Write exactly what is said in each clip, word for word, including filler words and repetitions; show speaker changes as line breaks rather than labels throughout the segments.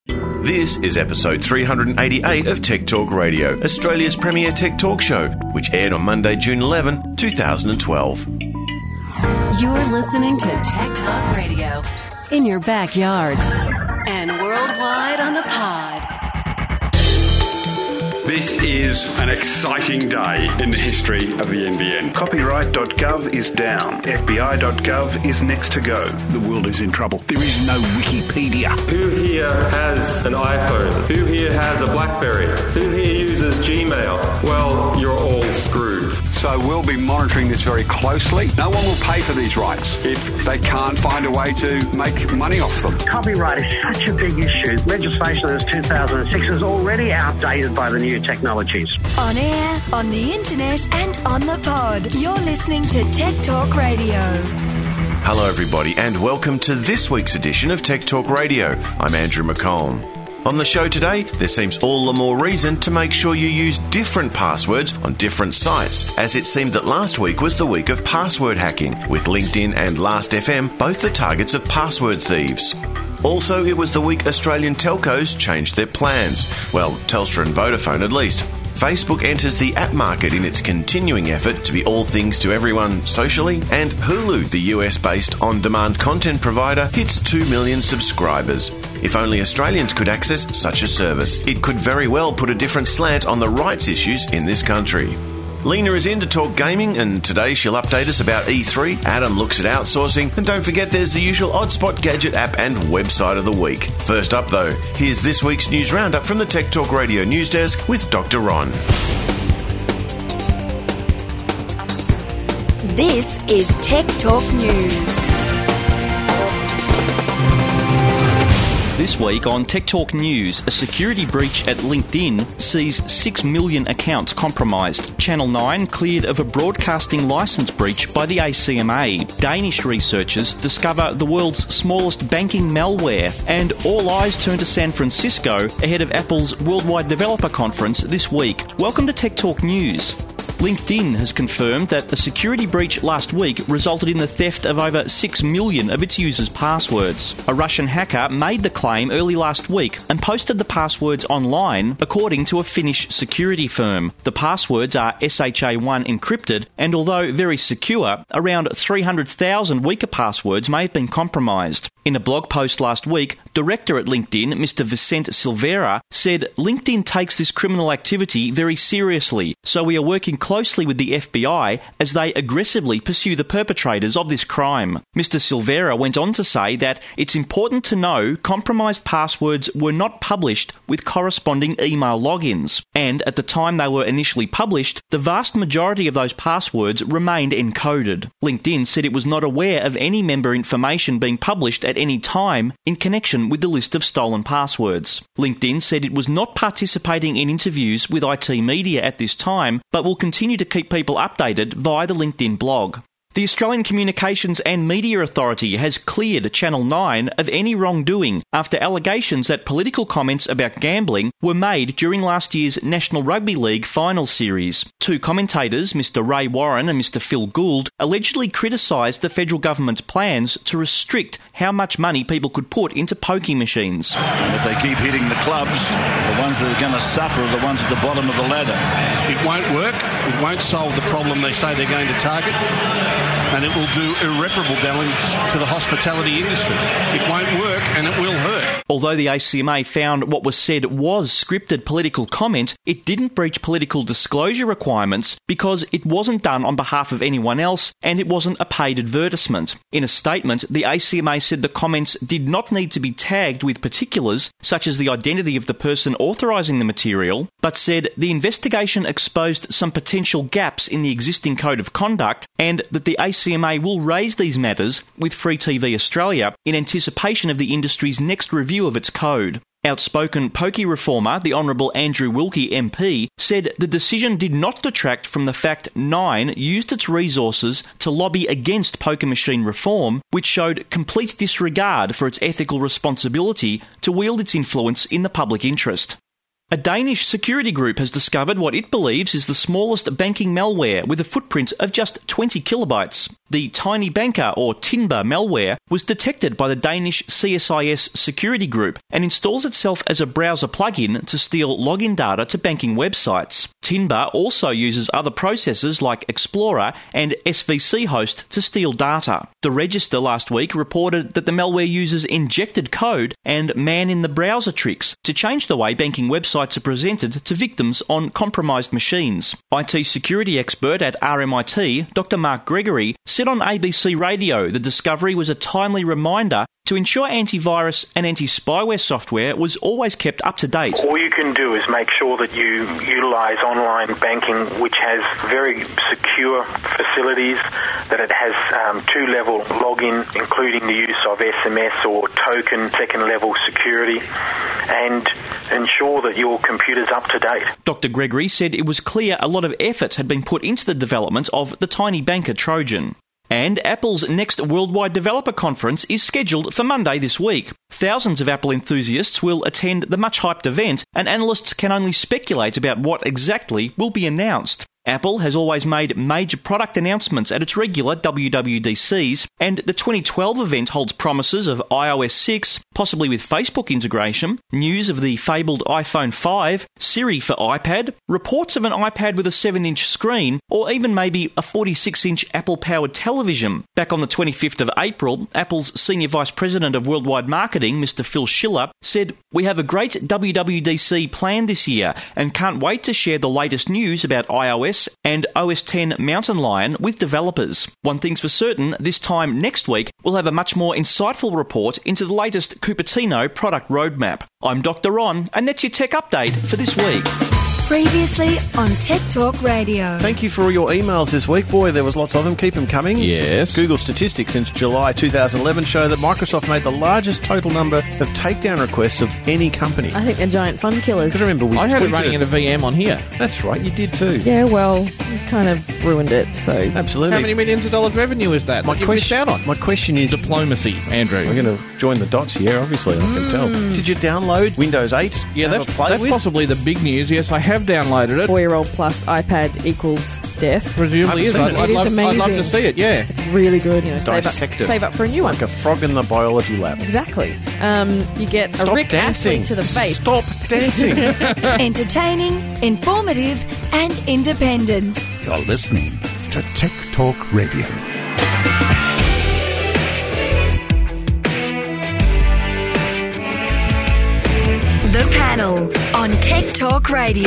This is episode three hundred eighty-eight of Tech Talk Radio, Australia's premier tech talk show, which aired on Monday, June eleventh, two thousand twelve.
You're listening to Tech Talk Radio in your backyard and worldwide on the pod.
This is an exciting day in the history of the N B N.
Copyright dot gov is down. F B I dot gov is next to go.
The world is in trouble. There is no Wikipedia.
Who here has an iPhone? Who here has a BlackBerry? Who here uses Gmail? Well, you're all screwed.
So we'll be monitoring this very closely. No one will pay for these rights if they can't find a way to make money off them.
Copyright is such a big issue. Legislation since two thousand six is already outdated by the new technologies.
On air, on the internet and on the pod. You're listening to Tech Talk Radio.
Hello everybody and welcome to this week's edition of Tech Talk Radio. I'm Andrew McComb. On the show today, there seems all the more reason to make sure you use different passwords on different sites, as it seemed that last week was the week of password hacking, with LinkedIn and Last dot F M both the targets of password thieves. Also, it was the week Australian telcos changed their plans. Well, Telstra and Vodafone at least. Facebook enters the app market in its continuing effort to be all things to everyone socially, and Hulu, the U S-based on-demand content provider, hits two million subscribers. If only Australians could access such a service, it could very well put a different slant on the rights issues in this country. Lena is in to talk gaming, and today she'll update us about E three. Adam looks at outsourcing, and don't forget there's the usual Oddspot gadget app and website of the week. First up though, here's this week's news roundup from the Tech Talk Radio News Desk with Doctor Ron.
This is Tech Talk News.
This week on Tech Talk News, a security breach at LinkedIn sees six million accounts compromised. Channel nine cleared of a broadcasting licence breach by the A C M A. Danish researchers discover the world's smallest banking malware. And all eyes turn to San Francisco ahead of Apple's Worldwide Developer Conference this week. Welcome to Tech Talk News. LinkedIn has confirmed that a security breach last week resulted in the theft of over six million of its users' passwords. A Russian hacker made the claim early last week and posted the passwords online, according to a Finnish security firm. The passwords are S H A one encrypted, and although very secure, around three hundred thousand weaker passwords may have been compromised. In a blog post last week, director at LinkedIn, Mister Vicente Silveira, said LinkedIn takes this criminal activity very seriously, so we are working closely with the F B I as they aggressively pursue the perpetrators of this crime. Mister Silveira went on to say that it's important to know compromised passwords were not published with corresponding email logins, and at the time they were initially published, the vast majority of those passwords remained encoded. LinkedIn said it was not aware of any member information being published at any time in connection with the list of stolen passwords. LinkedIn said it was not participating in interviews with I T media at this time, but will continue to keep people updated via the LinkedIn blog. The Australian Communications and Media Authority has cleared Channel nine of any wrongdoing after allegations that political comments about gambling were made during last year's National Rugby League final series. Two commentators, Mister Ray Warren and Mister Phil Gould, allegedly criticised the federal government's plans to restrict how much money people could put into pokie machines.
And if they keep hitting the clubs, the ones that are going to suffer are the ones at the bottom of the ladder.
It won't work. It won't solve the problem they say they're going to target. And it will do irreparable damage to the hospitality industry. It won't work and it will hurt.
Although the A C M A found what was said was scripted political comment, it didn't breach political disclosure requirements because it wasn't done on behalf of anyone else and it wasn't a paid advertisement. In a statement, the A C M A said the comments did not need to be tagged with particulars, such as the identity of the person authorising the material, but said the investigation exposed some potential gaps in the existing code of conduct and that the A C M A will raise these matters with Free T V Australia in anticipation of the industry's next review of its code. Outspoken pokie reformer, the Honourable Andrew Wilkie M P, said the decision did not detract from the fact Nine used its resources to lobby against poker machine reform, which showed complete disregard for its ethical responsibility to wield its influence in the public interest. A Danish security group has discovered what it believes is the smallest banking malware with a footprint of just twenty kilobytes. The Tiny Banker, or Tinber malware, was detected by the Danish C S I S security group and installs itself as a browser plugin to steal login data to banking websites. Tinber also uses other processes like Explorer and S V C host to steal data. The Register last week reported that the malware uses injected code and man-in-the-browser tricks to change the way banking websites are presented to victims on compromised machines. I T security expert at R M I T, Doctor Mark Gregory, said on A B C Radio the discovery was a timely reminder to ensure antivirus and anti-spyware software was always kept up to date.
All you can do is make sure that you utilise online banking, which has very secure facilities, that it has um, two-level login, including the use of S M S or token second-level security, and ensure that your computer's up to date.
Doctor Gregory said it was clear a lot of effort had been put into the development of the Tiny Banker Trojan. And Apple's next Worldwide Developer Conference is scheduled for Monday this week. Thousands of Apple enthusiasts will attend the much-hyped event, and analysts can only speculate about what exactly will be announced. Apple has always made major product announcements at its regular W W D Cs, and the twenty twelve event holds promises of i O S six, possibly with Facebook integration, news of the fabled iPhone five, Siri for iPad, reports of an iPad with a seven inch screen, or even maybe a forty-six inch Apple-powered television. Back on the twenty-fifth of April, Apple's Senior Vice President of Worldwide Marketing, Mister Phil Schiller, said, "We have a great W W D C planned this year and can't wait to share the latest news about iOS and O S ten Mountain Lion with developers. One thing's for certain, this time next week, we'll have a much more insightful report into the latest Cupertino product roadmap." I'm Doctor Ron, and that's your tech update for this week.
Previously on Tech Talk Radio.
Thank you for all your emails this week. Boy, there was lots of them. Keep them coming.
Yes.
Google statistics since July twenty eleven show that Microsoft made the largest total number of takedown requests of any company.
I think they're giant fun killers.
Because remember, we
I had it
tweeted
running in a V M on here.
That's right, you did too.
Yeah, well, you kind of ruined it, so...
Absolutely.
How many millions of dollars revenue is that?
My
What you missed
question,
out on?
my question is...
Diplomacy, Andrew.
We're going to join the dots here, obviously, I can tell. Did you download Windows eight?
Yeah,
Have
that's,
a play
that's
with?
possibly the big news. Yes, I have downloaded it.
Four-year-old plus iPad equals death.
Presumably is.
I
I'd,
haven't
I'd,
seen it.
love,
It is
I'd love to
amazing.
see it, yeah.
It's really good, you know, save up,
Dissect it.
save up for a new one.
Like a frog in the biology lab.
Exactly. Um, you get
Stop
a Rick
dancing.
Astley to the face.
Stop dancing.
Entertaining, informative, and independent.
You're listening to Tech Talk Radio.
The Panel on Tech Talk Radio.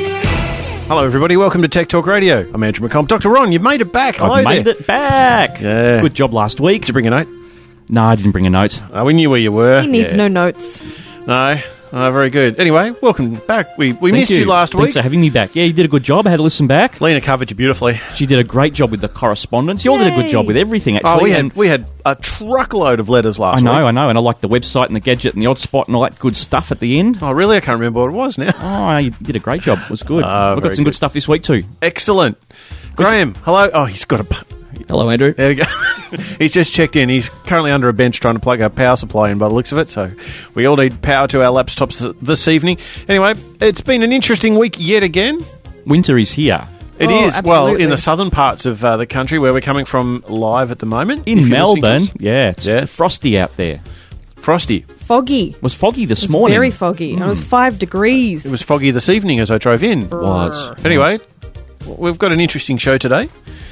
Hello, everybody. Welcome to Tech Talk Radio. I'm Andrew McComb. Doctor Ron, you've made it back. Hello
I've made
there.
it back.
Yeah.
Good job last week.
Did you bring a note?
No, I didn't bring a note.
Uh, we knew where you were.
He needs
Yeah.
no notes.
No. Oh, very good. Anyway, welcome back. We we
Thank
missed you. last
Thanks
week.
for having me back. Yeah, you did a good job. I had to listen back.
Lena covered you beautifully.
She did a great job with the correspondence. You all did a good
Yay.
job with everything, actually.
Oh, we
and
had we had a truckload of letters last
I know,
week.
I know, and I like the website and the gadget and the odd spot and all that good stuff at the end.
Oh, really? I can't remember what it was now.
Oh, you did a great job. It was good.
Ah,
We've
very
got some good
good.
stuff this week too.
Excellent. Graham, hello. Oh, he's got a...
Hello, Andrew.
There we go. He's just checked in. He's currently under a bench trying to plug a power supply in by the looks of it, so we all need power to our laptops th- this evening. Anyway, it's been an interesting week yet again.
Winter is here.
It
Oh,
is. Well, in
absolutely.
the southern parts of uh, the country where we're coming from live at the moment.
In
If you're listening to
Melbourne,
us.
yeah, it's
Yeah.
frosty out there.
Frosty.
Foggy.
It was foggy this
It was
morning.
very foggy. And it was five degrees.
It was foggy this evening as I drove in.
Was.
Anyway, we've got an interesting show today.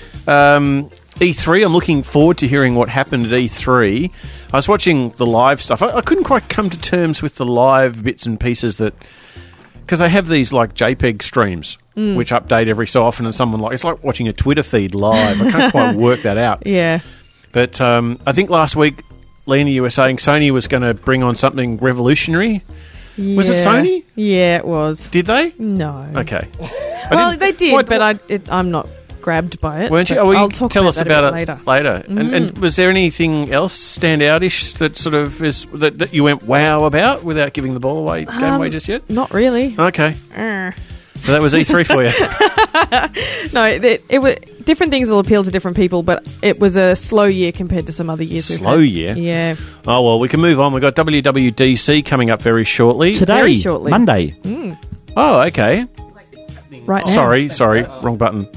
Um, E three, I'm looking forward to hearing what happened at E three. I was watching the live stuff. I, I couldn't quite come to terms with the live bits and pieces that... Because they have these, like, JPEG streams,
Mm.
which update every so often, and someone like... It's like watching a Twitter feed live. I can't quite work that out.
Yeah.
But um, I think last week, Lena, you were saying Sony was going to bring on something revolutionary. Was it
Yeah.
Sony?
Yeah, it was.
Did they?
No.
Okay. I
Well,
didn't-
they did,
what-
but I, it, I'm not grabbed by it.
Weren't you?
But
Oh, well, you
I'll talk
tell
about
us
that
about
a
it
bit later.
later. And, and
Mm.
was there anything else stand outish that sort of is that, that you went wow about without giving the ball away, game
Um,
away just yet?
Not really.
Okay,
Uh.
so that was E three for you.
No, it, it was different things will appeal to different people, but it was a slow year compared to some other years. we've
Slow
had.
year?
Yeah.
Oh well, we can move on. We've got W W D C coming up very shortly.
Today,
Very shortly.
Monday.
Mm.
Oh, okay.
Right now.
Sorry, sorry, wrong button.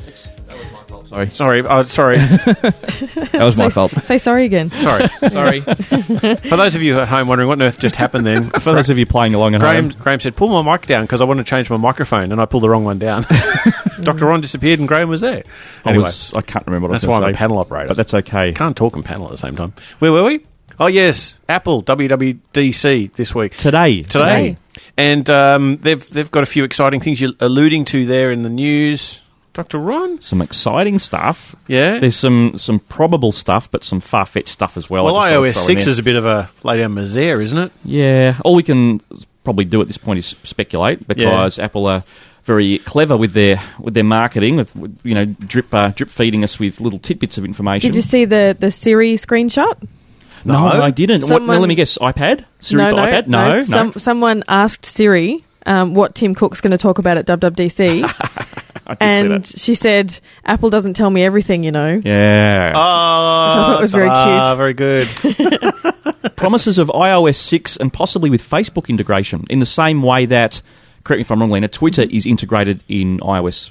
Sorry.
Sorry, oh, sorry.
That was my
Say-
fault.
Say sorry again.
Sorry.
Sorry.
For those of you at home wondering what on earth just happened then,
For those of you playing along at
Graham,
home,
Graham said, pull my mic down because I want to change my microphone, and I pulled the wrong one down. Doctor Ron disappeared and Graham was there.
I,
Anyway,
was, I can't remember what
that's
I was
why I'm
going
a
to say.
panel operator.
But that's okay.
Can't talk and panel at the same time. Where were we? Oh, yes, Apple, W W D C this week.
Today.
Today. And um, they've they've got a few exciting things you're alluding to there in the news. Doctor Ron?
Some exciting stuff.
Yeah?
There's some, some probable stuff, but some far-fetched stuff as well.
Well,
I just thought I'd
iOS
throw in
six
there.
is a bit of a lay down misère, isn't it?
Yeah. All we can probably do at this point is speculate, because Apple are very clever with their with their marketing, with, with you know drip uh, drip feeding us with little tidbits of information.
Did you see the, the Siri screenshot?
No,
No.
I didn't. What,
Someone-
well, let me guess. iPad? Siri
no,
for
no,
iPad? No, no.
Some, someone asked Siri um, what Tim Cook's going to talk about at W W D C,
I did see
and
that.
she said, "Apple doesn't tell me everything, you know."
Yeah.
Oh,
Which I thought was very
ta-da,
cute.
Very good.
Promises of iOS six and possibly with Facebook integration, in the same way that, correct me if I'm wrong, Lena, Twitter is integrated in iOS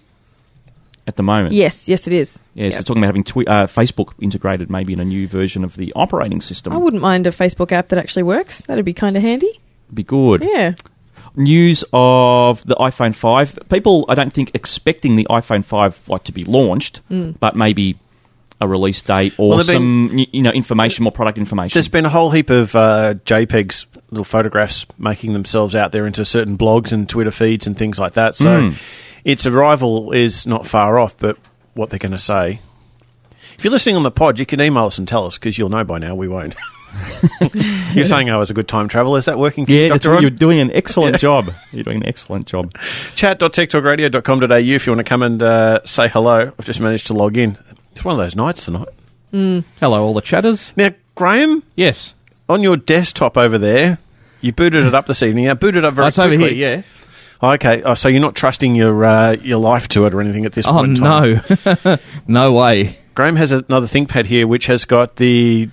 at the moment.
Yes, yes, it is.
Yes,
Yep.
they're talking about having twi- uh, Facebook integrated maybe in a new version of the operating system.
I wouldn't mind a Facebook app that actually works. That'd be kind of handy.
Be good.
Yeah.
News of the iPhone five. People, I don't think, expecting the iPhone five like to be launched,
Mm.
but maybe a release date or
Well, there've
some y you know information, more product information.
There's been a whole heap of uh, JPEGs, little photographs, making themselves out there into certain blogs and Twitter feeds and things like that. So
Mm. its
arrival is not far off, but what they're going to say. If you're listening on the pod, you can email us and tell us, because you'll know by now we won't. You're saying I was a good time traveller. Is that working for you,
Yeah, that's
Doctor
what
Ron?
you're doing an excellent job. You're doing an excellent job.
chat dot tech talk radio dot com dot a u if you want to come and uh, say hello. I've just managed to log in. It's one of those nights tonight.
Mm.
Hello, all the chatters.
Now, Graham?
Yes.
On your desktop over there, you booted it up this evening. Now, booted up very
It's over
quickly.
here, yeah.
Okay, oh, so you're not trusting your uh, your life to it or anything at this
Oh,
point in time?
no. No way.
Graham has another ThinkPad here which has got the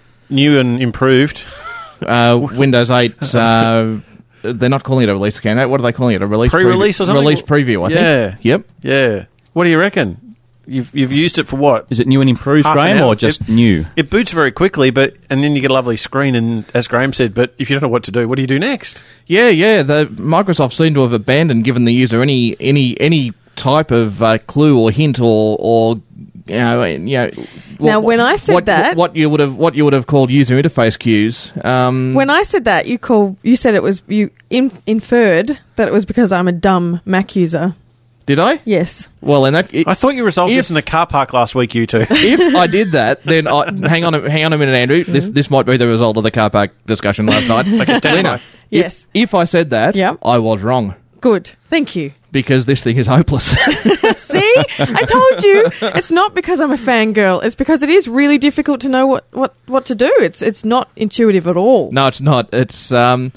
new and improved
Uh, Windows eight, uh, they're not calling it a release scanner. What are they calling it? A release
pre-release
preview?
or something?
Release preview, I
yeah.
think. Yep.
Yeah. What do you reckon? You've you've used it for what?
Is it new and improved,
Half an
Graham,
hour.
or just
It-
new?
It boots very quickly, but and then you get a lovely screen, and as Graham said, but if you don't know what to do, what do you do next?
Yeah, yeah. The Microsoft seem to have abandoned giving the user any any any type of uh, clue or hint or or you know, you know
Now, when I said
what,
that-
what you would have what you would have called user interface cues. Um,
When I said that, you call you said it was you in, inferred that it was because I'm a dumb Mac user.
did I?
Yes.
Well, in that, it,
I thought you resolved
If-
this in the car park last week, you two.
if I did that, then I, hang on, a, hang on a minute, Andrew. This this might be the result of the car park discussion last night.
Okay, stand
Lena,
by.
Yes.
If, if I said that,
Yep.
I was wrong
Good. Thank you.
because this thing is hopeless.
See? I told you. It's not because I'm a fangirl. It's because it is really difficult to know what, what, what to do. It's it's not intuitive at all.
No, it's not. It's um.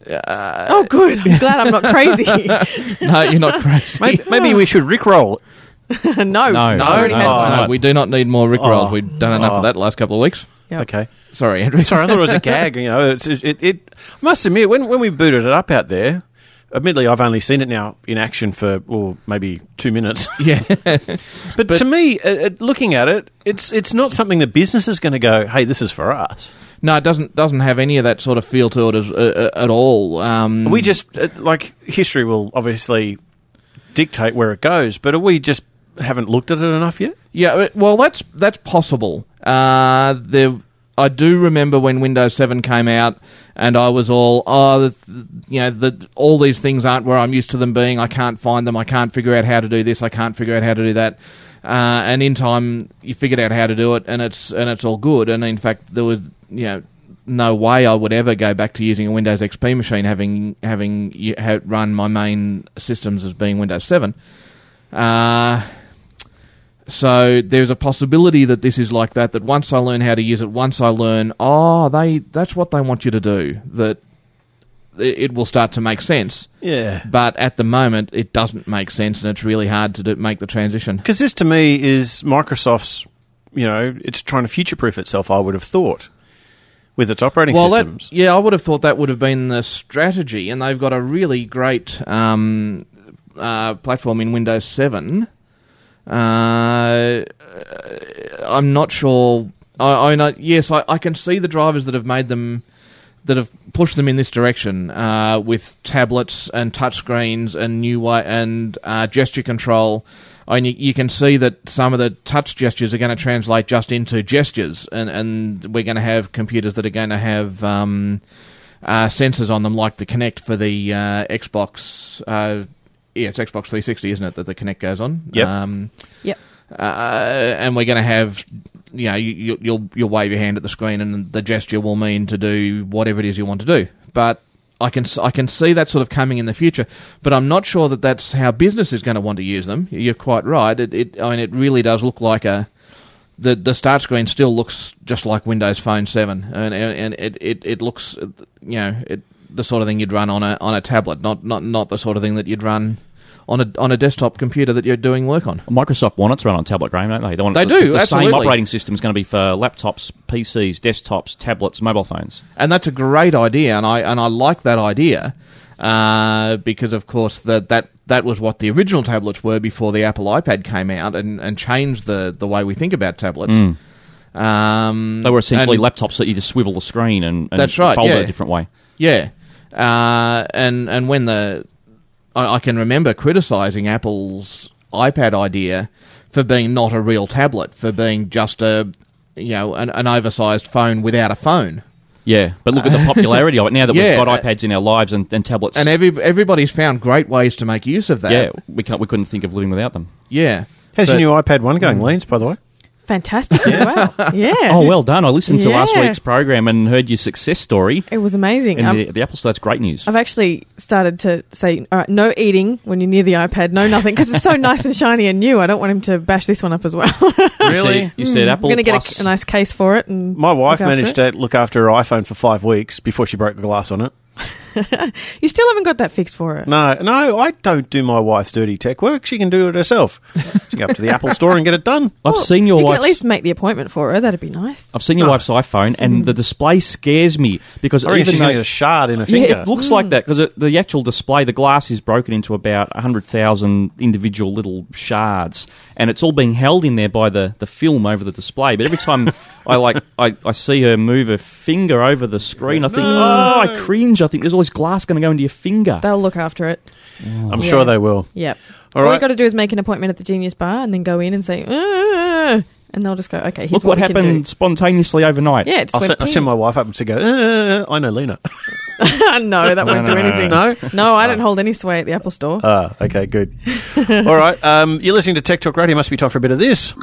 Uh,
Oh, good. I'm glad I'm not crazy.
no, you're not crazy.
maybe, maybe we should rickroll.
no.
No,
I
no,
already
no,
had
no.
one.
No, we do not need more rickrolls.
Oh.
We've done enough
Oh.
of that the last couple of weeks.
Yep.
Okay.
Sorry, Andrew.
Sorry, I thought it was a gag. You know, it's, it, it, it. I must admit, when when we booted it up out there, admittedly, I've only seen it now in action for, well, maybe two minutes.
Yeah.
But, to me, uh, uh, looking at it, it's it's not something the business is going to go, hey, this is for us.
No, it doesn't doesn't have any of that sort of feel to it as, uh, uh, at all. Um,
We just, uh, like, history will obviously dictate where it goes, but are we just haven't looked at it enough yet?
Yeah, uh, well, that's that's possible. Uh, there, I do remember when Windows seven came out, and I was all, oh, the, you know, the, all these things aren't where I'm used to them being. I can't find them. I can't figure out how to do this. I can't figure out how to do that. Uh, and in time, you figured out how to do it, and it's and it's all good. And in fact, there was, you know, no way I would ever go back to using a Windows X P machine, having having y- had run my main systems as being Windows seven. Uh, so there's a possibility that this is like that, that once I learn how to use it, once I learn, oh, they that's what they want you to do, that it, it will start to make sense.
Yeah.
But at the moment, it doesn't make sense, and it's really hard to do, make the transition.
Because this, to me, is Microsoft's, you know, it's trying to future-proof itself, I would have thought. with its operating
well,
systems.
That, yeah, I would have thought that would have been the strategy, and they've got a really great um, uh, platform in Windows seven. Uh, I'm not sure. I, I know. Yes, I, I can see the drivers that have made them, that have pushed them in this direction uh, with tablets and touchscreens and new way and uh, gesture control. I mean, you, you can see that some of the touch gestures are going to translate just into gestures, and, and we're going to have computers that are going to have um, uh, sensors on them, like the Kinect for the uh, Xbox. Uh, yeah, it's Xbox three sixty, isn't it, that the Kinect goes on?
Yep.
Um,
yep.
Uh, and we're going to have, you know, you, you, you'll you'll wave your hand at the screen, and the gesture will mean to do whatever it is you want to do. But I can I can see that sort of coming in the future, but I'm not sure that that's how business is going to want to use them. You're quite right. It, it I mean, it really does look like a the the start screen still looks just like Windows Phone seven, and and it it, it looks, you know, it, the sort of thing you'd run on a on a tablet, not not not the sort of thing that you'd run on a on a desktop computer that you're doing work on.
Microsoft want it to run on tablet, Graham, don't they? They, want
they
the,
do,
the
absolutely.
same operating system is going to be for laptops, P Cs, desktops, tablets, mobile phones.
And that's a great idea, and I and I like that idea uh, because, of course, that that that was what the original tablets were before the Apple iPad came out and, and changed the, the way we think about tablets.
Mm.
Um,
they were essentially
and,
laptops that you just swivel the screen and, and
that's right,
fold
yeah.
it a different way.
Yeah, uh, and and when the I, I can remember criticising Apple's iPad idea for being not a real tablet, for being just a you know an, an oversized phone without a phone.
Yeah, but look at the popularity of it now that
yeah,
we've got iPads in our lives and, and tablets.
And every, everybody's found great ways to make use of that.
Yeah, we can't, we couldn't think of living without them.
Yeah.
How's
but,
your new iPad one going, Leans, by the way?
Fantastic as well. Yeah.
Oh, well done. I listened to
yeah.
last week's program and heard your success story.
It was amazing.
And
um,
the, the Apple Store, that's great news.
I've actually started to say, all right, no eating when you're near the iPad, no nothing, because it's so nice and shiny and new. I don't want him to bash this one up as well.
Really?
You said, you said Apple
I'm going to
Plus.
get a, a nice case for it. And
my wife
look
managed to look after her iPhone for five weeks before she broke the glass on it.
You still haven't got that fixed for her?
No, no, I don't do my wife's dirty tech work. She can do it herself. She can go up to the Apple Store and get it done.
I've
well,
seen your
you
wife's...
can at least make the appointment for her. That'd be nice.
I've seen your
No.
wife's iPhone, and the display scares me because
I reckon
even
she's
though-
got a shard in her finger.
Yeah, it looks like that because the actual display, the glass is broken into about one hundred thousand individual little shards, and it's all being held in there by the, the film over the display. But every time I like I, I see her move her finger over the screen, I think,
No.
oh, I cringe. I think there's all this glass going to go into your finger.
They'll look after it.
I'm
Yeah.
sure they will.
Yep.
All
All,
right.
you got to do is make an appointment at the Genius Bar and then go in and say, "Uh," and they'll just go, okay, here's
Look
what,
what
we can
happened
do.
spontaneously overnight.
Yeah, it just
I'll,
went
send, I'll
ping.
send my wife up to go, uh, I know Lena.
No, that won't
no,
do
no,
anything.
no.
No, I don't hold any sway at the Apple Store.
Ah, okay, good. All right, um, you're listening to Tech Talk Radio. Must be time for a bit of this.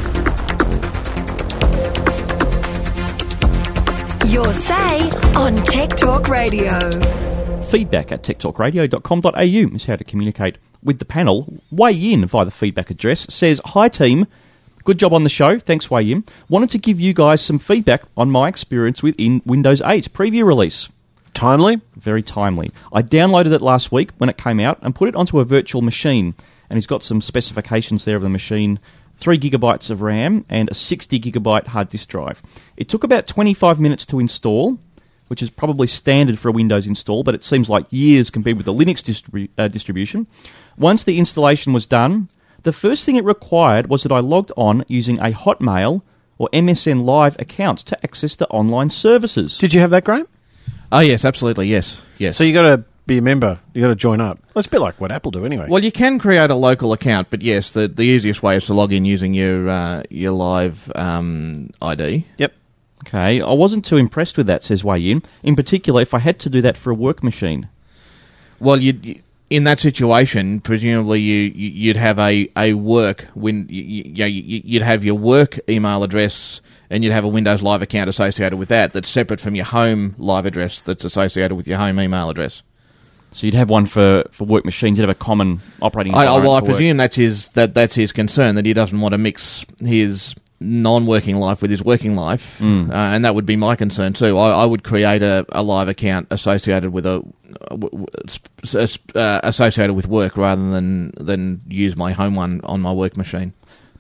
Your say on Tech Talk Radio.
Feedback at tech talk radio dot com dot a u is how to communicate with the panel. Weigh in via the feedback address. Says, hi team, good job on the show. Thanks, Weigh in. Wanted to give you guys some feedback on my experience with in Windows eight preview release.
Timely?
Very timely. I downloaded it last week when it came out and put it onto a virtual machine. And he's got some specifications there of the machine. Three gigabytes of RAM and a sixty gigabyte hard disk drive. It took about twenty-five minutes to install, which is probably standard for a Windows install, but it seems like years compared with the Linux distribu- uh, distribution. Once the installation was done, the first thing it required was that I logged on using a Hotmail or M S N Live account to access the online services.
Did you have that, Graham?
Oh, yes, absolutely, yes. yes.
So you got to be a member. You got to join up. Well, it's a bit like what Apple do anyway.
Well, you can create a local account, but yes, the, the easiest way is to log in using your uh, your live um, I D.
Yep.
Okay, I wasn't too impressed with that, says Wei Yin. In particular, if I had to do that for a work machine.
Well, you'd, in that situation, presumably you, you'd have a, a work, when you, you, you'd have your work email address and you'd have a Windows Live account associated with that that's separate from your home live address that's associated with your home email address.
So you'd have one for, for work machines, you'd have a common operating
I,
environment
well, I
for work.
presume that's his that that's his concern, that he doesn't want to mix his non-working life with his working life,
Mm.
uh, and that would be my concern too. I, I would create a, a live account associated with a uh, w- w- sp- sp- uh, associated with work rather than than use my home one on my work machine.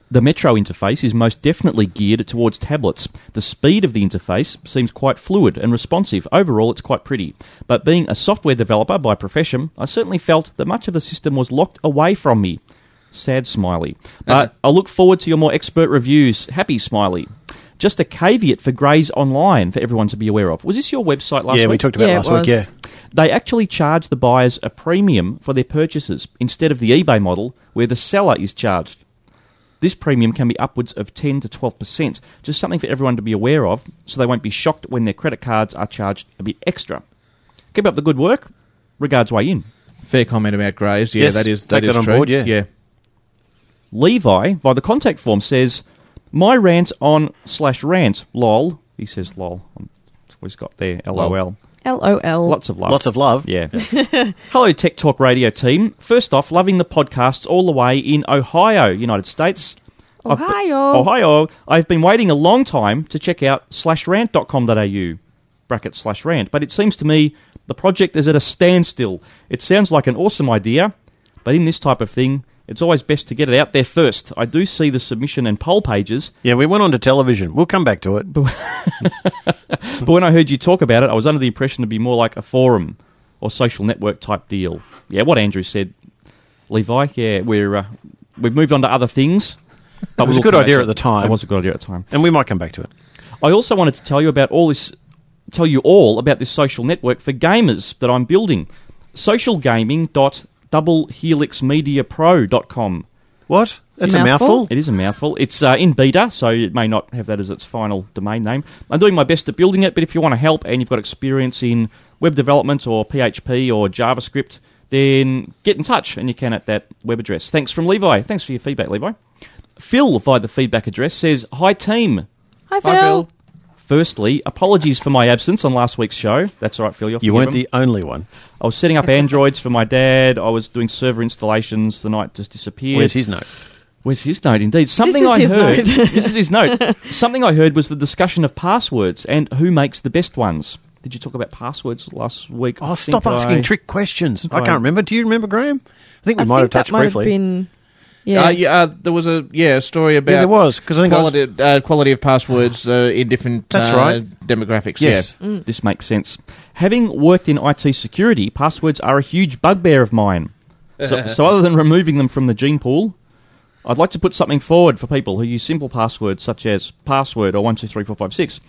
The Metro interface is most definitely geared towards tablets. The speed of the interface seems quite fluid and responsive. Overall, it's quite pretty. But being a software developer by profession, I certainly felt that much of the system was locked away from me. Sad smiley. But I look forward to your more expert reviews. Happy smiley. Just a caveat for Grays Online for everyone to be aware of. Was this your website last
yeah,
week?
Yeah, we talked about
yeah,
it last week, yeah.
They actually charge the buyers a premium for their purchases instead of the eBay model where the seller is charged. This premium can be upwards of ten to twelve percent, just something for everyone to be aware of, so they won't be shocked when their credit cards are charged a bit extra. Keep up the good work. Regards, Way In.
Fair comment about Grays. Yeah,
yes,
that is
take
that is
that on
true.
board, yeah.
yeah.
Levi, via the contact form, says, my rant on slash rant, lol. He says lol. That's what he's got there, L O L.
L O L.
Lots of love.
Lots of love.
Yeah. Hello, Tech Talk Radio team. First off, loving the podcasts all the way in Ohio, United States.
Ohio.
I've be- Ohio. I've been waiting a long time to check out slash rant dot com dot a u, bracket slash rant, but it seems to me the project is at a standstill. It sounds like an awesome idea, but in this type of thing, it's always best to get it out there first. I do see the submission and poll pages.
Yeah, we went on to television. We'll come back to it.
But when I heard you talk about it, I was under the impression to be more like a forum or social network type deal. Yeah, what Andrew said, Levi, yeah, we're, uh, we've moved on to other things. But
it was
we'll
a good
come back
idea
to
at the time.
It was a good idea at the time.
And we might come back to it.
I also wanted to tell you about all this, tell you all about this social network for gamers that I'm building. social gaming dot double helix media pro dot com.
What? That's a mouthful?
It is a mouthful. It's uh, in beta, so it may not have that as its final domain name. I'm doing my best at building it, but if you want to help and you've got experience in web development or P H P or JavaScript, then get in touch, and you can at that web address. Thanks from Levi. Thanks for your feedback, Levi. Phil, via the feedback address, says, Hi, team.
Hi, Phil.
Hi, Phil.
Firstly, apologies for my absence on last week's show. That's all right, Phil. You're
You weren't
forgiven.
the only one.
I was setting up Androids for my dad. I was doing server installations. The night just disappeared.
Where's his note?
Where's his note, indeed? Something
is
I
his
heard.
note.
This is his note. Something I heard was the discussion of passwords and who makes the best ones. Did you talk about passwords last week?
Oh,
I
stop
think
asking
I-
trick questions. I
I-
can't remember. Do you remember, Graham? I think we
I
might
think
have touched
that might
briefly.
Have been, yeah.
Uh, yeah, uh, there was a yeah a story about
Yeah, there was, 'cause I think I was-
quality, uh, quality of passwords uh, in different
That's
uh,
right.
demographics.
Yes.
Yeah.
Mm.
This makes sense. Having worked in I T security, passwords are a huge bugbear of mine. So, so other than removing them from the gene pool, I'd like to put something forward for people who use simple passwords such as password or one two three four five six.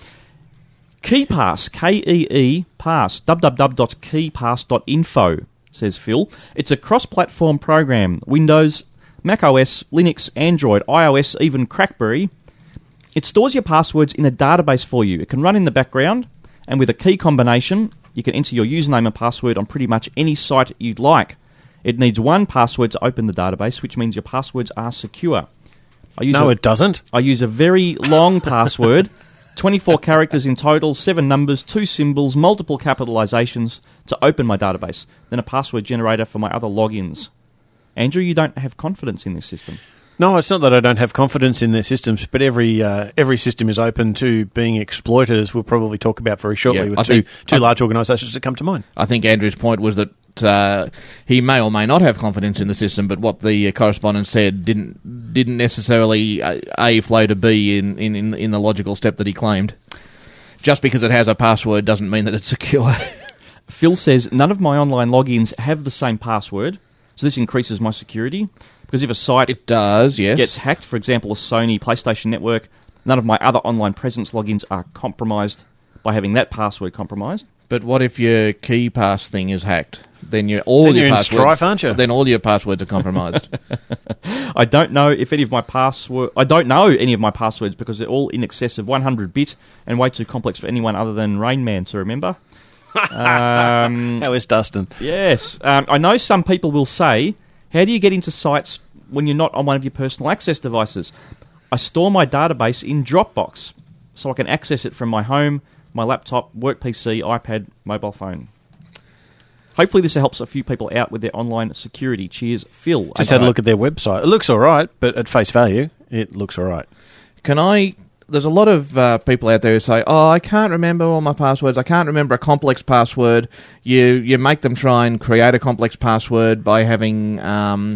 KeyPass, K E E Pass, w w w dot keypass dot info, says Phil. It's a cross-platform program. Windows, macOS, Linux, Android, iOS, even Crackberry. It stores your passwords in a database for you. It can run in the background, and with a key combination, you can enter your username and password on pretty much any site you'd like. It needs one password to open the database, which means your passwords are secure. I use
No,
a,
it doesn't.
I use a very long password, twenty-four characters in total, seven numbers, two symbols, multiple capitalizations to open my database, then a password generator for my other logins. Andrew, you don't have confidence in this system.
No, it's not that I don't have confidence in their systems, but every uh, every system is open to being exploited, as we'll probably talk about very shortly,
Yeah,
with
I
two,
think-
two
I-
large organisations that come to mind.
I think Andrew's point was that uh, he may or may not have confidence in the system, but what the uh, correspondent said didn't didn't necessarily uh, a flow to b in, in, in in the logical step that he claimed. Just because it has a password doesn't mean that it's secure.
Phil says, none of my online logins have the same password, so this increases my security. Because if a site
it does, yes.
gets hacked, for example, a Sony PlayStation Network, none of my other online presence logins are compromised by having that password compromised.
But what if your KeyPass thing is hacked? Then your all
Then
your
you're in
passwords,
strife, aren't you?
Then all your passwords are compromised.
I don't know if any of my password. I don't know any of my passwords because they're all in excess of one hundred bit and way too complex for anyone other than Rain Man to remember. um,
How is Dustin?
yes, um, I know some people will say, "How do you get into sites when you're not on one of your personal access devices?" I store my database in Dropbox, so I can access it from my home, my laptop, work P C, iPad, mobile phone. Hopefully this helps a few people out with their online security. Cheers, Phil.
Just had a look at their website. It looks all right, but at face value, it looks all right.
Can I... There's a lot of uh, people out there who say, oh, I can't remember all my passwords. I can't remember a complex password. You you make them try and create a complex password by having um,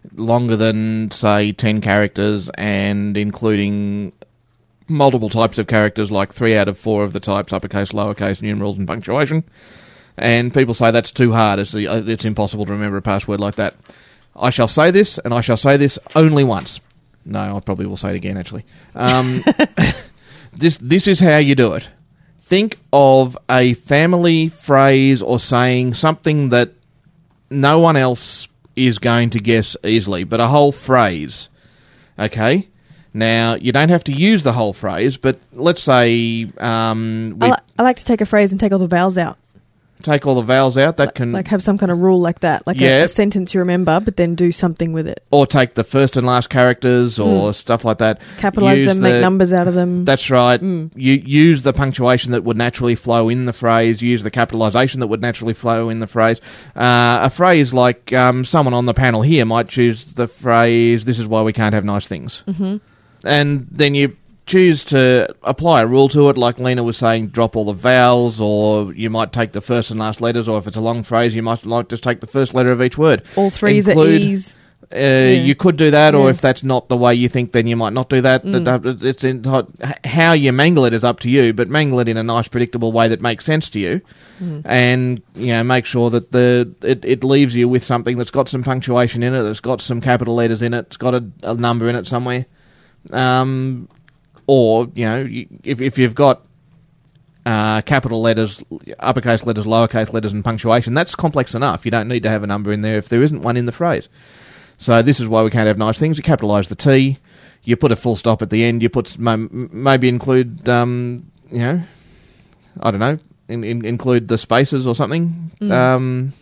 longer than, say, ten characters and including multiple types of characters, like three out of four of the types, uppercase, lowercase, numerals, and punctuation. And people say that's too hard. It's, the, it's impossible to remember a password like that. I shall say this, and I shall say this only once. No, I probably will say it again, actually. Um, this this is how you do it. Think of a family phrase or saying, something that no one else is going to guess easily, but a whole phrase. Okay? Now, you don't have to use the whole phrase, but let's say... Um,
I, li- I like to take a phrase and take all the vowels out.
Take all the vowels out, that
like,
can...
Like have some kind of rule like that, like
yeah.
a, a sentence you remember, but then do something with it.
Or take the first and last characters or mm. stuff like that.
Capitalise use them, the, make numbers out of them.
That's right.
Mm.
You use the punctuation that would naturally flow in the phrase, use the capitalisation that would naturally flow in the phrase. Uh, a phrase like um, someone on the panel here might choose the phrase, "This is why we can't have nice things."
Mm-hmm.
And then you choose to apply a rule to it, like Lena was saying, drop all the vowels, or you might take the first and last letters, or if it's a long phrase, you might like just take the first letter of each word.
All threes
Include,
are E's.
Uh, yeah. You could do that,
yeah.
or if that's not the way you think, then you might not do that. Mm. It's in, how you mangle it is up to you, but mangle it in a nice, predictable way that makes sense to you, mm. and you know, make sure that the it, it leaves you with something that's got some punctuation in it, that's got some capital letters in it, it's got a, a number in it somewhere. Um, or, you know, if if you've got uh, capital letters, uppercase letters, lowercase letters, and punctuation, that's complex enough. You don't need to have a number in there if there isn't one in the phrase. So this is why we can't have nice things. You capitalise the T, you put a full stop at the end, you put maybe include, um, you know, I don't know, in, in, include the spaces or something. Mm. Um,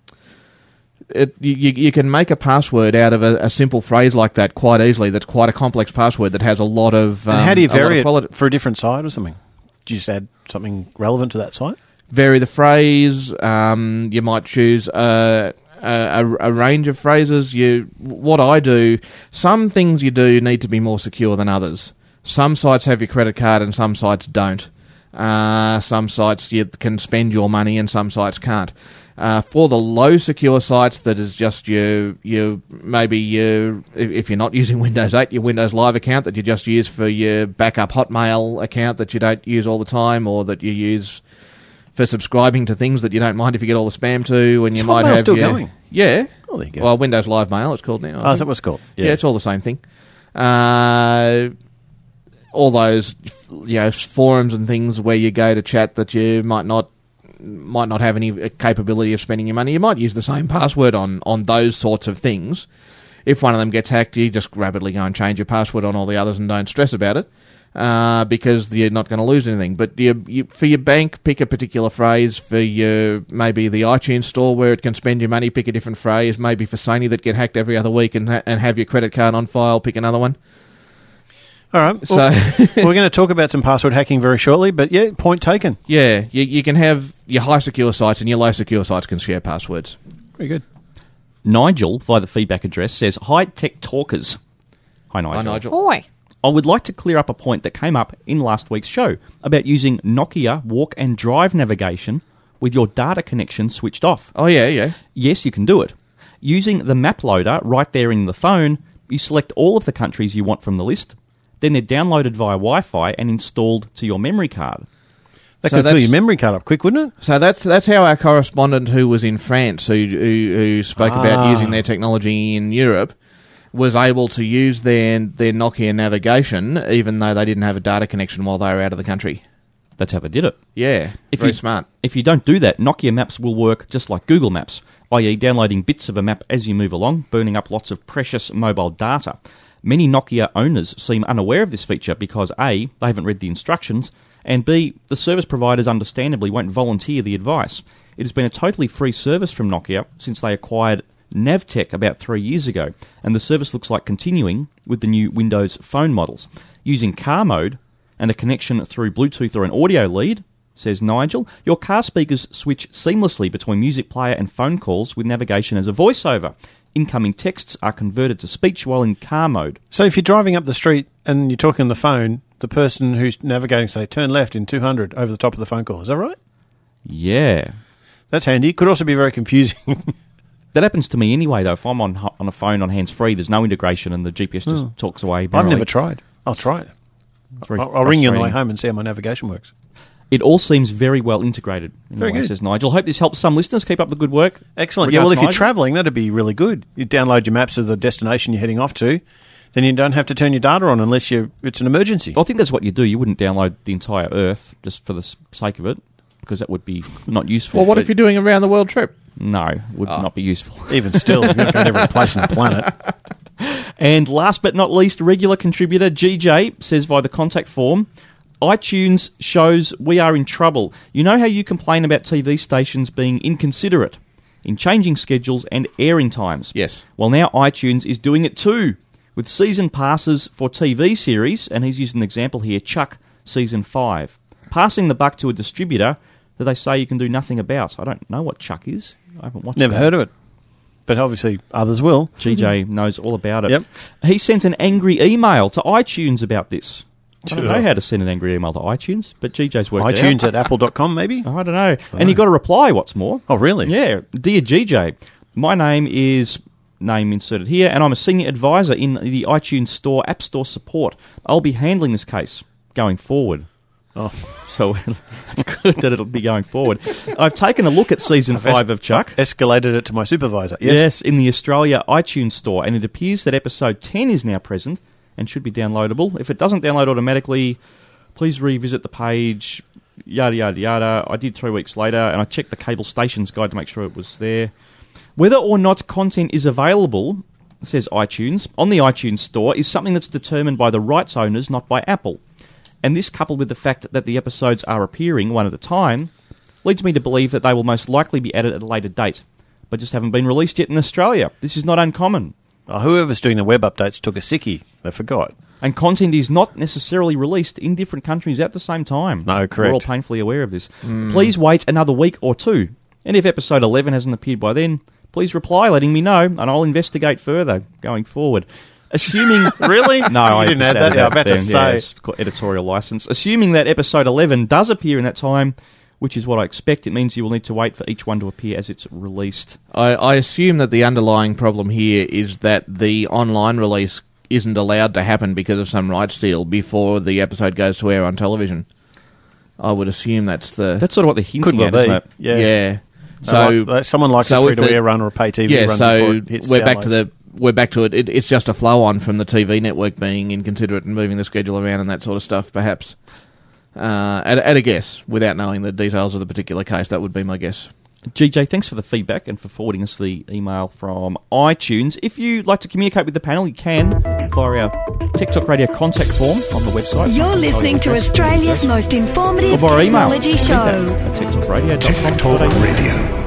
It, you, you can make a password out of a, a simple phrase like that quite easily. That's quite a complex password that has a lot of... Um,
and how do you vary it for a different site or something? Do you just add something relevant to that site?
Vary the phrase. Um, you might choose a, a, a range of phrases. You, what I do, some things you do need to be more secure than others. Some sites have your credit card and some sites don't. Uh, some sites you can spend your money and some sites can't. Uh, for the low secure sites, that is just your, your maybe your, if you're not using Windows eight, your Windows Live account that you just use for your backup Hotmail account that you don't use all the time, or that you use for subscribing to things that you don't mind if you get all the spam to, and you
is
might
Hotmail
have
still
your,
going?
Yeah.
Oh, there you go.
Well, Windows Live Mail, it's called now.
Oh, is that what it's called?
Yeah. yeah, it's all the same thing. Uh, all those, you know, forums and things where you go to chat that you might not might not have any capability of spending your money. You might use the same password on, on those sorts of things. If one of them gets hacked, you just rapidly go and change your password on all the others and don't stress about it, uh, because you're not going to lose anything. But you, you, for your bank, pick a particular phrase. For your maybe the iTunes store where it can spend your money, pick a different phrase. Maybe for Sony that get hacked every other week and ha- and have your credit card on file, pick another one.
All right.
So
well, we're going to talk about some password hacking very shortly, but yeah, point taken.
Yeah, you, you can have your high secure sites and your low secure sites can share passwords.
Very good.
Nigel, via the feedback address, says, "Hi, Tech Talkers." Hi, Nigel.
Hi, Nigel.
Hi.
I would like to clear up a point that came up in last week's show about using Nokia walk and drive navigation with your data connection switched off.
Oh, yeah, yeah.
Yes, you can do it. Using the map loader right there in the phone, you select all of the countries you want from the list. Then they're downloaded via Wi-Fi and installed to your memory card.
That
so
could fill your memory card up quick, wouldn't it?
So that's that's how our correspondent who was in France, who who, who spoke
ah.
about using their technology in Europe, was able to use their their Nokia navigation, even though they didn't have a data connection while they were out of the country.
That's how they did it.
Yeah,
if
very
you,
smart.
If you don't do that, Nokia Maps will work just like Google Maps, that is downloading bits of a map as you move along, burning up lots of precious mobile data. Many Nokia owners seem unaware of this feature because A, they haven't read the instructions, and B, the service providers understandably won't volunteer the advice. It has been a totally free service from Nokia since they acquired Navtech about three years ago, and the service looks like continuing with the new Windows Phone models. Using car mode and a connection through Bluetooth or an audio lead, says Nigel, your car speakers switch seamlessly between music player and phone calls with navigation as a voiceover. Incoming texts are converted to speech while in car mode.
So if you're driving up the street and you're talking on the phone, the person who's navigating, say, turn left in two hundred over the top of the phone call. Is that right?
Yeah.
That's handy. Could also be very confusing.
That happens to me anyway, though. If I'm on on a phone on hands-free, there's no integration and the G P S just
Oh.
talks away.
I've
merrily.
never tried. I'll try it.
It's very
I'll, I'll ring you on the way
frustrating.
home and see how my navigation works.
It all seems very well integrated.
Very
Anyway,
good.
says Nigel. Hope this helps some listeners. Keep up the good work.
Excellent.
Regards,
yeah, well, if you're
Nigel.
travelling, that'd be really good. You download your maps of the destination you're heading off to, then you don't have to turn your data on unless you it's an emergency.
I think that's what you do. You wouldn't download the entire Earth just for the s- sake of it, because that would be not useful.
Well, what
But
if you're doing a round the world trip?
No, would
Oh.
not be useful.
Even still, you've got to go to every place on the planet.
And last but not least, regular contributor G J says via the contact form, iTunes shows we are in trouble. You know how you complain about T V stations being inconsiderate in changing schedules and airing times?
Yes.
Well, now iTunes is doing it too, with season passes for T V series, and he's used an example here, Chuck Season five, passing the buck to a distributor that they say you can do nothing about. I don't know what Chuck is. I haven't watched
Never
that.
heard of it. But obviously others will.
G J knows all about it.
Yep.
He sent an angry email to iTunes about this. I don't
Sure.
know how to send an angry email to iTunes, but G J's worked it
iTunes
out.
at apple dot com, maybe?
I don't know. And he got a reply, what's more.
Oh, really?
Yeah. Dear G J, my name is, name inserted here, and I'm a senior advisor in the iTunes Store App Store support. I'll be handling this case going forward.
Oh.
So it's good that it'll be going forward. I've taken a look at Season
I've
five
es-
of Chuck.
Escalated it to my supervisor. Yes.
Yes, in the Australia iTunes Store, and it appears that episode ten is now present and should be downloadable. If it doesn't download automatically, please revisit the page, yada, yada, yada. I did three weeks later, and I checked the cable stations guide to make sure it was there. Whether or not content is available, says iTunes, on the iTunes Store is something that's determined by the rights owners, not by Apple. And this, coupled with the fact that the episodes are appearing one at a time, leads me to believe that they will most likely be added at a later date, but just haven't been released yet in Australia. This is not uncommon.
Oh, whoever's doing the web updates took a sickie. They forgot.
And content is not necessarily released in different countries at the same time.
No, correct.
We're all painfully aware of this.
Mm.
Please wait another week or two. And if episode eleven hasn't appeared by then, please reply letting me know, and I'll investigate further going forward. Assuming...
Really?
No,
You
I
didn't
just
add that?
added
Yeah, I was about to
then.
say.
Yeah, it's got editorial license. Assuming that episode eleven does appear in that time, which is what I expect, it means you will need to wait for each one to appear as it's released.
I, I assume that the underlying problem here is that the online release isn't allowed to happen because of some rights deal before the episode goes to air on television. I would assume that's the...
That's sort of what they're hinting
Could well
at,
be.
isn't it?
Yeah.
Yeah.
So,
So
like- like someone likes
so
a
if
free-to-air
the-
run or a pay T V
yeah,
run
so
before it hits
we're back to
downloads.
the we're back to it. it. It's just a flow on from the T V network being inconsiderate and moving the schedule around and that sort of stuff. Perhaps uh, at, at a guess, without knowing the details of the particular case, that would be my guess.
G J, thanks for the feedback and for forwarding us the email from iTunes. If you'd like to communicate with the panel, you can via our Tech Talk Radio contact form on the website.
You're listening to Australia's most informative
or via email.
technology show.
Tech Talk Radio.
Tech Talk Radio.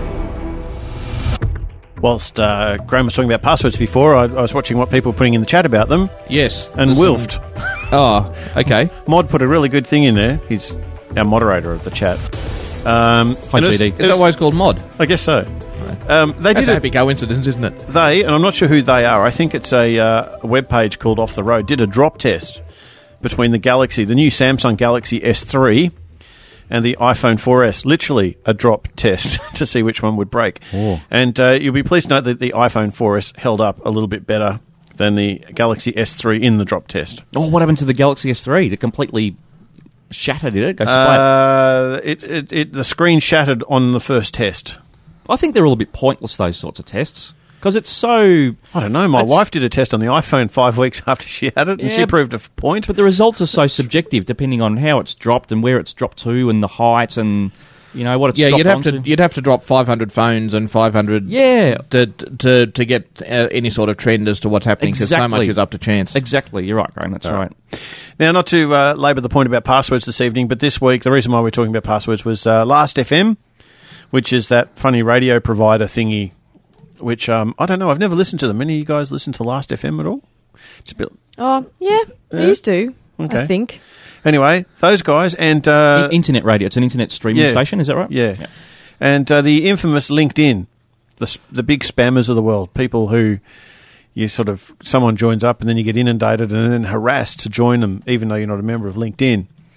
Whilst uh, Graham was talking about passwords before, I, I was watching what people were putting in the chat about them.
Yes.
And
there's
Wilft.
some- Oh, okay.
Mod put a really good thing in there. He's our moderator of the chat. Um,
Hi,
and it was-
G D.
it
It's
was-
always called Mod.
I guess so. Um, they
That's
did
a
it.
happy coincidence, isn't it?
They, and I'm not sure who they are, I think it's a, uh, a web page called Off the Road, did a drop test between the Galaxy, the new Samsung Galaxy S three and the iPhone four S. Literally a drop test to see which one would break.
Oh.
And uh, you'll be pleased to note that the iPhone four S held up a little bit better than the Galaxy S three in the drop test.
Oh, what happened to the Galaxy S three? It completely shattered, did it? Go splat.
Uh, it, it, it, the screen shattered on the first test.
I think they're all a bit pointless, those sorts of tests, because it's so...
I don't know. My
It's-
wife did a test on the iPhone five weeks after she had it, and
Yeah,
she proved a point.
But the results are so subjective, depending on how it's dropped and where it's dropped to, and the height, and you know what it's
Yeah,
dropped
you'd have
onto.
to you'd have to drop five hundred phones and five hundred
Yeah.
to to to get uh, any sort of trend as to what's happening because so
Exactly.
much is up to chance.
Exactly, you're right, Graham. That's
All
right.
right. Now, not to uh, labour the point about passwords this evening, but this week, the reason why we're talking about passwords was uh, Last F M, which is that funny radio provider thingy, which, um, I don't know, I've never listened to them. Any of you guys listen to Last F M at all? It's a bit...
Oh, yeah,
Yeah?
I used to,
Okay.
I think.
Anyway, those guys and... Uh,
I- internet radio. It's an internet streaming
yeah.
station, is that right?
Yeah. And uh, the infamous LinkedIn, the s- the big spammers of the world, people who you sort of, someone joins up and then you get inundated and then harassed to join them, even though you're not a member of LinkedIn.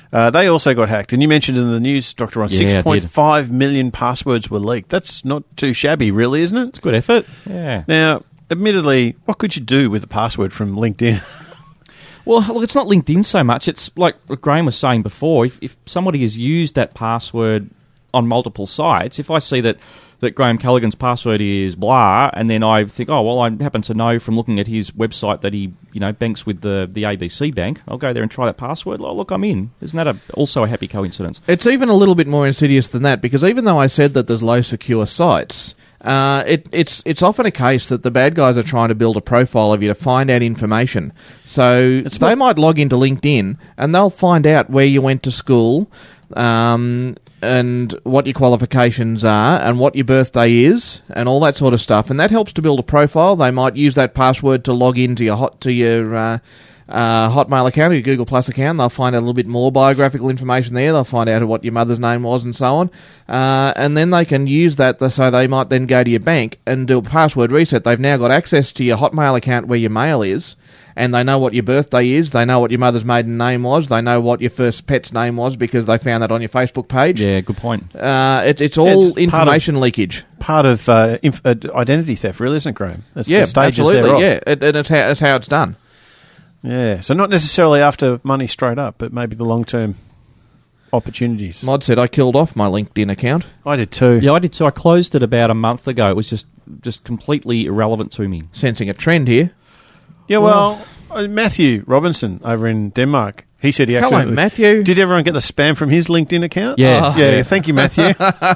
Uh, they also got hacked. And you mentioned in the news, Doctor Ron,
Yeah, I
six point
did.
five million passwords were leaked. That's not too shabby, really, isn't it?
It's good effort. Yeah.
Now, admittedly, what could you do with a password from LinkedIn?
Well, look, it's not LinkedIn so much. It's like what Graham was saying before. If, if somebody has used that password on multiple sites, if I see that, that Graham Callaghan's password is blah, and then I think, oh, well, I happen to know from looking at his website that he, you know, banks with the, the A B C Bank, I'll go there and try that password. Oh, look, I'm in. Isn't that a, also a happy coincidence?
It's even a little bit more insidious than that, because even though I said that there's low secure sites, uh, it, it's it's often a case that the bad guys are trying to build a profile of you to find out information. So
It's
they
not-
might log into LinkedIn and they'll find out where you went to school, um, and what your qualifications are, and what your birthday is, and all that sort of stuff. And that helps to build a profile. They might use that password to log into your hot to your uh, uh, Hotmail account or your Google Plus account. They'll find out a little bit more biographical information there. They'll find out what your mother's name was and so on. Uh, and then they can use that, so they might then go to your bank and do a password reset. They've now got access to your Hotmail account where your mail is, and they know what your birthday is, they know what your mother's maiden name was, they know what your first pet's name was because they found that on your Facebook page.
Yeah, good point.
Uh, it, it's all
It's part
information
of-
leakage.
Part of uh, inf- uh, identity theft, really, isn't it, Graham? That's
Yeah,
the stages
absolutely,
thereof.
yeah. It, and it's how, it's how it's done.
Yeah, so not necessarily after money straight up, but maybe the long-term opportunities.
Mod said I killed off my LinkedIn account.
I did too.
Yeah, I did too. I closed it about a month ago. It was just just completely irrelevant to me.
Sensing a trend here.
Yeah, well, uh, Matthew Robinson over in Denmark, he said he
Hello,
accidentally...
Matthew.
Did everyone get the spam from his LinkedIn account?
Yeah.
Oh, yeah,
Yeah.
thank you, Matthew.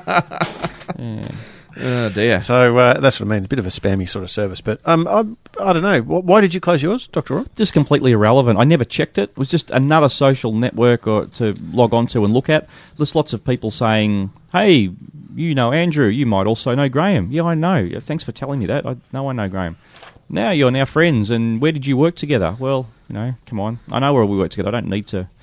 Yeah.
Oh, dear.
So uh, that's what I mean, a bit of a spammy sort of service. But um, I, I don't know. Wh- Why did you close yours, Doctor Ron?
Just completely irrelevant. I never checked it. It was just another social network or to log on to and look at. There's lots of people saying, hey, you know Andrew, you might also know Graham. Yeah, I know. Yeah, thanks for telling me that. I know I know Graham. Now you're now friends, and where did you work together? Well, you know, come on. I know where we work together. I don't need to.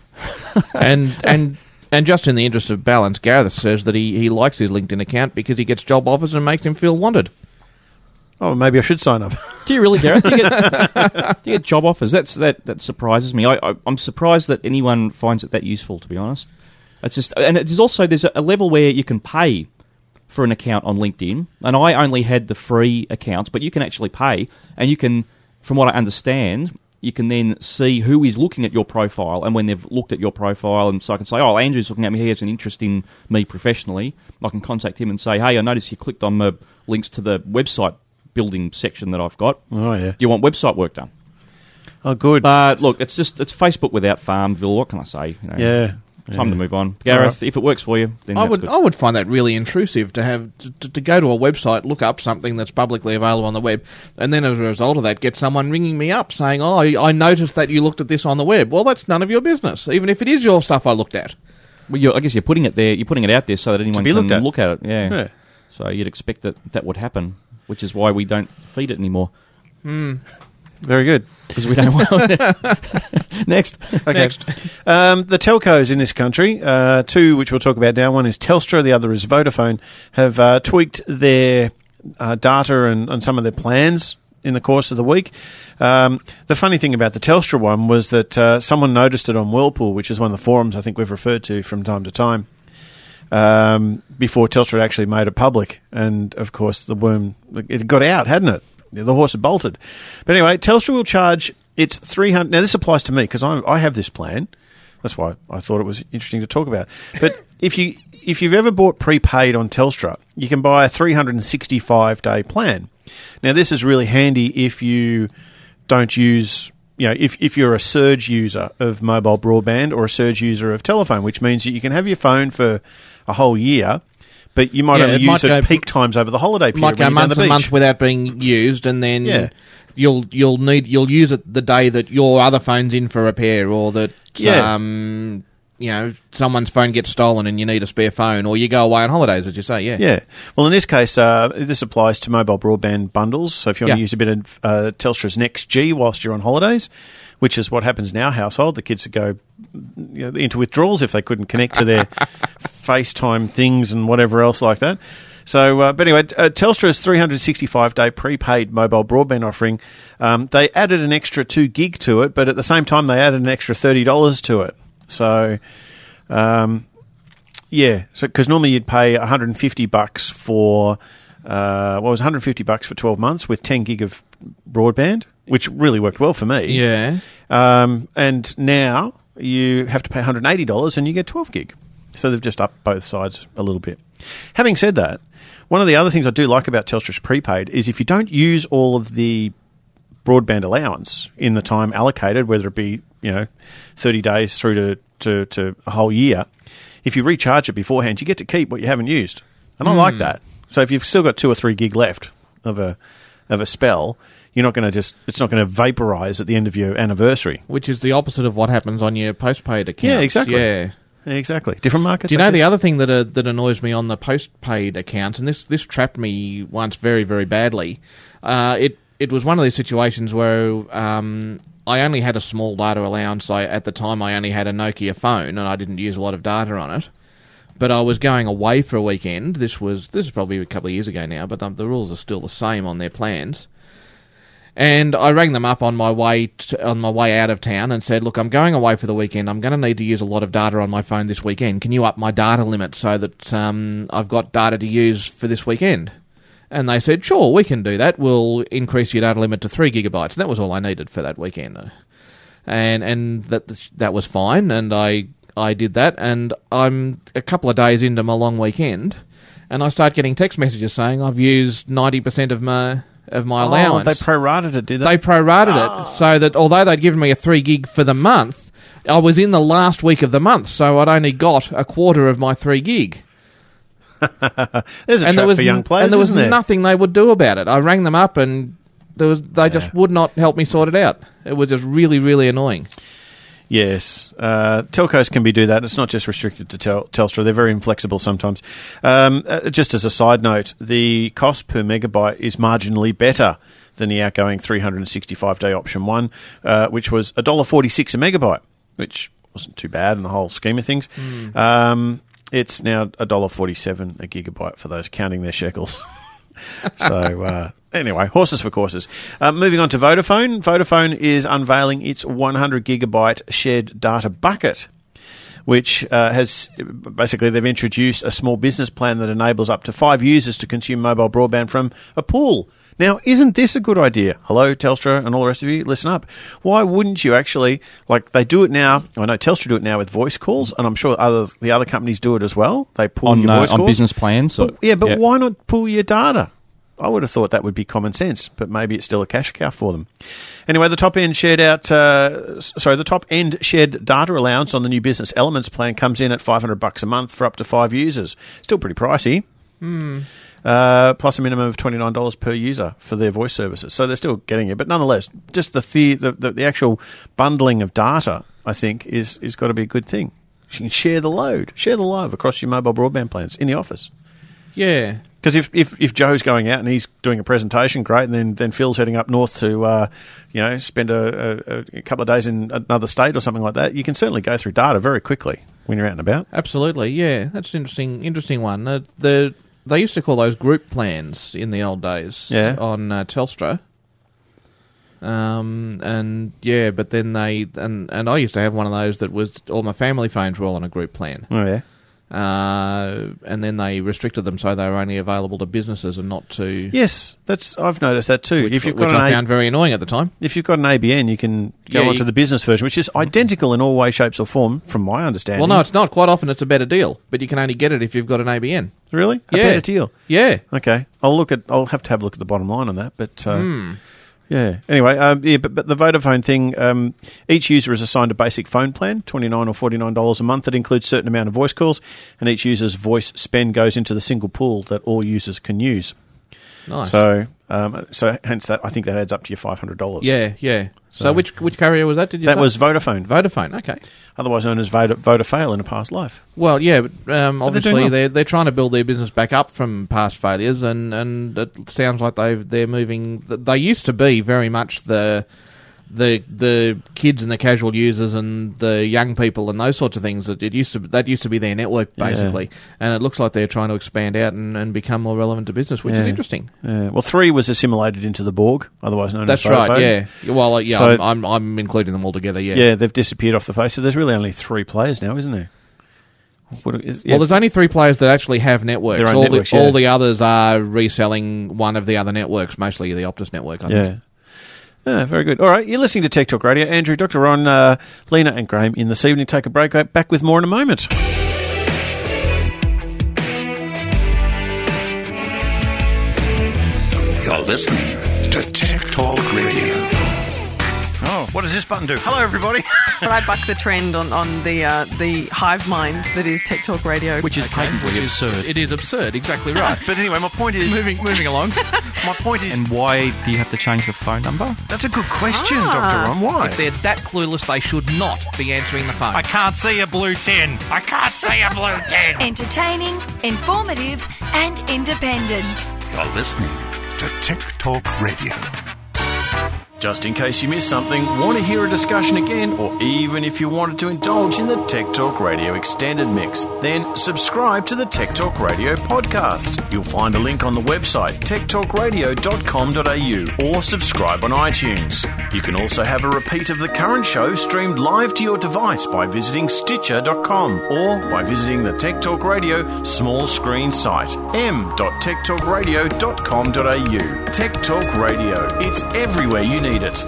and and and just in the interest of balance, Gareth says that he, he likes his LinkedIn account because he gets job offers and makes him feel wanted.
Oh, maybe I should sign up.
Do you really, Gareth? Do you get, do you get job offers? That's that. That surprises me. I, I, I'm surprised that anyone finds it that useful. To be honest, it's just, and there's also there's a level where you can pay for an account on LinkedIn, and I only had the free accounts, but you can actually pay, and you can, from what I understand, you can then see who is looking at your profile, and when they've looked at your profile, and so I can say, oh, Andrew's looking at me, he has an interest in me professionally, I can contact him and say, hey, I noticed you clicked on the links to the website building section that I've got.
Oh, yeah.
Do you want website work done?
Oh, good.
But look, it's just, it's Facebook without Farmville, what can I say? You know,
yeah.
Time
yeah.
to move on. Gareth,
Right.
if it works for you, then
I
that's
would
good.
I would find that really intrusive to have to, to go to a website, look up something that's publicly available on the web, and then as a result of that, get someone ringing me up saying, "Oh, I, I noticed that you looked at this on the web." Well, that's none of your business, even if it is your stuff I looked at.
Well, you're, I guess you're putting it there. You're putting it out there so that anyone
be
can
looked at.
look at it. Yeah.
Yeah.
So you'd expect that that would happen, which is why we don't feed it anymore
Very good.
because we don't want it. Next.
Okay.
Next.
Um, the telcos in this country, uh, two which we'll talk about now, one is Telstra, the other is Vodafone, have uh, tweaked their uh, data and, and some of their plans in the course of the week. Um, the funny thing about the Telstra one was that uh, someone noticed it on Whirlpool, which is one of the forums I think we've referred to from time to time, um, before Telstra actually made it public. And, of course, the worm, it got out, hadn't it? The horse had bolted. But anyway, Telstra will charge its three hundred... Now, this applies to me because I I have this plan. That's why I thought it was interesting to talk about. But if, you, if you've ever bought prepaid on Telstra, you can buy a three hundred sixty-five day plan. Now, this is really handy if you don't use... You know, if, if you're a surge user of mobile broadband or a surge user of telephone, which means that you can have your phone for a whole year, but you might
Yeah,
only
it
use
might
it
go-
peak times over the holiday period.
Might
when
go
you're down
months
the
and
beach.
months without being used, and then
Yeah.
you'll you'll need you'll use it the day that your other phone's in for repair, or that
Yeah.
um you know someone's phone gets stolen and you need a spare phone, or you go away on holidays, as you say. Yeah,
Yeah. Well, in this case, uh, this applies to mobile broadband bundles. So if you want
Yeah.
to use a bit of uh, Telstra's Next G whilst you're on holidays, which is what happens in our household, the kids would go you know, into withdrawals if they couldn't connect to their FaceTime things and whatever else like that. So, uh, but anyway, uh, Telstra's three hundred sixty-five day prepaid mobile broadband offering, um, they added an extra two gig to it, but at the same time they added an extra thirty dollars to it. So, um, yeah, so because normally you'd pay one hundred fifty bucks for uh, what was one hundred fifty bucks for twelve months with ten gig of broadband, which really worked well for me.
Yeah.
Um, and now you have to pay one hundred eighty dollars and you get twelve gig. So they've just upped both sides a little bit. Having said that, one of the other things I do like about Telstra's prepaid is if you don't use all of the broadband allowance in the time allocated, whether it be, you know, thirty days through to, to, to a whole year, if you recharge it beforehand, you get to keep what you haven't used. And I
Mm.
like that. So if you've still got two or three gig left of a of a spell, you're not going to just, it's not going to vaporize at the end of your anniversary.
Which is the opposite of what happens on your postpaid account.
Yeah, exactly.
Yeah.
Exactly. Different markets.
Do you
I
know the
guess.
other thing that uh, that annoys me on the postpaid accounts, and this, this trapped me once very, very badly, uh, it, it was one of these situations where um, I only had a small data allowance. I, at the time, I only had a Nokia phone, and I didn't use a lot of data on it. But I was going away for a weekend. This was this is probably a couple of years ago now, but the, the rules are still the same on their plans. And I rang them up on my way to, on my way out of town and said, look, I'm going away for the weekend. I'm going to need to use a lot of data on my phone this weekend. Can you up my data limit so that um, I've got data to use for this weekend? And they said, sure, we can do that. We'll increase your data limit to three gigabytes. And that was all I needed for that weekend. And and that that was fine, and I, I did that. And I'm a couple of days into my long weekend, and I start getting text messages saying I've used ninety percent of my... of my
Oh,
allowance.
they prorated it, did they?
They prorated
Oh.
it so that although they'd given me a three gig for the month, I was in the last week of the month, so I'd only got a quarter of my three gig.
There's a
and
trap
there was
for young
n-
players,
and there was
isn't there?
nothing they would do about it. I rang them up and there was they just would not help me sort it out. It was just really, really annoying.
Yes, uh, telcos can be do that. It's not just restricted to tel- Telstra. They're very inflexible sometimes. Um, uh, just as a side note, the cost per megabyte is marginally better than the outgoing three hundred sixty-five day option one, uh, which was one dollar forty-six a megabyte, which wasn't too bad in the whole scheme of things.
Mm.
Um, it's now one dollar forty-seven a gigabyte for those counting their shekels. so... Uh, Anyway, horses for courses. Uh, moving on to Vodafone. Vodafone is unveiling its one hundred gigabyte shared data bucket, which uh, has basically they've introduced a small business plan that enables up to five users to consume mobile broadband from a pool. Now, isn't this a good idea? Hello, Telstra and all the rest of you, listen up. Why wouldn't you actually, like they do it now, I know Telstra do it now with voice calls, and I'm sure other the other companies do it as well. They pool
on,
your
uh,
voice
on
calls.
business plans.
But,
or-
yeah, but
Yep.
why not pool your data? I would have thought that would be common sense, but maybe it's still a cash cow for them. Anyway, the top end shared out, uh, sorry, the top end shared data allowance on the new Business Elements plan comes in at five hundred bucks a month for up to five users. Still pretty pricey.
Hmm.
Uh, plus a minimum of twenty-nine dollars per user for their voice services. So they're still getting it. But nonetheless, just the the, the, the, the actual bundling of data, I think, is, is got to be a good thing. You can share the load, share the load across your mobile broadband plans in the office.
Yeah.
Because if, if, if Joe's going out and he's doing a presentation, great, and then, then Phil's heading up north to, uh, you know, spend a, a, a couple of days in another state or something like that, you can certainly go through data very quickly when you're out and about.
Absolutely, yeah. That's an interesting, interesting one. Uh, the They used to call those group plans in the old days
Yeah.
on uh, Telstra. Um, and yeah, but then they, and, and I used to have one of those that was, all my family phones were all on a group plan.
Oh, yeah.
Uh, and then they restricted them so they were only available to businesses and not to...
Yes, that's I've noticed that too.
Which,
if you've
which
got an
I
A-
found very annoying at the time.
If you've got an A B N, you can go
Yeah,
onto
you-
the business version, which is identical in all ways, shapes or form, from my understanding.
Well, no, it's not. Quite often it's a better deal, but you can only get it if you've got an A B N.
Really? A
Yeah.
better deal?
Yeah.
Okay. I'll look at. I'll have to have a look at the bottom line on that, but... Uh,
Hmm.
Yeah. Anyway, um, yeah, but, but the Vodafone thing, um, each user is assigned a basic phone plan, twenty-nine or forty-nine dollars a month, that includes a certain amount of voice calls, and each user's voice spend goes into the single pool that all users can use.
Nice.
So, um, so hence that, I think that adds up to your five hundred dollars.
Yeah, yeah. So,
So-
which which carrier was that? Did you
That
say?
was Vodafone.
Vodafone, okay.
Otherwise known as Voda, Vodafail in a past life.
Well, yeah, but um,
But they're doing
obviously
well.
they're they're trying to build their business back up from past failures, and, and it sounds like they've they're moving. They used to be very much the the the kids and the casual users and the young people and those sorts of things. That it used to that used to be their network basically, yeah. and it looks like they're trying to expand out and, and become more relevant to business, which
yeah.
is interesting.
Yeah. Well, three was assimilated into the Borg, otherwise known
That's
as Vodafone.
right. Yeah. Well, yeah,
so,
I'm, I'm I'm including them all together. Yeah.
Yeah, they've disappeared off the face. So there's really only three players now, isn't there? What is, yeah.
Well, there's only three players that actually have networks.
Their own
all,
networks,
the,
yeah.
all the others are reselling one of the other networks, mostly the Optus network, I
yeah.
think.
Yeah, very good. All right, you're listening to Tech Talk Radio. Andrew, Doctor Ron, uh, Lena and Graham in this evening. Take a break. Back with more in a moment.
You're listening to Tech Talk Radio.
Oh, what does this button do? Hello, everybody.
But I buck the trend on, on the uh, the hive mind that is Tech Talk Radio.
Which is
Okay.
patently absurd.
It is absurd, exactly right.
But anyway, my point is...
moving moving along.
My point is...
And why do you have to change the phone number?
That's a good question,
Ah.
Doctor Ron. Why?
If they're that clueless, they should not be answering the phone.
I can't see a blue tin. I can't see a blue tin.
Entertaining, informative, and independent.
You're listening to Tech Talk Radio.
Just in case you missed something, want to hear a discussion again, or even if you wanted to indulge in the Tech Talk Radio extended mix, then subscribe to the Tech Talk Radio podcast. You'll find a link on the website tech talk radio dot com dot a u or subscribe on iTunes. You can also have a repeat of the current show streamed live to your device by visiting stitcher dot com or by visiting the Tech Talk Radio small screen site m dot tech talk radio dot com dot a u. Tech Talk Radio. It's everywhere you need it.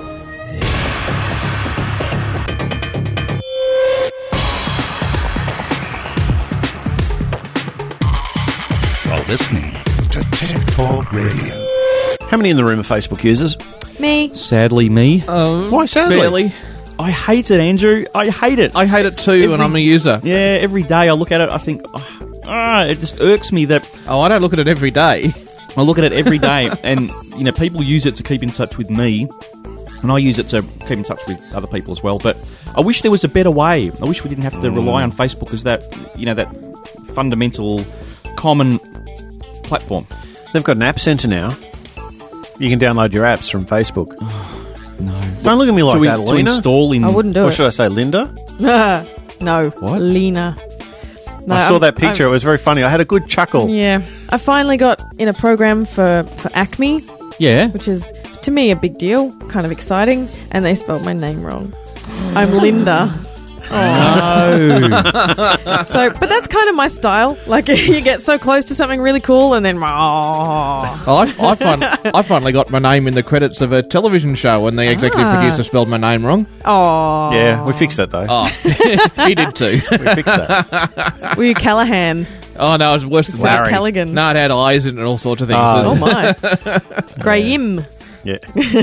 You're listening to Tech Talk Radio.
How many in the room are Facebook users?
Me.
Sadly, me.
Um,
Why sadly?
Barely.
I hate it, Andrew. I hate it.
I hate it too,
Every-
and I'm a user.
Yeah, every day I look at it, I think, oh, ah, it just irks me that
Oh, I don't look at it every day.
I look at it every day, and you know, people use it to keep in touch with me, and I use it to keep in touch with other people as well. But I wish there was a better way. I wish we didn't have to rely on Facebook as that, you know, that fundamental, common platform.
They've got an app centre now. You can download your apps from Facebook.
No,
Don't look at me like
to,
that,
in- to
Lena.
install in.
I wouldn't do
Or
it.
should I say Linda?
no.
What?
Lena. No,
I saw
I'm-
that picture.
I'm-
It was very funny. I had a good chuckle.
Yeah. I finally got in a program for, for Acme,
Yeah.
which is, to me, a big deal, kind of exciting, and they spelled my name wrong. I'm Linda.
No.
So, but that's kind of my style. Like, you get so close to something really cool, and then, oh.
Oh, I, I, fin- I finally got my name in the credits of a television show, and the executive
Ah.
producer spelled my name wrong.
Oh.
Yeah, we fixed that though.
Oh, he did too.
We fixed that.
Were you Callahan?
Oh no, it was worse than
Instead of
Larry.
Callaghan.
No, it had eyes in it and all sorts of things.
Oh.
Oh, my. Graham.
Yeah.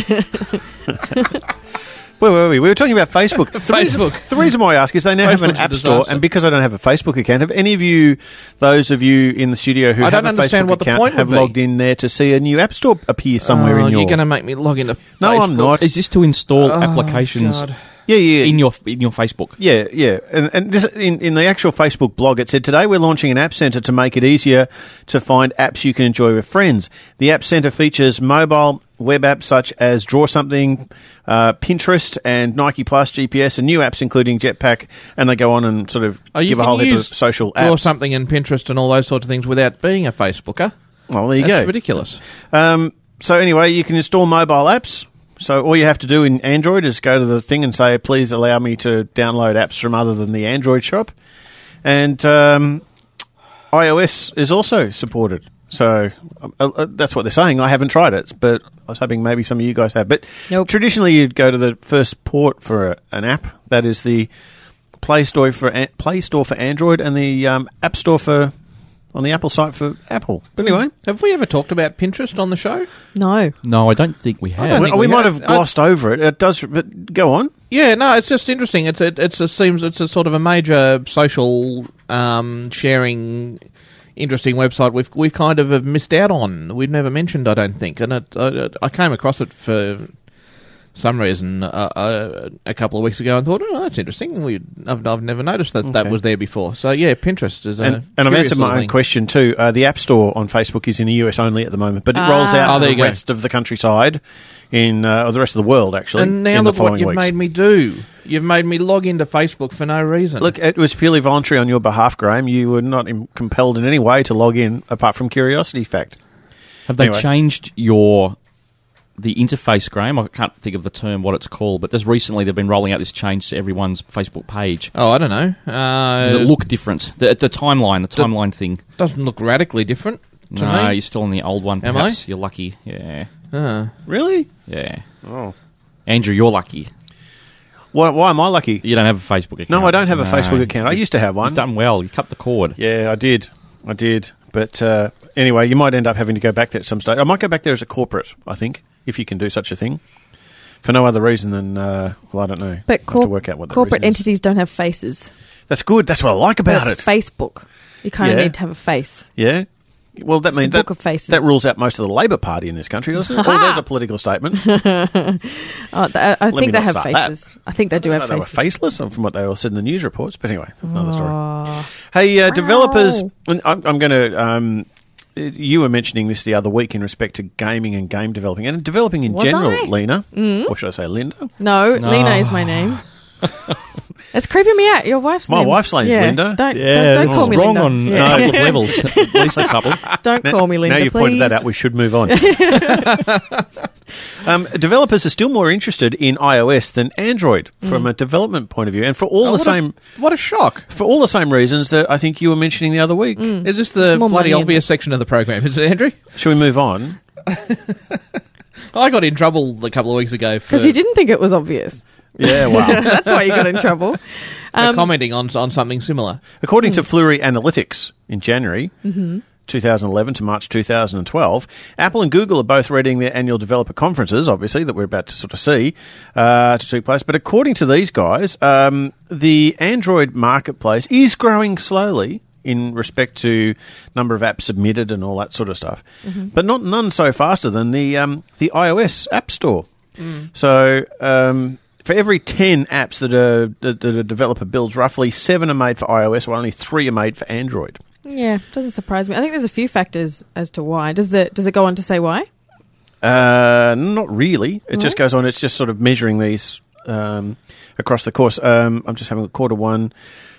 Where were we? We were talking about Facebook. The reason-
Facebook.
the reason why I ask is they now have an
Facebook's a
app store,
disaster.
and because I don't have a Facebook account, have any of you, those of you in the studio who
I
have
don't
a
understand
Facebook
what the
account,
point would
have
be.
logged in there to see a new app store appear somewhere
Oh,
in your...
you're going to make me log into
No,
Facebook.
I'm not.
Is this to install
Oh,
applications
God.
Yeah, yeah.
in your in your Facebook?
Yeah, yeah. And, and this, in, in the actual Facebook blog, it said, today we're launching an app centre to make it easier to find apps you can enjoy with friends. The app centre features mobile web apps such as Draw Something, uh, Pinterest, and Nike Plus, G P S, and new apps including Jetpack, and they go on and sort of
Oh, you
give a
can
whole heap of
use
social
Draw
apps.
something in Pinterest and all those sorts of things without being a Facebooker.
Well, there you
That's
go.
ridiculous.
Um, so anyway, you can install mobile apps. So all you have to do in Android is go to the thing and say, please allow me to download apps from other than the Android shop. And um, iOS is also supported. So uh, uh, that's what they're saying. I haven't tried it, but I was hoping maybe some of you guys have. But
Nope.
traditionally, you'd go to the first port for a, an app. That is the Play Store for a- Play Store for Android and the um, App Store for on the Apple site for Apple. But anyway,
Have we ever talked about Pinterest on the show?
No.
No, I don't think we have.
don't
we,
think
we
we
might
have.
have glossed over it. It does, but go on.
Yeah, no, it's just interesting. It's a, it's a seems it's a sort of a major social um, sharing, interesting website. We've we kind of have missed out on. We've never mentioned, I don't think, and it, I, I came across it for some reason uh, uh, a couple of weeks ago and thought, oh, that's interesting. We, I've, I've never noticed that that
Okay.
was there before. So, yeah, Pinterest is a
And, and I've
curious
answered my
little
own
thing.
question too. Uh, the App Store on Facebook is in the U S only at the moment, but it rolls
Ah.
out
Oh,
to
there
the
you go.
rest of the countryside, in uh, or the rest of the world actually.
And now
in the
look what
following
you've
weeks.
made me do. You've made me log into Facebook for no reason.
Look, it was purely voluntary on your behalf, Graham. You were not im- compelled in any way to log in, apart from curiosity fact.
Have they
Anyway.
changed your the interface, Graham? I can't think of the term, what it's called, but there's recently they've been rolling out this change to everyone's Facebook page.
Oh, I don't know. Uh,
Does it look different? The, the timeline, the timeline thing.
Doesn't look radically different to
No,
me.
you're still on the old one,
Am
perhaps.
I?
You're lucky, yeah.
Ah.
Really?
Yeah.
Oh.
Andrew, you're lucky.
Why, why am I lucky?
You don't have a Facebook account.
No, I don't have a
No.
Facebook account. I used to have one.
You've done well. You cut the cord.
Yeah, I did. I did. But uh, anyway, you might end up having to go back there at some stage. I might go back there as a corporate, I think, if you can do such a thing. For no other reason than, uh, well, I don't know.
But
I'll have
corp-
to work out what that
corporate
reason is.
entities don't have faces.
That's good. That's what I like about
But
it.
it's Facebook. You kind of
Yeah.
need to have a face.
Yeah. Well, that
It's
means
the
that,
book of faces.
that rules out most of the Labor Party in this country, doesn't it? Oh, there's a political statement.
oh, th- I, I
Let me
think they
not
have
start that.
faces. I think they do
I
have
thought they were
faces.
faceless from what they all said in the news reports. But anyway, that's another story.
Oh.
Hey, uh, developers, and I'm, I'm going to. Um, you were mentioning this the other week in respect to gaming and game developing and developing in
Was
general,
I?
Lena.
Mm.
Or should I say Linda?
No,
No.
Lena is my name. It's creeping me out. Your wife's
My
name.
wife's name's
yeah.
Linda.
Don't,
Yeah,
don't, don't
this
call
is
me
wrong
Linda.
on
Yeah.
a couple of levels, at least a couple.
Don't
Now-
call me Linda,
Now you've
please.
pointed that out, we should move on. um, developers are still more interested in iOS than Android from
Mm.
a development point of view, and for all
Oh,
the
what
same
A, what a shock.
for all the same reasons that I think you were mentioning the other week.
Mm.
Is this the
There's more
bloody
money in
obvious section of the program, is it, Andrew?
Shall we move on?
I got in trouble a couple of weeks ago for,
Because you didn't think it was obvious.
Yeah, wow.
That's why you got in trouble.
for
Um,
commenting on on something similar.
According to Flurry Analytics in January
Mm-hmm.
twenty eleven to March two thousand twelve, Apple and Google are both readying their annual developer conferences, obviously, that we're about to sort of see, uh, to take place. But according to these guys, um, the Android marketplace is growing slowly in respect to number of apps submitted and all that sort of stuff,
Mm-hmm.
but not none so faster than the um, the iOS App Store. So um, for every ten apps that a, that a developer builds, roughly seven are made for iOS, while only three are made for Android.
Yeah, doesn't surprise me. I think there's a few factors as to why. Does it does it go on to say why?
Uh, not really. It just
No?
goes on. It's just sort of measuring these um, across the course. Um, I'm just having a quarter one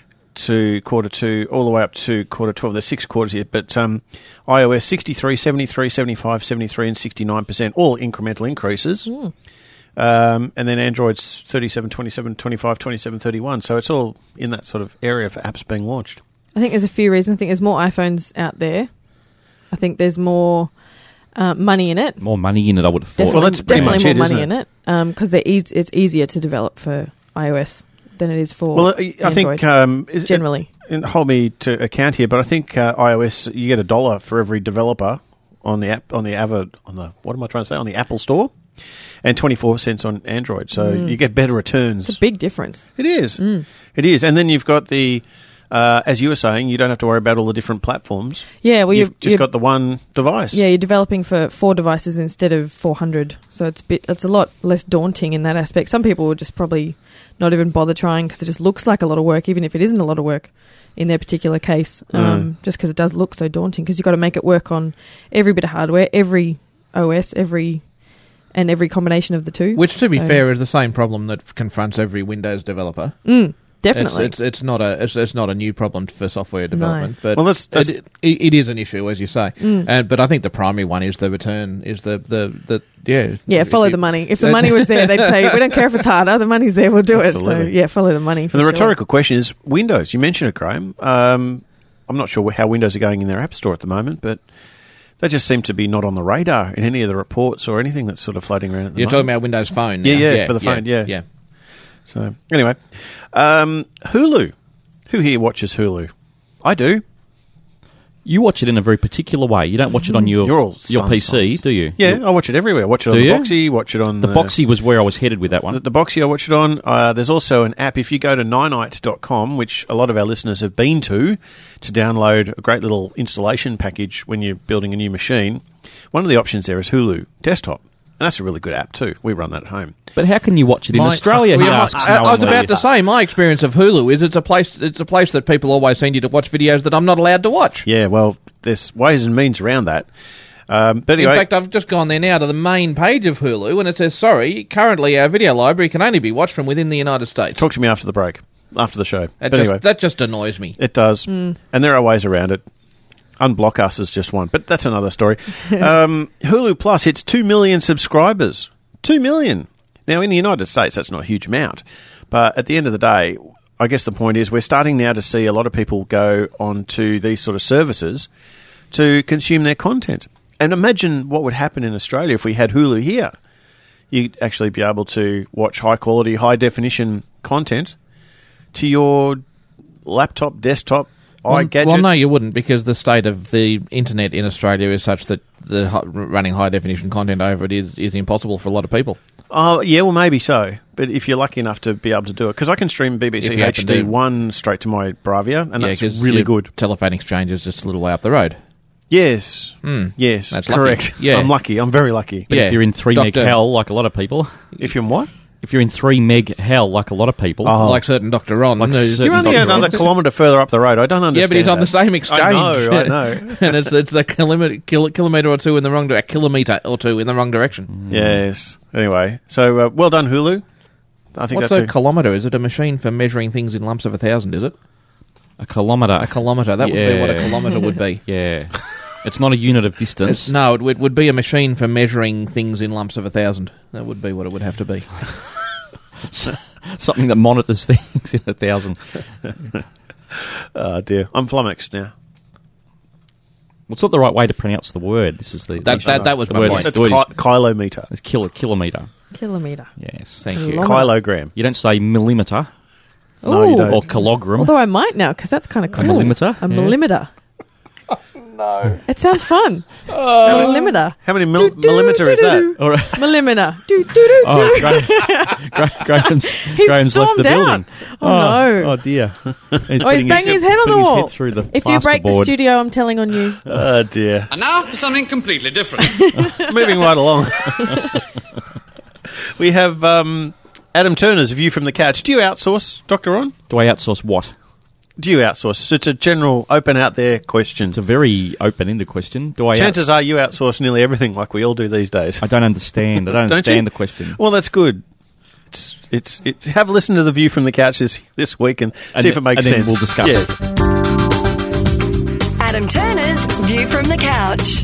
to quarter two, all the way up to quarter twelve. There's six quarters here, but um, iOS sixty-three, seventy-three, seventy-five, seventy-three, and sixty-nine percent, all incremental increases.
Mm.
Um, and then Android's thirty-seven, twenty-seven, twenty-five, twenty-seven, thirty-one. So it's all in that sort of area for apps being launched.
I think there's a few reasons. I think there's more iPhones out there. I think there's more uh, money in it.
More money in it, I would have thought.
Definitely,
Well, that's pretty
definitely
much
more
it,
money
isn't
in it because they're eas it's easier to develop for iOS than it is for
Well, I I think
Android,
um, is-
generally.
and hold me to account here, but I think uh, iOS you get a dollar for every developer on the app on the Ava on the what am I trying to say on the Apple Store, and twenty four cents on Android. So
Mm.
you get better returns.
It's a big difference.
It is.
Mm.
It is, and then you've got the. Uh, as you were saying, you don't have to worry about all the different platforms.
Yeah, well,
you've
you've-
just
you've-
got the one device.
Yeah, you're developing for four devices instead of four hundred, so it's a bit it's a lot less daunting in that aspect. Some people would just probably not even bother trying because it just looks like a lot of work, even if it isn't a lot of work in their particular case. Um,
Mm.
Just because it does look so daunting, because you've got to make it work on every bit of hardware, every O S, every and every combination of the two.
Which, to be
So-
fair, is the same problem that confronts every Windows developer.
Mm, definitely.
It's, it's, it's not a it's, it's not a new problem for software development, but
Well, that's- that's-
it, it, it is an issue, as you say.
Mm.
And but I think the primary one is the return. Is the the, the yeah
Yeah, follow
If you-
the money. If the money was there, they'd say, we don't care if it's harder, the money's there, we'll do it. So,
Absolutely.
yeah, follow the money. For
And the
sure.
rhetorical question is Windows. You mentioned it, Graham. Um, I'm not sure how Windows are going in their App Store at the moment, but they just seem to be not on the radar in any of the reports or anything that's sort of floating around at the
You're
moment.
talking about Windows Phone now.
Yeah, yeah,
Yeah,
for the
yeah,
phone, yeah.
yeah.
So, anyway. Um, Hulu. Who here watches Hulu? I do.
You watch it in a very particular way. You don't watch it on your
You're all
your
stunned
P C, do you?
Yeah,
You-
I watch it everywhere. I watch it
Do
on the
you?
Boxy, watch it on
The Boxy was where I was headed with that one.
The, the Boxy I watch it on. Uh, there's also an app. If you go to ninite dot com, which a lot of our listeners have been to, to download a great little installation package when you're building a new machine, one of the options there is Hulu Desktop. And that's a really good app too. We run that at home.
But how can you watch it in
My-
Australia?
Well,
He
yeah,
asks.
I, I was
knowingly.
about to say, my experience of Hulu is it's a place it's a place that people always send you to watch videos that I'm not allowed to watch.
Yeah, well, there's ways and means around that. Um, but anyway,
In fact, I've just gone there now to the main page of Hulu, and it says, sorry, currently our video library can only be watched from within the United States.
talk to me after the break, after the show.
That,
But
just,
anyway,
that just annoys me.
it does. And there are ways around it. Unblock us is just one, but that's another story. um, Hulu Plus hits two million subscribers. two million. Now, in the United States, that's not a huge amount. But at the end of the day, I guess the point is we're starting now to see a lot of people go onto these sort of services to consume their content. And imagine what would happen in Australia if we had Hulu here. You'd actually be able to watch high-quality, high-definition content to your laptop, desktop,
Well,
iGadget.
well, no, you wouldn't, because the state of the internet in Australia is such that the hi- running high definition content over it is, is impossible for a lot of people.
Oh, yeah, well, maybe so. But if you're lucky enough to be able to do it, because I can stream B B C
If you
H
happen
D
to-
one straight to my Bravia, and
Yeah,
that's
'cause
really
your
good.
Telephone exchange is just a little way up the road.
Yes.
Mm.
Yes,
That's
correct.
lucky. Yeah.
I'm lucky. I'm very lucky.
But
Yeah.
if you're in three meg
Doctor-
hell, like a lot of people,
If you're in what?
if you're in three meg hell, like a lot of people,
Oh.
Like certain Doctor Ron.
Like
who's-
certain
You're only
Doctor
another
Ron.
kilometre further up the road. I don't understand.
Yeah, but he's on
that.
the same exchange.
I know, I know.
and it's it's a kilometre, kil- kilometre or two in the wrong direction, a kilometre or two in the wrong direction.
Yes. Anyway, so uh, well done, Hulu. I think
What's
that's
a, kilometre? Is it a machine for measuring things in lumps of a thousand, is it?
a kilometre.
A kilometre. That would be what a
Yeah.
kilometre would be.
Yeah. It's not a unit of distance.
It's- no, it would, would be a machine for measuring things in lumps of a thousand. That would be what it would have to be.
Something that monitors things in a thousand.
Oh, dear. I'm flummoxed now.
Well, it's not the right way to pronounce the word. This is the
That-
the
that- that was
the
my
word
point.
is-
It's
the word is-
ki- kilometre.
It's kilo, kilometre.
Kilometre.
Yes.
Thank you.
Kilometre.
Kilogram.
You don't say millimetre
No, you
Ooh.
don't.
or kilogram.
Although I might now, because that's kind of cool.
millimetre?
A
Yeah.
millimetre.
No.
It sounds fun.
Uh,
a millimetre.
How many mil- millimetre is that?
Or,
Millimetre. Do, do, do,
oh,
do.
Graham, Gra- Graham's,
He's
Graham's left the
stormed out.
building.
Oh, no.
Oh dear. He's
Oh, he's
putting
banging his head on the
putting his
wall.
head through the
If you break the
plasterboard.
studio, I'm telling on you.
Oh, dear.
And now for something completely different.
Moving right along. We have um, Adam Turner's View from the Couch. Do you outsource, Doctor Ron?
Do I outsource what?
Do you outsource? It's a general, open out there question.
It's a very open-ended question. Do I? out-
Chances are you outsource nearly everything like we all do these days.
I don't understand. I don't
Don't you?
understand the question.
Well, that's good. It's, it's, it's, have a listen to the View from the Couch this, this week and,
And
see if it makes
and then
sense.
we'll discuss
Yes.
it.
Adam Turner's View from the Couch.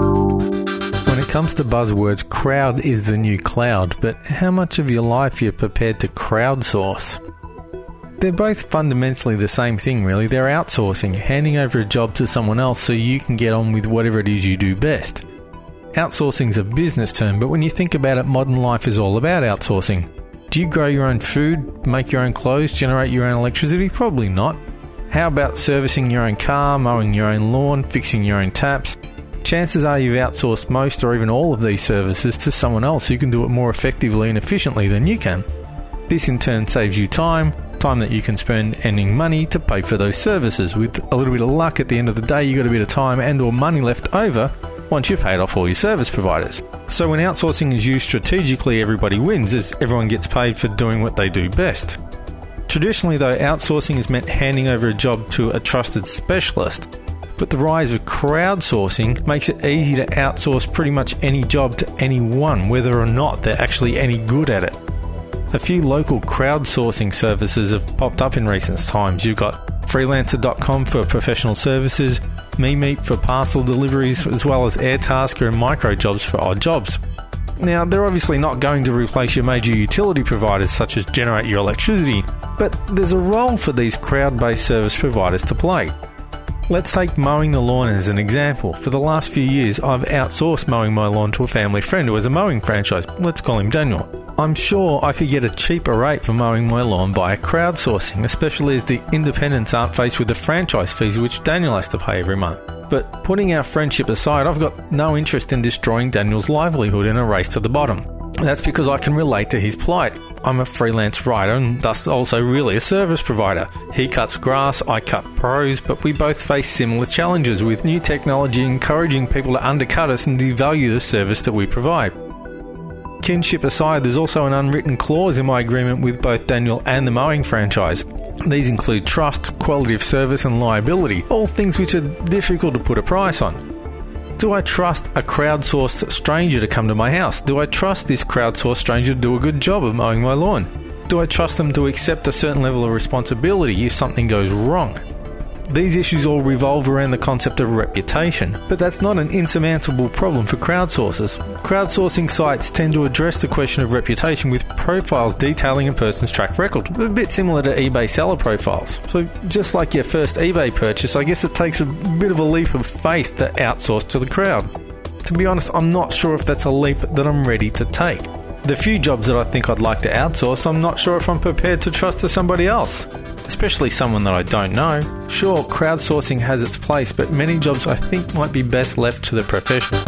When it comes to buzzwords, crowd is the new cloud, but how much of your life you're prepared to crowdsource? They're both fundamentally the same thing, really. They're outsourcing, handing over a job to someone else so you can get on with whatever it is you do best. Outsourcing's a business term, but when you think about it, modern life is all about outsourcing. Do you grow your own food, make your own clothes, generate your own electricity? Probably not. How about servicing your own car, mowing your own lawn, fixing your own taps? Chances are you've outsourced most or even all of these services to someone else who can do it more effectively and efficiently than you can. This in turn saves you time, time that you can spend earning money to pay for those services. With a little bit of luck, at the end of the day, you've got a bit of time and or money left over once you've paid off all your service providers. So when outsourcing is used strategically, everybody wins as everyone gets paid for doing what they do best. Traditionally though, outsourcing has meant handing over a job to a trusted specialist. But the rise of crowdsourcing makes it easy to outsource pretty much any job to anyone, whether or not they're actually any good at it. A few local crowdsourcing services have popped up in recent times. You've got freelancer dot com for professional services, MeMeet for parcel deliveries, as well as Airtasker and Microjobs for odd jobs. Now, they're obviously not going to replace your major utility providers such as Generate Your Electricity, but there's a role for these crowd-based service providers to play. Let's take mowing the lawn as an example. For the last few years, I've outsourced mowing my lawn to a family friend who has a mowing franchise. Let's call him Daniel. I'm sure I could get a cheaper rate for mowing my lawn via crowdsourcing, especially as the independents aren't faced with the franchise fees which Daniel has to pay every month. But putting our friendship aside, I've got no interest in destroying Daniel's livelihood in a race to the bottom. That's because I can relate to his plight. I'm a freelance writer and thus also really a service provider. He cuts grass, I cut prose, but we both face similar challenges with new technology encouraging people to undercut us and devalue the service that we provide. Kinship aside, there's also an unwritten clause in my agreement with both Daniel and the mowing franchise. These include trust, quality of service and liability, all things which are difficult to put a price on. Do I trust a crowdsourced stranger to come to my house? Do I trust this crowdsourced stranger to do a good job of mowing my lawn? Do I trust them to accept a certain level of responsibility if something goes wrong? These issues all revolve around the concept of reputation, but that's not an insurmountable problem for crowdsourcers. Crowdsourcing sites tend to address the question of reputation with profiles detailing a person's track record, a bit similar to eBay seller profiles. So just like your first eBay purchase, I guess it takes a bit of a leap of faith to outsource to the crowd. To be honest, I'm not sure if that's a leap that I'm ready to take. The few jobs that I think I'd like to outsource, I'm not sure if I'm prepared to trust to somebody else, especially someone that I don't know. Sure, crowdsourcing has its place, but many jobs I think might be best left to the professionals.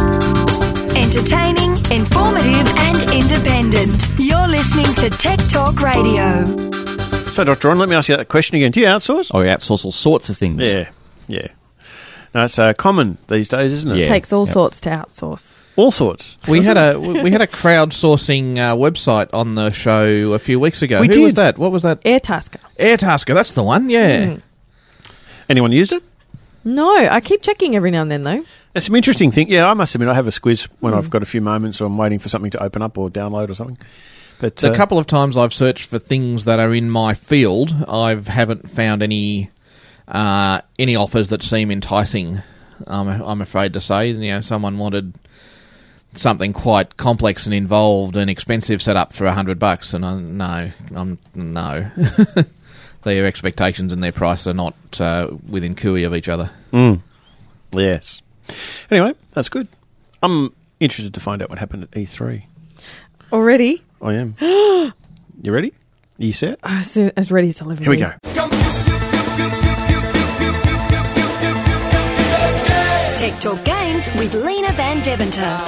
Entertaining, informative and independent. You're listening to Tech Talk Radio.
So, Doctor Ron, let me ask you that question again. Do you outsource?
Oh, we outsource all sorts of things.
Yeah, yeah. No, it's uh, common these days, isn't it?
It takes all yep. sorts to outsource.
All sorts.
We had a we had a crowdsourcing uh, website on the show a few weeks ago.
We
Who
did.
was that? What was that?
Airtasker.
Airtasker, that's the one, yeah.
Mm.
Anyone used it?
No, I keep checking every now and then, though.
There's some interesting things. Yeah, I must admit, I have a squiz when
Mm.
I've got a few moments or I'm waiting for something to open up or download or something. But
a
uh,
couple of times I've searched for things that are in my field. I haven't found any uh, any offers that seem enticing, I'm, I'm afraid to say. You know, someone wanted something quite complex and involved and expensive set up for a hundred bucks, and I, no, I'm no. Their expectations and their price are not uh, within cooey of each other.
Mm. Yes. Anyway, that's good. I'm interested to find out what happened at E three.
Already?
I am. You ready? Are you set?
As, soon, as ready as I'll ever
Here we
be.
go.
Tech Talk Games with Lena Van Deventer.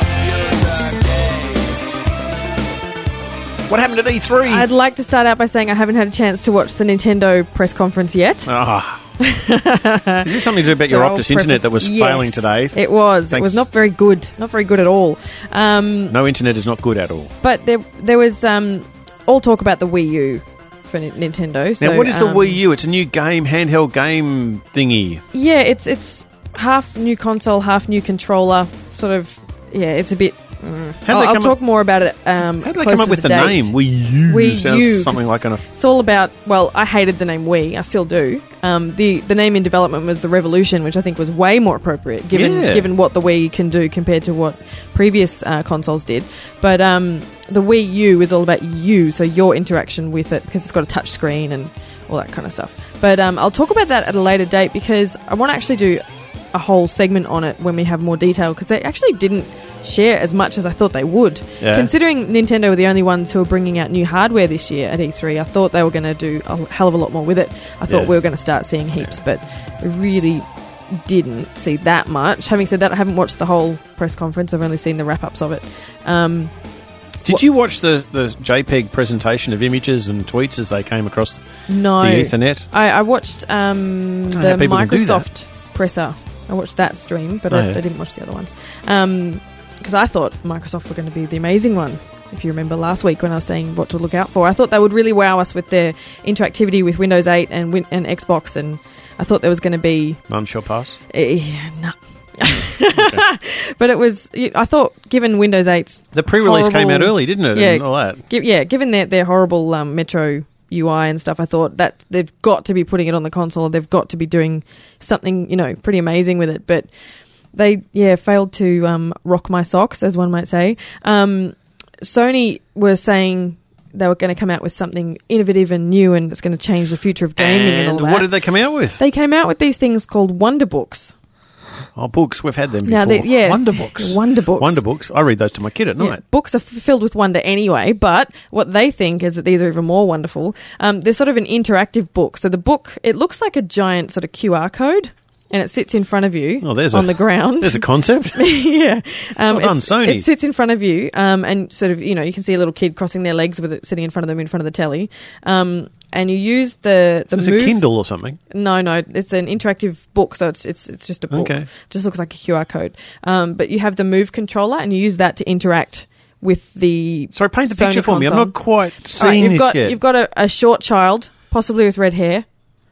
What happened at E three?
I'd like to start out by saying I haven't had a chance to watch the Nintendo press conference yet.
Ah. Is this something to do about
So
your
I'll
Optus
preface-
internet that was
Yes,
failing today?
It was.
Thanks.
It was not very good. Not very good at all. Um,
No internet is not good at all.
but there, there was um, all talk about the Wii U for N- Nintendo. So,
now, what is the
um,
Wii U? It's a new game, handheld game thingy.
Yeah, it's it's half new console, half new controller. Sort of. Yeah, it's a bit. Mm.
How'd
I'll,
they
I'll
come
talk
up-
more about it. Um,
How did they
closer
come up
to
with the,
date.
name? Wii U.
Wii
Sounds
U.
something like an...
It's all about. Well, I hated the name Wii. I still do. Um, the the name in development was the Revolution, which I think was way more appropriate given
Yeah.
given what the Wii can do compared to what previous uh, consoles did. But um, the Wii U is all about you, so your interaction with it, because it's got a touch screen and all that kind of stuff. But um, I'll talk about that at a later date because I want to actually do a whole segment on it when we have more detail, because they actually didn't share as much as I thought they would.
Yeah.
Considering Nintendo were the only ones who were bringing out new hardware this year at E three, I thought they were going to do a hell of a lot more with it. I thought
Yeah.
we were going to start seeing heaps, but we really didn't see that much. Having said that, I haven't watched the whole press conference. I've only seen the wrap-ups of it. Um,
Did you watch the, the JPEG presentation of images and tweets as they came across
no.
the Ethernet?
I, I watched um,
I don't know
the
how people can do that.
Microsoft presser. I watched that stream, but
Oh,
I,
yeah.
I didn't watch the other ones. Um, because I thought Microsoft were going to be the amazing one. If you remember last week when I was saying what to look out for, I thought they would really wow us with their interactivity with Windows eight and Win- and Xbox, and I thought there was going to be
None shall pass.
eh, no. But it was. I thought, given Windows eight's
The pre-release came
horrible-
out early, didn't it?
Yeah,
And all that.
gi- yeah. Given their their horrible um, Metro U I and stuff, I thought that they've got to be putting it on the console. They've got to be doing something, you know, pretty amazing with it. But they, yeah, failed to um, rock my socks, as one might say. Um, Sony was saying they were going to come out with something innovative and new, and it's going to change the future of gaming and,
And
all that.
what did they come out with?
They came out with these things called Wonder Books.
Oh, books. We've had them before.
Now, they, yeah,
Wonder Books.
Wonder Books.
Wonder books. I read those to my kid at
Yeah,
night.
books are f- filled with wonder anyway, but what they think is that these are even more wonderful. Um, they're sort of an interactive book. So the book, it looks like a giant sort of Q R code, and it sits in front of you
Oh, there's
on
a,
the ground.
There's a concept.
yeah. Um,
Well done,
it's-
Sony.
It sits in front of you, um, and sort of, you know, you can see a little kid crossing their legs with it sitting in front of them in front of the telly. Um, and you use the, the
Is this
move...
a Kindle or something?
No, no, it's an interactive book, so it's it's it's just a book.
Okay.
Just looks like a Q R code. Um, but you have the Move controller, and you use that to interact with the
Sorry, paint the
Sony
picture for me. I'm
console.
not quite
All right,
seeing
you've
this
got,
yet.
You've got a, a short child, possibly with red hair.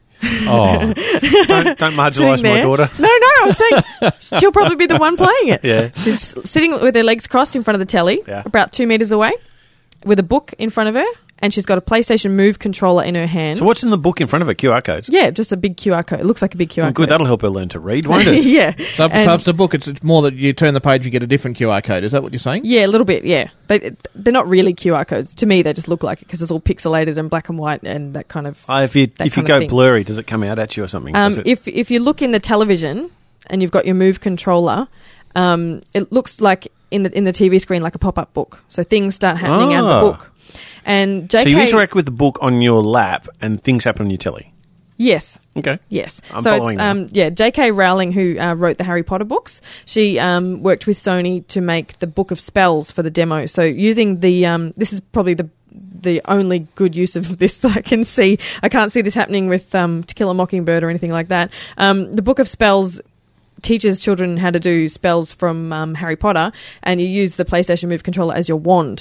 Oh,
don't, don't marginalise
Sitting
my
there.
daughter.
No, no, I'm saying she'll probably be the one playing it.
Yeah.
She's sitting with her legs crossed in front of the telly,
Yeah.
about two metres away, with a book in front of her, and she's got a PlayStation Move controller in her hand.
So what's in the book in front of her? Q R codes?
Yeah, just a big Q R code. It looks like a big Q R
Oh,
code.
good, that'll help her learn to read, won't it?
yeah.
So,
And-
so if it's a book, it's, it's more that you turn the page and get a different Q R code. Is that what you're saying?
Yeah, a little bit, yeah. They, they're not really Q R codes. To me, they just look like it because it's all pixelated and black and white and that kind of...
Uh, if you
that
if you
kind of
go
thing.
blurry, does it come out at you or something?
Um,
Does it-
if if you look in the television and you've got your Move controller, um, it looks like in the in the T V screen like a pop-up book. So things start happening out of
Ah.
the book. And J K...
So you interact with the book on your lap and things happen on your telly?
Yes.
Okay.
Yes.
I'm
so
following
it's
now.
um yeah, J K Rowling, who uh, wrote the Harry Potter books, she um worked with Sony to make the Book of Spells for the demo. So using the um this is probably the the only good use of this that I can see. I can't see this happening with um To Kill a Mockingbird or anything like that. Um the Book of Spells teaches children how to do spells from um, Harry Potter, and you use the PlayStation Move controller as your wand.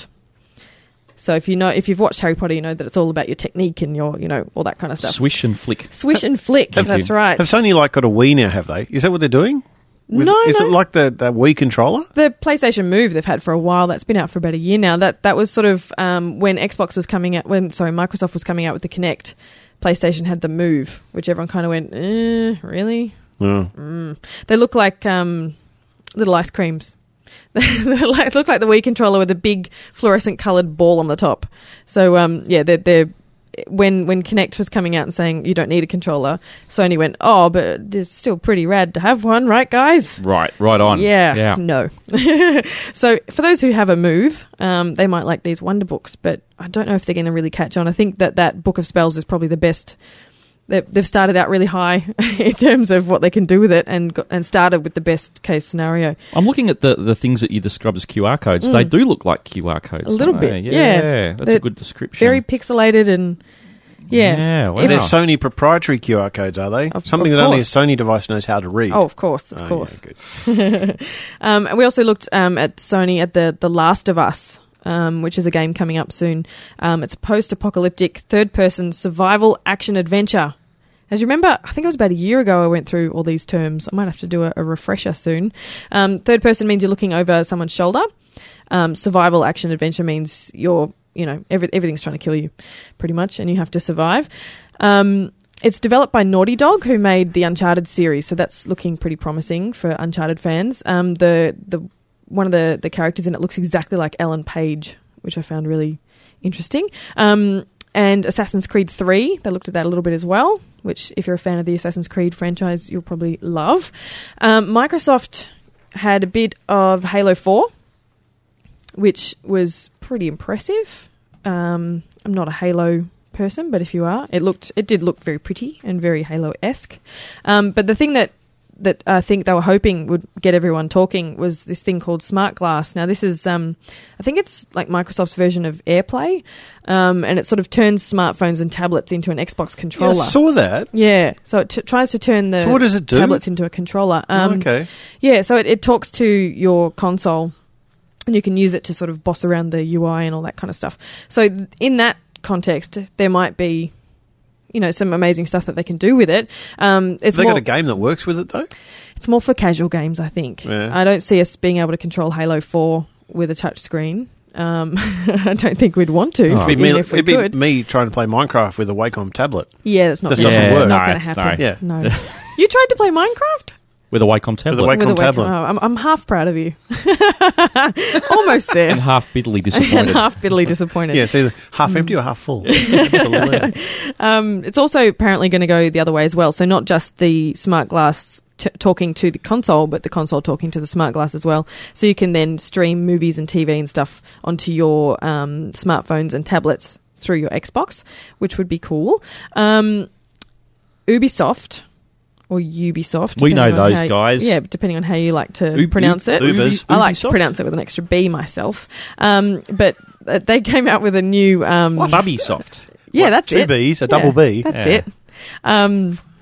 So if you know, if you've watched Harry Potter, you know that it's all about your technique and your, you know, all that kind of stuff.
Swish and flick.
Swish and flick.
Have-
That's right.
Have Sony like got a Wii now? Have they? Is that what they're doing? With-
No,
Is
no.
it like the, the Wii controller?
The PlayStation Move they've had for a while. That's been out for about a year now. That that was sort of um, when Xbox was coming out. When sorry, Microsoft was coming out with the Kinect. PlayStation had the Move, which everyone kind of went, eh, really?
Oh.
Mm. They look like um, little ice creams. They like- look like the Wii controller with a big fluorescent coloured ball on the top. So um, yeah, they're, they're when when Kinect was coming out and saying you don't need a controller, Sony went, oh, but it's still pretty rad to have one, right, guys?
Right, right on.
Yeah,
Yeah.
no. So for those who have a Move, um, they might like these Wonder Books, but I don't know if they're going to really catch on. I think that that Book of Spells is probably the best. They- They've started out really high in terms of what they can do with it, and got, and started with the best case scenario.
I'm looking at the, the things that you described as Q R codes.
Mm.
They do look like Q R codes.
A little
don't
bit,
they?
yeah.
Yeah, that's
They're
a good description.
Very pixelated and yeah.
Yeah, wow.
If-
They're Sony proprietary Q R codes, are they?
Of-
Something
of
that only a
course.
Sony device knows how to read.
Oh, of course, of
Oh, yeah,
course.
good.
um, and we also looked um, at Sony at the The Last of Us, um, which is a game coming up soon. Um, it's a post-apocalyptic third-person survival action adventure. As you remember, I think it was about a year ago I went through all these terms. I might have to do a, a refresher soon. Um, third person means you're looking over someone's shoulder. Um, survival action adventure means you're, you know, every, everything's trying to kill you, pretty much, and you have to survive. Um, it's developed by Naughty Dog, who made the Uncharted series, so that's looking pretty promising for Uncharted fans. Um, the the one of the, the characters in it looks exactly like Ellen Page, which I found really interesting. Um, and Assassin's Creed three, they looked at that a little bit as well, which if you're a fan of the Assassin's Creed franchise, you'll probably love. Um, Microsoft had a bit of Halo four, which was pretty impressive. Um, I'm not a Halo person, but if you are, it looked, it did look very pretty and very Halo-esque. Um, but the thing that that I think they were hoping would get everyone talking was this thing called Smart Glass. Now, this is, um, I think it's like Microsoft's version of AirPlay, um, and it sort of turns smartphones and tablets into an Xbox controller.
Yeah, I saw that.
Yeah, so it t- tries to turn the
So what does it do?
tablets into a controller. Um,
Oh, okay.
Yeah, so it, it talks to your console, and you can use it to sort of boss around the U I and all that kind of stuff. So th- in that context, there might be, you know, some amazing stuff that they can do with it. Um, it's
Have they
more,
got a game that works with it, though?
It's more for casual games, I think.
Yeah.
I don't see us being able to control Halo four with a touch screen. Um, I don't think we'd want to,
It'd be,
even
me,
if we
it'd be
could.
me trying to play Minecraft with a Wacom tablet.
Yeah, that's not
Just
gonna-
doesn't work.
Not
No,
going to
it's-
happen.
Yeah.
No. You tried to play Minecraft?
With a Wacom tablet.
With a Wacom
With a
tablet.
Oh, I'm, I'm half proud of you. Almost there.
And half bitterly
and
disappointed.
half bitterly disappointed.
Yeah, it's either half empty or half full. Absolutely.
Um, it's also apparently going to go the other way as well. So not just the smart glass t- talking to the console, but the console talking to the smart glass as well. So you can then stream movies and T V and stuff onto your um, smartphones and tablets through your Xbox, which would be cool. Um, Ubisoft. Or Ubisoft.
We know
depending on
those
how-
guys.
Yeah, depending on how you like to
Ub-
pronounce it.
Ubers.
I like to
Ubisoft?
pronounce it with an extra B myself. Um, but uh, they came out with a new... Um,
Bubbysoft.
yeah,
What,
that's
two
it.
Bs, a
Yeah,
double B?
That's
Yeah.
it. Um,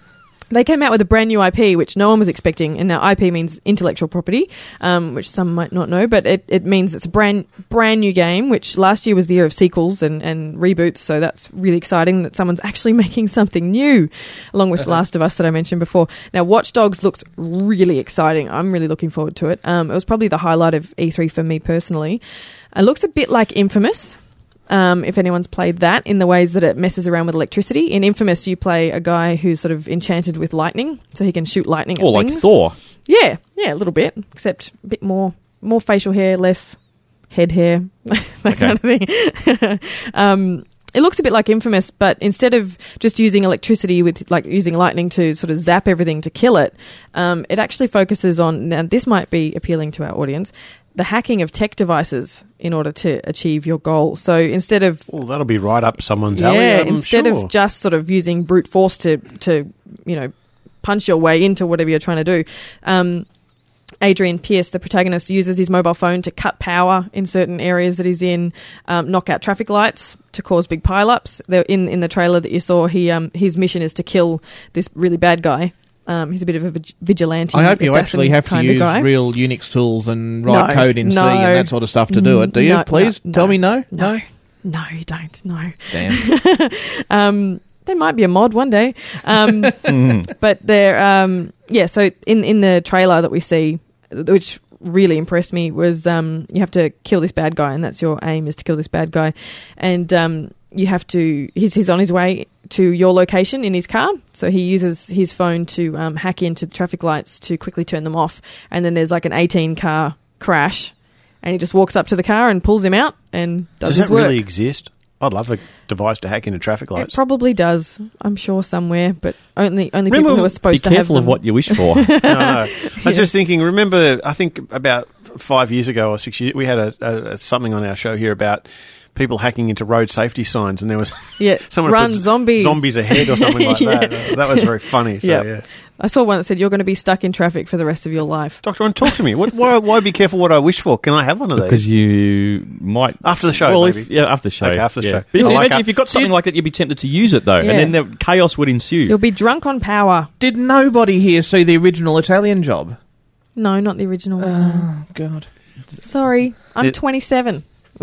they came out with a brand new I P, which no one was expecting. And now I P means intellectual property, um, which some might not know, but it, it means it's a brand brand new game, which last year was the year of sequels and, and reboots. So that's really exciting that someone's actually making something new, along with uh-huh. Last of Us that I mentioned before. Now, Watch Dogs looks really exciting. I'm really looking forward to it. Um, it was probably the highlight of E three for me personally. It looks a bit like Infamous. Um, if anyone's played that, in the ways that it messes around with electricity. In Infamous, you play a guy who's sort of enchanted with lightning, so he can shoot lightning
or
at
like
things.
Thor.
Yeah, yeah, a little bit, except a bit more more facial hair, less head hair, that
Okay.
kind of thing. um, it looks a bit like Infamous, but instead of just using electricity with, like, using lightning to sort of zap everything to kill it, um, it actually focuses on, now this might be appealing to our audience, the hacking of tech devices in order to achieve your goal. So instead of...
Well, that'll be right up someone's
yeah,
alley, I'm
instead
sure.
of just sort of using brute force to, to, you know, punch your way into whatever you're trying to do, um, Adrian Pierce, the protagonist, uses his mobile phone to cut power in certain areas that he's in, um, knock out traffic lights to cause big pile-ups. There, in, in the trailer that you saw, he um, his mission is to kill this really bad guy. Um, he's a bit of a vig- vigilante.
I hope you actually have to use
guy.
real Unix tools and write
No,
code in
no.
C and that sort of stuff to do it. Do you?
No,
Please
no,
tell
no,
me no.
No, no, you don't. No.
Damn.
um, there might be a mod one day. Um, but they're um, yeah. So in in the trailer that we see, which really impressed me, was um, you have to kill this bad guy, and that's your aim, is to kill this bad guy, and um, you have to. He's he's on his way to your location in his car, so he uses his phone to um, hack into the traffic lights to quickly turn them off, and then there's like an eighteen car crash, and he just walks up to the car and pulls him out and does,
Does
his
that
work.
really exist? I'd love a device to hack into traffic
It
lights.
probably does, I'm sure, somewhere, but only only
Remember-
people who are supposed
Be
to have
careful of
them.
what you wish for.
no, no. I
Yeah.
was just thinking, remember, I think about five years ago or six years, we had a, a, a something on our show here about people hacking into road safety signs, and there was
Yeah,
someone
run
put
zombies.
zombies ahead or something like
Yeah.
that. That was very funny. So,
Yep.
yeah.
I saw one that said you're going to be stuck in traffic for the rest of your life.
Doctor, and talk to me. What, why, why be careful what I wish for? Can I have one of these?
Because you might...
After the show,
Well,
maybe.
if, yeah, after the show.
Okay, after the
yeah.
show.
But if,
I like
imagine
it.
if you've got something like that, you'd be tempted to use it, though,
Yeah.
and then the chaos would ensue.
You'll be drunk on power.
Did nobody here see the original Italian Job?
No, not the original.
Oh, God.
Sorry, I'm
It-
twenty-seven.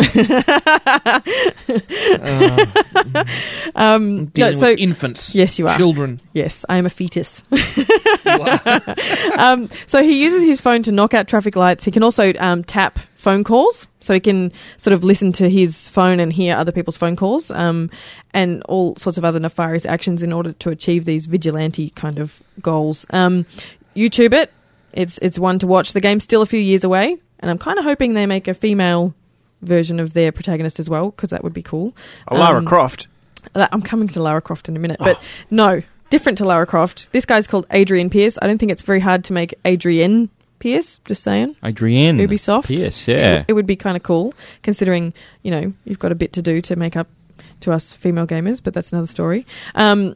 Oh.
um,
Dealing
no, so
with infants.
Yes, you are.
Children.
Yes, I am a fetus. um, so he uses his phone to knock out traffic lights. He can also um, tap phone calls, so he can sort of listen to his phone and hear other people's phone calls, um, and all sorts of other nefarious actions in order to achieve these vigilante kind of goals. Um, YouTube it. It's it's one to watch. The game's still a few years away, and I'm kind of hoping they make a female version of their protagonist as well, because that would be cool.
Oh, Lara
Um,
Croft.
that- I'm coming to Lara Croft in a minute, but no, different to Lara Croft. This guy's called Adrian Pierce. I don't think it's very hard to make Adrienne Pierce, just saying.
Adrienne
Ubisoft.
Pierce,
It,
yeah.
w- it would be kind of cool, considering, you know, you've got a bit to do to make up to us female gamers, but that's another story. Um,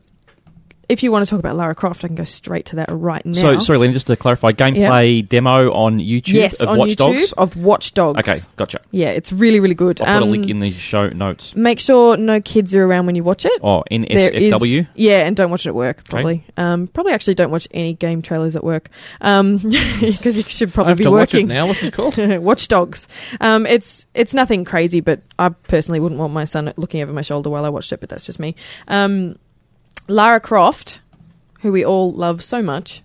if you want to talk about Lara Croft, I can go straight to that right now.
So, sorry, Lynn, just to clarify, gameplay demo on YouTube
yes,
of
on
Watch
YouTube
Dogs?
of Watch Dogs.
Okay, gotcha.
Yeah, it's really, really good.
I'll put a
Um,
link in the show notes.
Make sure no kids are around when you watch it.
Oh, N
There
S F W?
is- yeah, and don't watch it at work, probably. Um, probably actually don't watch any game trailers at work, um, because you should probably
I have
be
to watch it
working.
now. What's it called?
Watch Dogs. Um, it's it's nothing crazy, but I personally wouldn't want my son looking over my shoulder while I watched it, but that's just me. Um, Lara Croft, who we all love so much.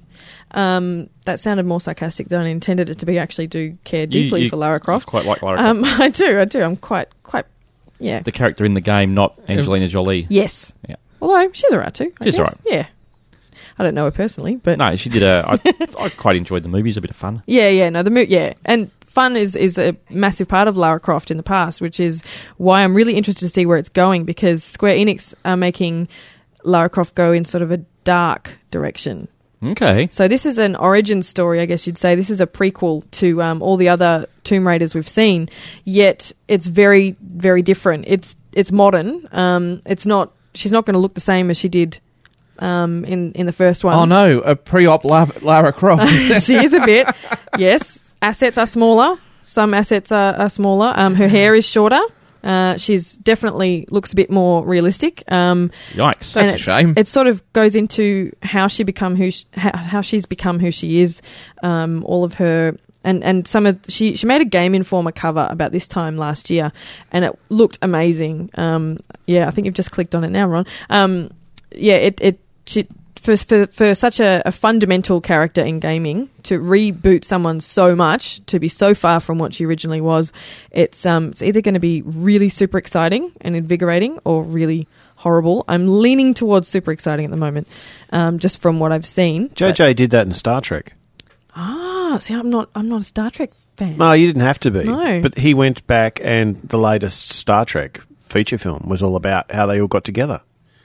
Um, that sounded more sarcastic than I intended it to be. I actually do care deeply
you-
for Lara Croft.
you quite like Lara
Um, I do, I do. I'm quite, quite, yeah.
The character in the game, not Angelina Jolie.
Yes.
Yeah.
Although she's alright too. I
She's
guess.
alright.
Yeah. I don't know her personally, but
No, she did a... I, I quite enjoyed the movie. It was a bit of fun.
yeah, yeah, no, the mo- yeah, and fun is is a massive part of Lara Croft in the past, which is why I'm really interested to see where it's going, because Square Enix are making Lara Croft go in sort of a dark direction.
Okay.
So this is an origin story, I guess you'd say. This is a prequel to um, all the other Tomb Raiders we've seen, yet it's very, very different. It's it's modern. Um, it's not. She's not going to look the same as she did um, in in the first one.
Oh no, a pre-op La- Lara Croft.
She is a bit. Yes, assets are smaller. Some assets are, are smaller. Um, her hair is shorter. Uh, she's definitely looks a bit more realistic. Um,
Yikes,
and
that's a
it's-
shame.
It sort of goes into how she become who sh- how, how she's become who she is. Um, all of her and and some of she she made a Game Informer cover about this time last year, and it looked amazing. Um, yeah, I think you've just clicked on it now, Ron. Um, yeah, it it she. For, for for such a, a fundamental character in gaming to reboot someone so much, to be so far from what she originally was, it's um it's either going to be really super exciting and invigorating or really horrible. I'm leaning towards super exciting at the moment, um, just from what I've seen.
J J did that in Star Trek.
Ah, see, I'm not I'm not a Star Trek fan.
No, you didn't have to be.
No.
But he went back, and the latest Star Trek feature film was all about how they all got together.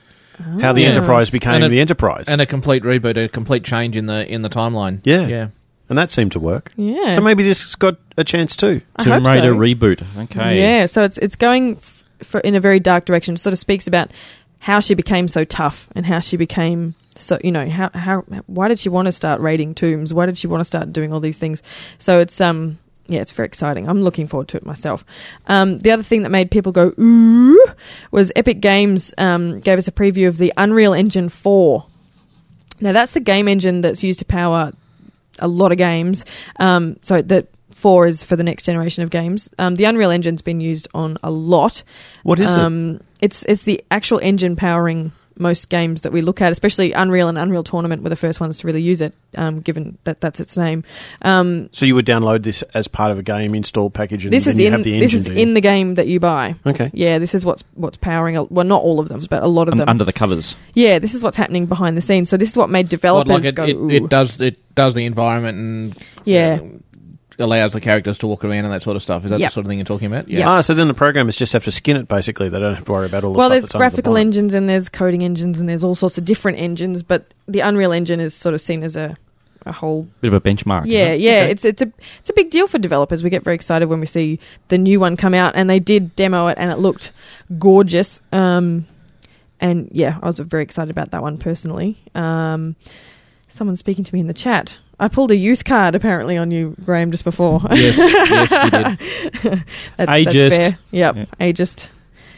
How the
Oh.
Enterprise became
And a-
the Enterprise.
and a complete reboot, a complete change in the in the timeline.
Yeah.
yeah.
And that seemed to work.
Yeah.
So maybe this has got a chance too.
I hope
Tomb Raider
so.
reboot. Okay.
Yeah, so it's it's going f- for in a very dark direction. It sort of speaks about how she became so tough and how she became so, you know, how how why did she want to start raiding tombs? Why did she want to start doing all these things? So it's um yeah, it's very exciting. I'm looking forward to it myself. Um, the other thing that made people go ooh was Epic Games um, gave us a preview of the Unreal Engine four. Now that's the game engine that's used to power a lot of games. Um, so that four is for the next generation of games. Um, the Unreal Engine's been used on a lot.
What is it?
um, It's it's the actual engine powering most games that we look at, especially Unreal and Unreal Tournament were the first ones to really use it, um, given that that's its name. Um,
So you would download this as part of a game install package, and
this
then
is
you
in
have the
this
engine.
is
do you?
in the game that you buy.
Okay.
Yeah, this is what's what's powering. A, well, not all of them, but a lot of
Un-
them.
under the covers.
Yeah, this is what's happening behind the scenes. So this is what made developers
What, like it,
go.
it,
Ooh.
it does it does the environment and
Yeah.
allows the characters to walk around and that sort of stuff. Is that
Yep.
the sort of thing you're talking about?
Yep.
Ah, so then the programmers just have to skin it, basically. They don't have to worry about all the
Well,
stuff
there's
that's under the
graphical
bonnet.
engines and there's coding engines and there's all sorts of different engines, but the Unreal Engine is sort of seen as a, a whole.
Bit of a benchmark.
Yeah,
isn't it?
yeah,
Okay.
it's it's a it's a big deal for developers. We get very excited when we see the new one come out, and they did demo it, and it looked gorgeous. Um, and yeah, I was very excited about that one personally. Um, someone's speaking to me in the chat. I pulled a youth card apparently on you, Graham, just before.
Yes, yes, you did.
that's,
Ageist.
that's fair. Yep,
Yeah.
ageist.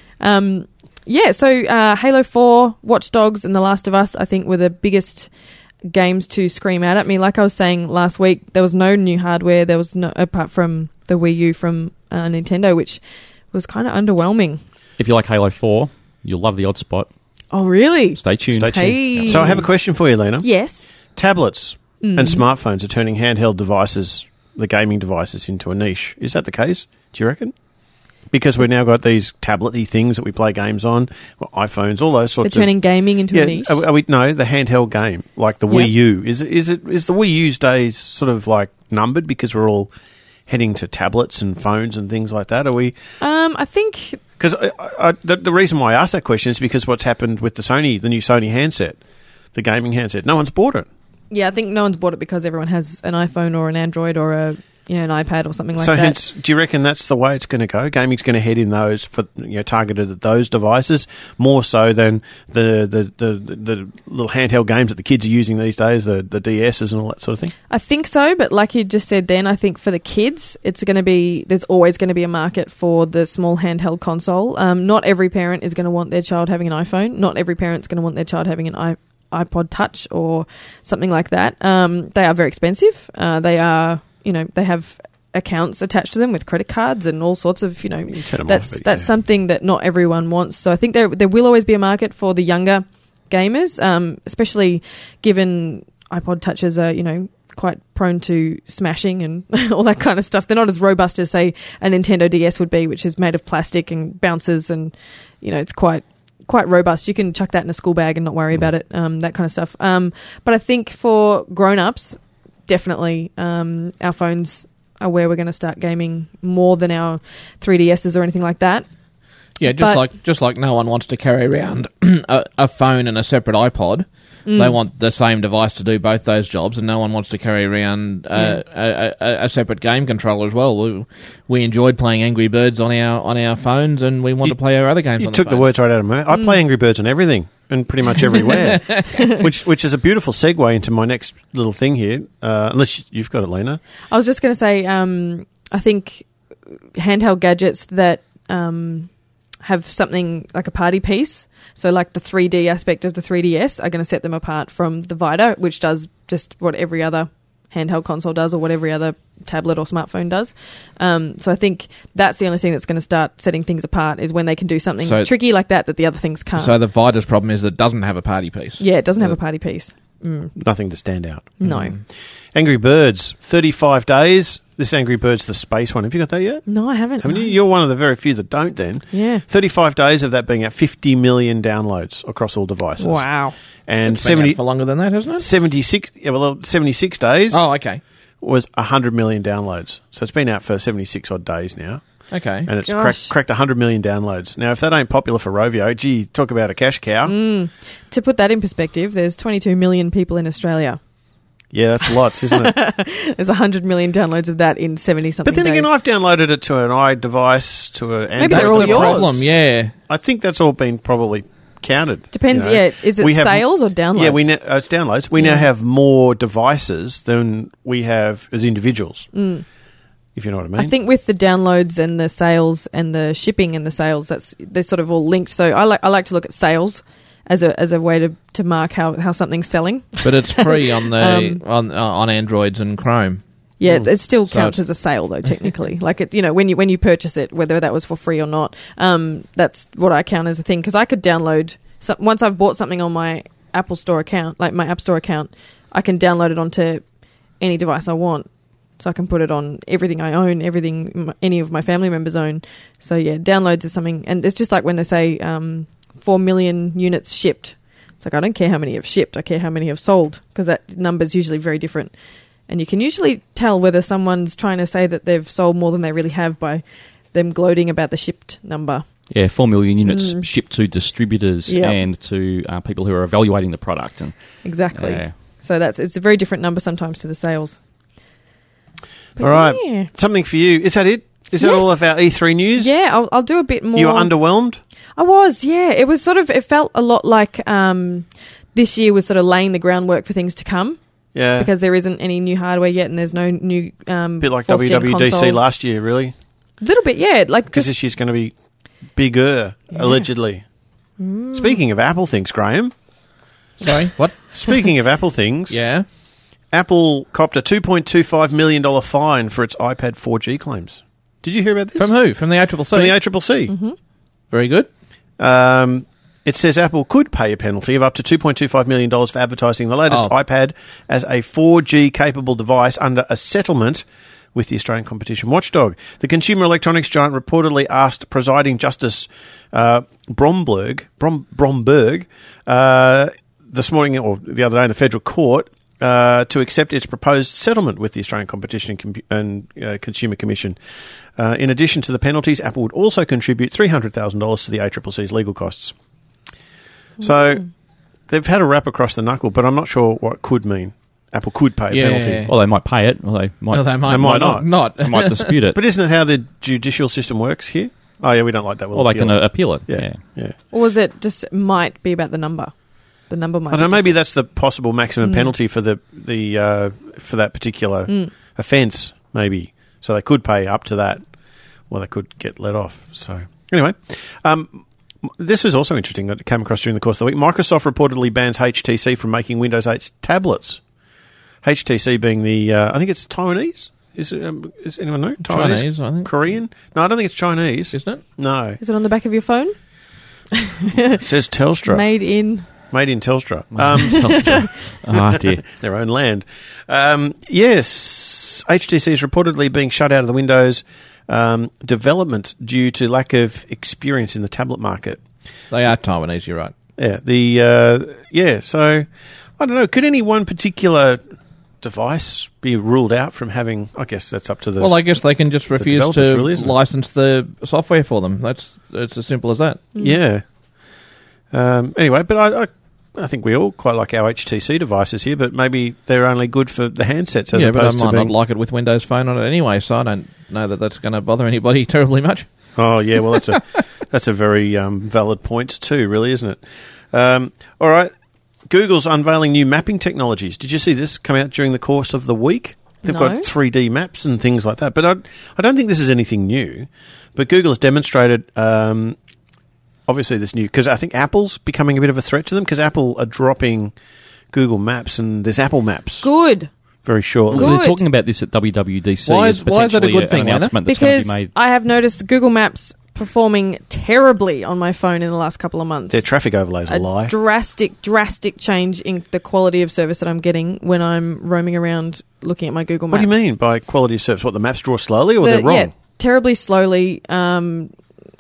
Um, yeah, so uh, Halo four, Watch Dogs, and The Last of Us, I think, were the biggest games to scream out at me. Like I was saying last week, there was no new hardware. There was no, apart from the Wii U from uh, Nintendo, which was kind of underwhelming.
If you like Halo four, you'll love the Odd Spot.
Oh, really?
Stay tuned.
Stay tuned.
Hey.
So I have a question for you, Lena.
Yes.
Tablets
Mm.
and smartphones are turning handheld devices, the gaming devices, into a niche. Is that the case? Do you reckon? Because we've now got these tablet-y things that we play games on, well, iPhones, all those
They're
sorts of...
turning gaming into
yeah,
a niche.
Are, we- are we, no, the handheld game, like the
Yep.
Wii U. Is, it- is, it, is the Wii U's days sort of like numbered because we're all heading to tablets and phones and things like that? Are we...
Um, I think...
Because I, I, the, the reason why I asked that question is because what's happened with the Sony, the new Sony handset, the gaming handset. No one's bought it.
Yeah, I think no one's bought it because everyone has an iPhone or an Android or a you know, an iPad or something like
so
that.
hence, do you reckon that's the way it's going to go? Gaming's going to head in those for you know targeted at those devices more so than the the, the, the little handheld games that the kids are using these days, the the D S's and all that sort of thing.
I think so, but like you just said then, I think for the kids, it's going to be, there's always going to be a market for the small handheld console. Um, not every parent is going to want their child having an iPhone. Not every parent's going to want their child having an i iPod Touch or something like that. Um, they are very expensive. Uh, they are, you know, they have accounts attached to them with credit cards and all sorts of, you know,
You turn 'em
that's
off, but
that's
yeah.
something that not everyone wants. So I think there there will always be a market for the younger gamers, um, especially given iPod Touches are, you know, quite prone to smashing and all that kind of stuff. They're not as robust as, say, a Nintendo D S would be, which is made of plastic and bounces and, you know, it's quite quite robust. You can chuck that in a school bag and not worry about it, um, that kind of stuff. Um, but I think for grown-ups, definitely um, our phones are where we're going to start gaming more than our three D S's or anything like that.
Yeah, just
But-
like just like no one wants to carry around a, a phone and a separate iPod.
Mm.
They want the same device to do both those jobs, and no one wants to carry around uh, a, a, a separate game controller as well. We, we enjoyed playing Angry Birds on our on our phones, and we want
You-
to play our other games.
You
on
took
the,
the
phones.
words right out of my mouth. I
Mm.
play Angry Birds on everything and pretty much everywhere, which which is a beautiful segue into my next little thing here. Uh, unless you've got it, Lena.
I was just going to say, um, I think handheld gadgets that um, have something like a party piece. So like the three D aspect of the three D S are going to set them apart from the Vita, which does just what every other handheld console does or what every other tablet or smartphone does. Um, so I think that's the only thing that's going to start setting things apart is when they can do something
So-
tricky like that that the other things can't.
So the Vita's problem is that it doesn't have a party piece.
yeah, it doesn't have
Uh,
a party piece. Mm.
Nothing to stand out.
No.
Angry Birds, thirty-five days. This Angry Birds, the space one. Have you got that yet?
No, I haven't.
Haven't
no.
you? You're one of the very few that don't then.
Yeah.
thirty-five days of that being at fifty million downloads across all devices.
Wow.
And
It's been
seventy
out for longer than that, hasn't it?
seventy-six, yeah, well, seventy-six days
Oh, okay.
was one hundred million downloads. So it's been out for seventy-six odd days now.
Okay.
And it's
Gosh.
cracked, cracked one hundred million downloads. Now, if that ain't popular for Rovio, gee, talk about a cash cow.
Mm. To put that in perspective, there's twenty-two million people in Australia.
Yeah, that's lots, isn't it?
There's one hundred million downloads of that in seventy-something
But then
days.
again, I've downloaded it to an iDevice, to a
Maybe they're all
the
yours.
problem, yeah.
I think that's all been probably counted.
Depends,
you know.
yeah. Is it
We have-
sales or downloads?
Yeah, we ne- uh, it's downloads. We
Yeah.
now have more devices than we have as individuals,
Mm.
if you know what I mean.
I think with the downloads and the sales and the shipping and the sales, that's they're sort of all linked. So I like I like to look at sales as a as a way to, to mark how, how something's selling.
But it's free on the
Um,
on uh, on Androids and Chrome.
Yeah, it, it still
So
counts
it's-
as a sale though, technically. Like it, you know, when you when you purchase it, whether that was for free or not, um, that's what I count as a thing. Because I could download so, once I've bought something on my Apple Store account, like my App Store account, I can download it onto any device I want. So I can put it on everything I own, everything m- any of my family members own. So yeah, downloads is something, and it's just like when they say um, four million units shipped. It's like I don't care how many have shipped, I care how many have sold, because that number's usually very different. And you can usually tell whether someone's trying to say that they've sold more than they really have by them gloating about the shipped number.
Yeah, four million units
Mm.
shipped to distributors
Yep.
and to uh, people who are evaluating the product. And
Exactly.
Yeah.
So that's it's a very different number sometimes to the sales. But
all right,
yeah.
something for you. Is that it? Is that
Yes.
all of our E three news?
Yeah, I'll, I'll do a bit more.
You were underwhelmed?
I was, yeah. It was sort of, it felt a lot like um, this year was sort of laying the groundwork for things to come.
Yeah.
Because there isn't any new hardware yet and there's no new um,
A bit like
fourth gen
W W D C
consoles.
last year, really.
A little bit, yeah. Like
Because
just,
this year's going to be bigger,
Yeah.
allegedly.
Mm.
Speaking of Apple things, Graham.
Sorry, what?
Speaking of Apple things.
Yeah.
Apple copped a two point two five million dollars fine for its iPad four G claims. Did you hear about this?
From who? From the A C C C?
From the A C C C.
Mm-hmm.
Very good.
Um, it says Apple could pay a penalty of up to two point two five million dollars for advertising the latest
Oh.
iPad as a four G capable device under a settlement with the Australian Competition Watchdog. The consumer electronics giant reportedly asked Presiding Justice uh, Bromberg, Brom, Bromberg uh, this morning or the other day in the federal court uh, to accept its proposed settlement with the Australian Competition and, Com- and uh, Consumer Commission. Uh, in addition to the penalties, Apple would also contribute three hundred thousand dollars to the A C C C's legal costs. So they've had a rap across the knuckle, but I'm not sure what it could mean. Apple could pay a
Yeah.
penalty.
Well, they might pay it, or they might,
No, they might,
They might not.
not.
they might dispute it.
But isn't it how the judicial system works here? Oh, yeah, we don't like that. We'll
Or they can
appeal
uh,
it.
appeal it.
Yeah,
Yeah.
yeah.
or was it just might be about the number? The number might
I don't know.
be
Maybe that's the possible maximum
Mm.
penalty for the the uh, for that particular
Mm.
offence. Maybe so they could pay up to that, or they could get let off. So anyway, um, this was also interesting that it came across during the course of the week. Microsoft reportedly bans H T C from making Windows eight tablets. H T C being the uh, I think it's Taiwanese. Is it, um, is anyone know?
Chinese, I think.
Korean? No, I don't think it's Chinese.
Isn't it?
No.
Is it on the back of your phone?
It says Telstra.
Made in.
Made in Telstra. Um,
Telstra. Oh, dear.
Their own land. Um, yes, H T C is reportedly being shut out of the Windows um, development due to lack of experience in the tablet market.
They are Taiwanese, you're right.
Yeah, the uh, yeah. So I don't know. Could any one particular device be ruled out from having? I guess that's up to the.
Well, I guess they can just
the
refuse
developers,
to
really, isn't it?
license the software for them. That's it's as simple as that.
Yeah. Um, anyway, but I, I, I think we all quite like our H T C devices here, but maybe they're only good for the handsets as
yeah, but I
opposed
might
to being.
not like it with Windows Phone on it anyway, so I don't know that that's going to bother anybody terribly much.
Oh yeah, well that's a that's a very um, valid point too, really, isn't it? Um, all right, Google's unveiling new mapping technologies. Did you see this come out during the course of the week? They've
No.
got three D maps and things like that, but I, I don't think this is anything new. But Google has demonstrated, um, obviously, this new... Because I think Apple's becoming a bit of a threat to them, because Apple are dropping Google Maps, and there's Apple Maps.
Good.
Very shortly.
Well, they're talking about this at W W D C.
Why is-
as
why is that a
potentially
good thing,
an
Anna?
announcement that's
Because
going to be made.
I have noticed Google Maps performing terribly on my phone in the last couple of months.
Their traffic overlays a
a
lie.
drastic, drastic change in the quality of service that I'm getting when I'm roaming around looking at my Google
What
Maps.
do you mean by quality of service? What, the maps draw slowly or
The-
they're wrong?
Yeah, terribly slowly, um,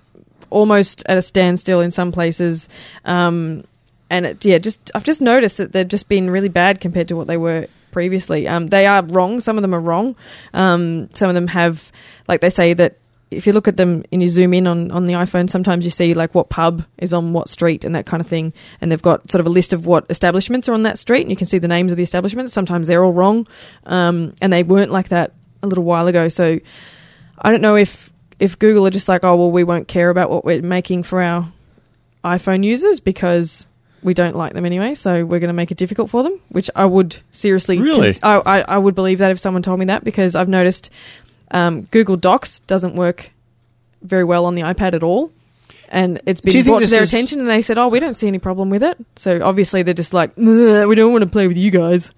almost at a standstill in some places. Um, and it, yeah, just I've just noticed that they've just been really bad compared to what they were previously. Um, they are wrong. Some of them are wrong. Um, some of them have, like they say that if you look at them and you zoom in on, on the iPhone, sometimes you see like what pub is on what street and that kind of thing. And they've got sort of a list of what establishments are on that street, and you can see the names of the establishments. Sometimes they're all wrong. Um, and they weren't like that a little while ago. So I don't know if, if Google are just like, oh, well, we won't care about what we're making for our iPhone users because we don't like them anyway, so we're going to make it difficult for them, which I would seriously...
Really?
Cons- I, I, I would believe that if someone told me that, because I've noticed um, Google Docs doesn't work very well on the iPad at all, and it's
Do you
been
think
brought to
this
their
is-
attention, and they said, oh, we don't see any problem with it. So obviously they're just like, "Ugh, we don't want to play with you guys.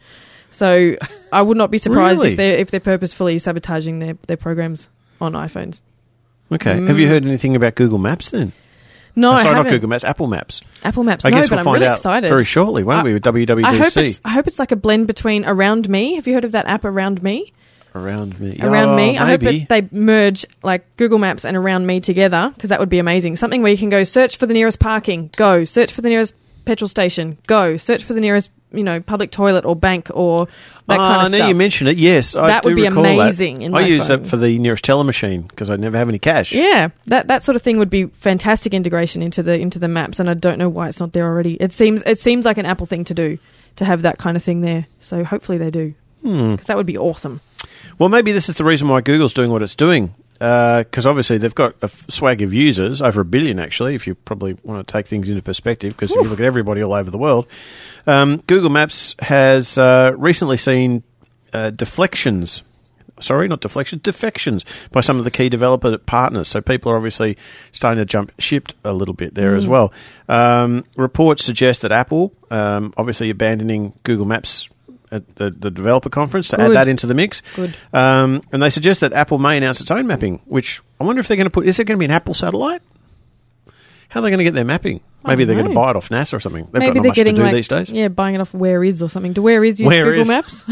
So I would not be surprised
Really?
if they're, if they're purposefully sabotaging their, their programs on iPhones.
Okay.
Mm.
Have you heard anything about Google Maps then?
No,
Oh,
I
sorry,
haven't.
not Google Maps, Apple Maps.
Apple Maps,
I
no,
guess
but
we'll
I'm
find
really
out
excited.
very shortly, won't
I-
we, with W W D C?
I hope, it's, I hope it's like a blend between Around Me. Have you heard of that app, Around Me?
Around Me.
Around
Oh,
Me. I hope
maybe.
that they merge like Google Maps and Around Me together, because that would be amazing. Something where you can go search for the nearest parking, go. Search for the nearest petrol station, go. Search for the nearest, you know, public toilet or bank or that kind
Ah,
of
now
stuff.
you mention it, yes. I
That
do
would be
recall
amazing
that.
in
I
my
use
phone.
that for the nearest telemachine because I never have any cash.
Yeah, that that sort of thing would be fantastic integration into the into the maps, and I don't know why it's not there already. It seems it seems like an Apple thing to do, to have that kind of thing there. So hopefully they do,
Hmm.
because that would be awesome.
Well, maybe this is the reason why Google's doing what it's doing, because obviously they've got a f- swag of users, over a billion actually, if you probably want to take things into perspective, because if you look at everybody all over the world. Um, Google Maps has uh, recently seen uh, deflections, sorry, not deflections, defections by some of the key developer partners. So people are obviously starting to jump ship a little bit there
Mm.
as well. Um, reports suggest that Apple, um, obviously abandoning Google Maps at the, the developer conference to add
Good.
that into the mix.
Good.
Um, and they suggest that Apple may announce its own mapping, which I wonder if they're going to put... Is there going to be an Apple satellite? How are they going to get their mapping?
I
Maybe
don't
they're going to
know.
buy it off NASA or something. They've
Maybe
got not
they're
much to
getting
do
like
these days.
yeah, buying it off Where Is or something. Do Where Is use
Where
Google
Is?
Maps?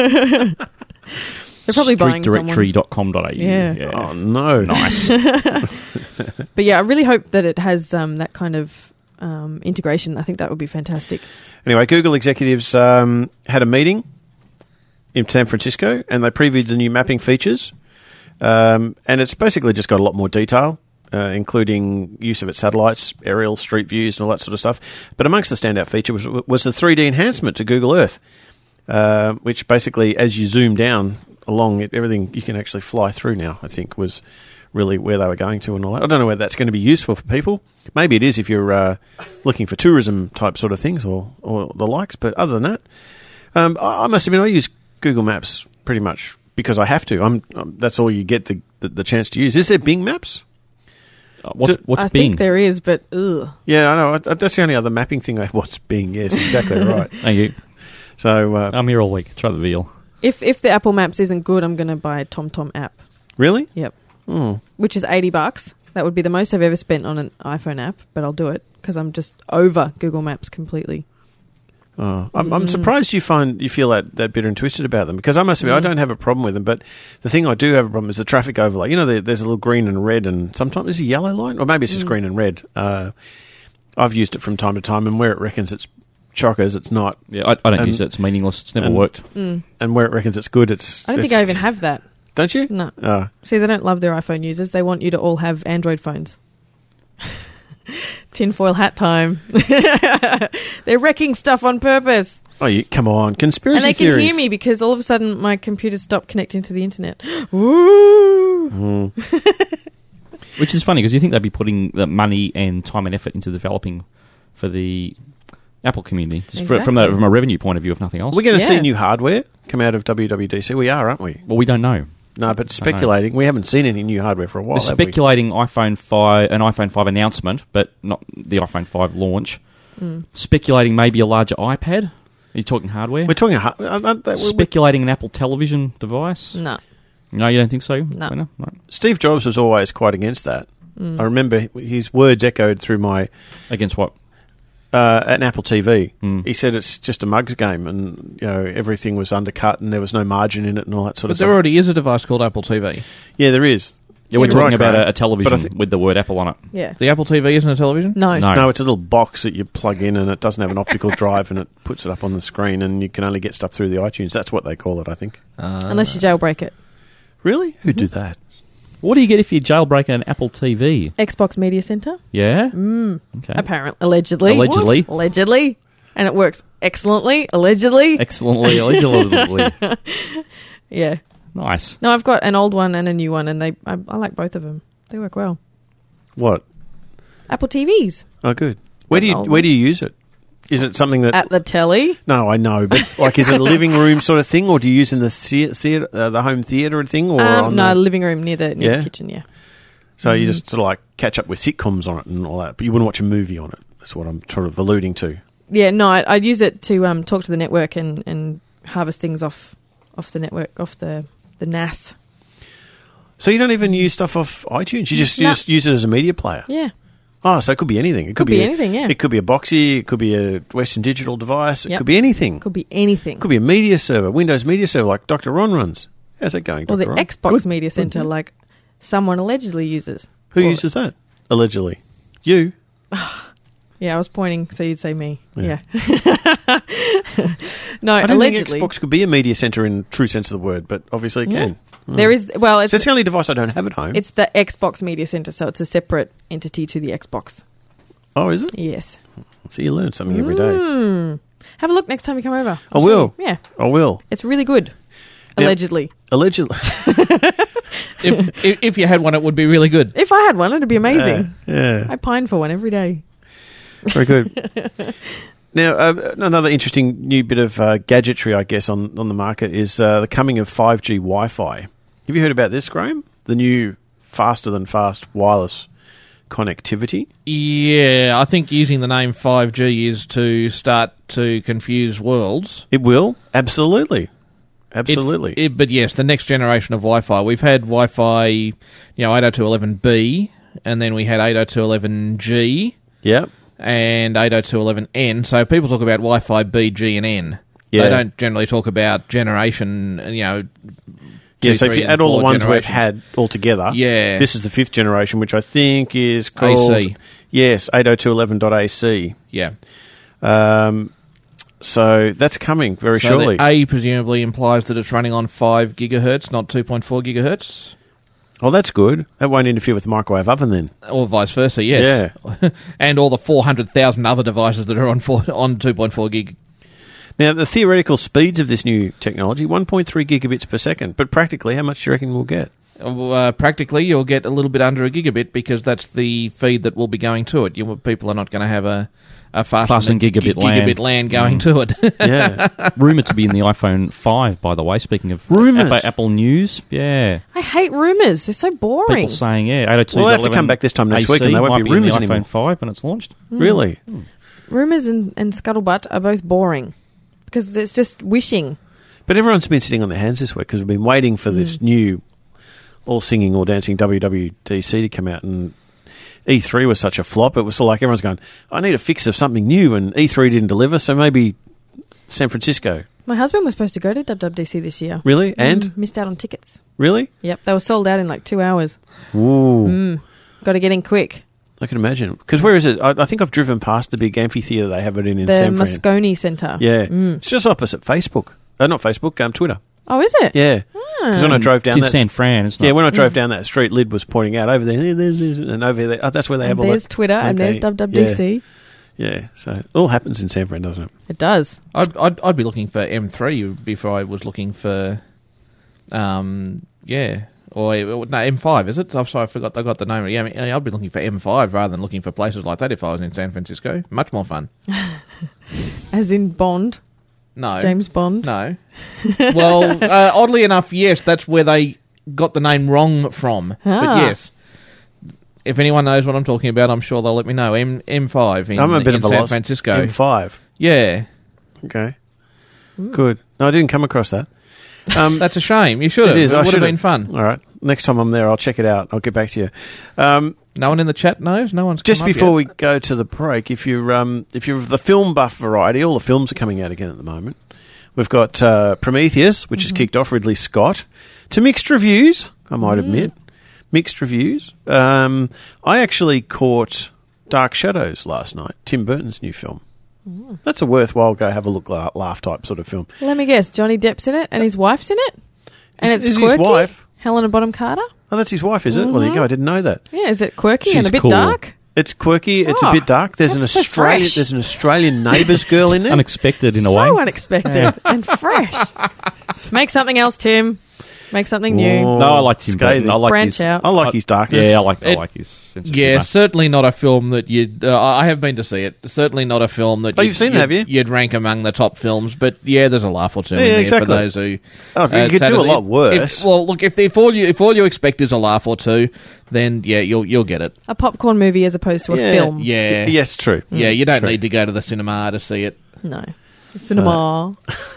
They're probably buying someone.
street directory dot com dot a u.
Yeah.
Oh, no.
Nice.
But yeah, I really hope that it has um, that kind of um, integration. I think that would be fantastic.
Anyway, Google executives um, had a meeting in San Francisco, and they previewed the new mapping features. Um, and it's basically just got a lot more detail, uh, including use of its satellites, aerial, street views, and all that sort of stuff. But amongst the standout feature was, was the three D enhancement to Google Earth, uh, which basically, as you zoom down along it, everything you can actually fly through now, I think, was really where they were going to and all that. I don't know whether that's going to be useful for people. Maybe it is if you're uh, looking for tourism type sort of things or, or the likes, but other than that, um, I, I must admit I use Google Maps pretty much because I have to. I'm, I'm that's all you get the, the, the chance to use. Is there Bing Maps?
Uh, what's,
Do-
what's
I
Bing?
think there is, but ugh.
Yeah, I know. I- That's the only other mapping thing I what's Bing. Yes, exactly right.
Thank you.
So, uh,
I'm here all week. Try the veal.
If if the Apple Maps isn't good, I'm going to buy a TomTom app.
really?
Yep.
Oh.
Which is eighty bucks. That would be the most I've ever spent on an iPhone app, but I'll do it because I'm just over Google Maps completely.
Oh, I'm, I'm
Mm.
surprised you find you feel that, that bitter and twisted about them because I must admit I
Mm.
don't have a problem with them, but the thing I do have a problem is the traffic overlay. You know, there, there's a little green and red, and sometimes there's a yellow line, or maybe it's just
Mm.
green and red. Uh, I've used it from time to time, and where it reckons it's chockers, it's not.
Yeah, I, I don't
And-
use it. It's meaningless. It's never
and-
worked.
Mm.
And where it reckons it's good, it's.
I don't think
it's-
I even have that.
Don't you?
No.
Oh.
See, they don't love their iPhone users. They want you to all have Android phones. Tinfoil hat time. They're wrecking stuff on purpose.
Oh, you, come on, conspiracy
And they
theories.
can hear me because all of a sudden my computer stopped connecting to the internet. Woo!
Mm.
Which is funny because you think they'd be putting the money and time and effort into developing for the Apple community, just for, from, the,
Exactly.
from a revenue point of view, if nothing else.
We're going to see
Yeah.
new hardware come out of W W D C. We are, aren't we?
Well, we don't know.
No, but speculating. We haven't seen any new hardware for a while.
They're
have we?
speculating iPhone five, an iPhone five announcement, but not the iPhone five launch.
Mm.
Speculating maybe a larger iPad. Are you talking hardware?
We're talking. Uh, uh, that,
speculating an Apple television device.
No.
No, you don't think so?
No.
no? no.
Steve Jobs was always quite against that.
Mm.
I remember his words echoed through my...
Against what?
Uh, an Apple T V.
Mm.
He said it's just a mugs game and, you know, everything was undercut and there was no margin in it and all that sort
but
of stuff.
But there already is a device called Apple T V.
Yeah, there is.
Yeah, we're
You're
talking
right,
about
Graham.
a, a television
th-
with the word Apple on it.
Yeah.
The Apple T V isn't a television?
No.
No.
No, it's a little box that you plug in and it doesn't have an optical drive and it puts it up on the screen and you can only get stuff through the iTunes. That's what they call it, I think.
Uh,
Unless you jailbreak it.
Really? Who'd do that?
What do you get if you jailbreak an Apple T V?
Xbox Media Center.
Yeah?
Mm.
Okay.
Apparently. Allegedly.
Allegedly.
What? Allegedly. And it works excellently. Allegedly.
Excellently. Allegedly.
Yeah.
Nice.
No, I've got an old one and a new one, and they I, I like both of them. They work well.
What?
Apple T Vs.
Oh, good. Where do you
old
where do you use it? Is it something that...
At the telly.
No, I know, but like, is it a living room sort of thing, or do you use in the thea- theater, uh, the home theatre thing, or
Um,
on
no,
the...
living room near the near
Yeah?
the kitchen. Yeah.
So
Mm-hmm.
you just sort of like catch up with sitcoms on it and all that, but you wouldn't watch a movie on it. That's what I'm sort of alluding to.
Yeah. No, I, I'd use it to um, talk to the network and, and harvest things off off the network, off the the N A S.
So you don't even use stuff off iTunes. You just, you
No.
just use it as a media player.
Yeah.
Oh, so it could be anything. It could,
Could be
a-
anything, yeah.
It could be a Boxy. It could be a Western Digital device. It
Yep.
could be anything.
Could be anything.
It could be a media server, Windows Media Server, like Doctor Ron runs. How's that going,
Or
Doctor
the
Ron?
Xbox Media Center, like someone allegedly uses.
Who
Or-
uses that? Allegedly. You.
Yeah, I was pointing, so you'd say me.
Yeah.
Yeah. No,
I don't
allegedly.
think Xbox could be a media center in true sense of the word, but obviously it
Yeah.
can. Mm.
There is, well, it's,
So it's the only device I don't have at home.
it's the Xbox Media Center, so it's a separate entity to the Xbox.
Oh, is it?
Yes.
So you learn something every day.
Mm. Have a look next time you come over.
I
I'll
will.
show you. Yeah.
I will.
It's really good.
Now-
Allegedly.
Allegedly.
if, if if you had one, it would be really good.
If I had one, it'd be amazing.
Yeah.
I pine for one every day.
Very good. Now, uh, another interesting new bit of uh, gadgetry, I guess, on, on the market is uh, the coming of five G Wi-Fi. Have you heard about this, Graham? The new faster-than-fast wireless connectivity?
Yeah, I think using the name five G is to start to confuse worlds.
It will? Absolutely. Absolutely.
It, it, but yes, the next generation of Wi-Fi. We've had Wi-Fi, you know, eight oh two dot eleven B, and then we had eight oh two dot eleven G.
Yep.
And eight oh two dot eleven N. So people talk about Wi-Fi B, G, and N.
Yeah.
They don't generally talk about generation, you know...
Yeah,
two,
so if
three,
you
and
add all the
four
ones we've
generations.
had all together,
Yeah.
this is the fifth generation, which I think is called...
A C.
Yes, eight oh two dot eleven dot A C.
Yeah.
Um, so that's coming very
So
shortly.
the A presumably implies that it's running on five gigahertz, not two point four gigahertz.
Oh, that's good. That won't interfere with the microwave oven then.
Or vice versa, yes. Yeah. And all the four hundred thousand other devices that are on four, on two point four gig.
Now, the theoretical speeds of this new technology, one point three gigabits per second. But practically, how much do you reckon we'll get?
Uh, practically, you'll get a little bit under a gigabit because that's the feed that will be going to it. You, people are not going to have a, a faster
Faster than gigabit
gi-
LAN.
gigabit LAN going
Mm.
to it.
Yeah.
Rumoured to be in the iPhone five, by the way, speaking of
Rumours?
Apple, Apple News. Yeah.
I hate rumours. They're so boring.
People saying, yeah, eight oh two
Well, they have to come back this time next week and they won't
might
be
be in the
rumours
iPhone
anymore.
five when it's launched.
Really?
Rumours and, and scuttlebutt are both boring because it's just wishing.
But everyone's been sitting on their hands this week because we've been waiting for this new all singing, all dancing W W D C to come out, and E three was such a flop. It was sort of like everyone's going, I need a fix of something new, and E three didn't deliver, so maybe San Francisco.
My husband was supposed to go to W W D C this year.
Really? And?
Mm, missed out on tickets.
Really?
Yep, they were sold out in like two hours.
Ooh.
Mm, got to get in quick.
I can imagine. Because where is it? I, I think I've driven past the big amphitheatre they have it in in
The
San Fran.
Moscone Centre.
Yeah.
Mm.
It's just opposite Facebook. Uh, not Facebook, um, Twitter.
Oh, is it?
Yeah. Because when I drove down
It's in
that,
San Fran, isn't it?
yeah, when I drove
Mm.
down that street, Lyd was pointing out over there, there's, there's, and over there, oh, that's where they
And
have all
there's
that.
Twitter and there's
Okay.
W W D C.
Yeah. yeah, so it all happens in San Fran, doesn't it?
It does.
I'd, I'd I'd be looking for M three before I was looking for, um, yeah, or no M five is it? I'm sorry, I forgot. I got the name. Yeah, I mean, I'd be looking for M five rather than looking for places like that if I was in San Francisco. Much more fun.
As in Bond.
No,
James Bond.
No. Well, uh, oddly enough, yes, that's where they got the name wrong from.
Ah.
But yes, if anyone knows what I'm talking about, I'm sure they'll let me know. M M5 in,
I'm a bit
in
of a
San
loss.
Francisco.
M five.
Yeah.
Okay. Good. No, I didn't come across that. Um,
That's a shame. You should have.
It is.
It
I
would have
should've.
been fun.
All right. Next time I'm there, I'll check it out. I'll get back to you. Um,
no one in the chat knows? No one's
Just
come up
before
yet?
we go to the break, if you're, um, if you're of the film buff variety, all the films are coming out again at the moment. We've got uh, Prometheus, which
Mm-hmm.
has kicked off, Ridley Scott, to mixed reviews, I might
Mm.
admit. Mixed reviews. Um, I actually caught Dark Shadows last night, Tim Burton's new film.
Mm.
That's a worthwhile go have a look, la- laugh type sort of film.
Let me guess. Johnny Depp's in it, and his wife's in it, and
Is-
it's
is his
quirky.
wife?
Helena Bonham Carter.
Oh, that's his wife, is it? Well, there you go. I didn't know that.
Yeah, is it quirky and
She's
a bit
cool.
dark?
It's quirky. It's
Oh,
a bit dark. There's an
that's so
Australian.
fresh.
There's an Australian neighbours girl in there.
Unexpected in a
So
way.
unexpected and fresh. Make something else, Tim. Make something new.
No, I like Tim Burton.
scathing.
I like
Branch
his,
out.
I like his darkness.
Yeah, I like I
It-
like his sense of
Yeah,
humour.
certainly not a film that you'd... Uh, I have been to see it. Certainly not a film that
Oh,
you'd,
you've seen it,
you'd,
have you?
You'd rank among the top films, but yeah, there's a laugh or two
Yeah,
in there
exactly.
for those who...
Oh, you could
sat
do
at
a lot
it.
worse.
If, well, look, if, if, all you, if all you expect is a laugh or two, then yeah, you'll you'll get it.
A popcorn movie as opposed to a
Yeah.
film.
Yeah.
Yes, true.
Yeah, you don't
True.
need to go to the cinema to see it.
No. Cinema.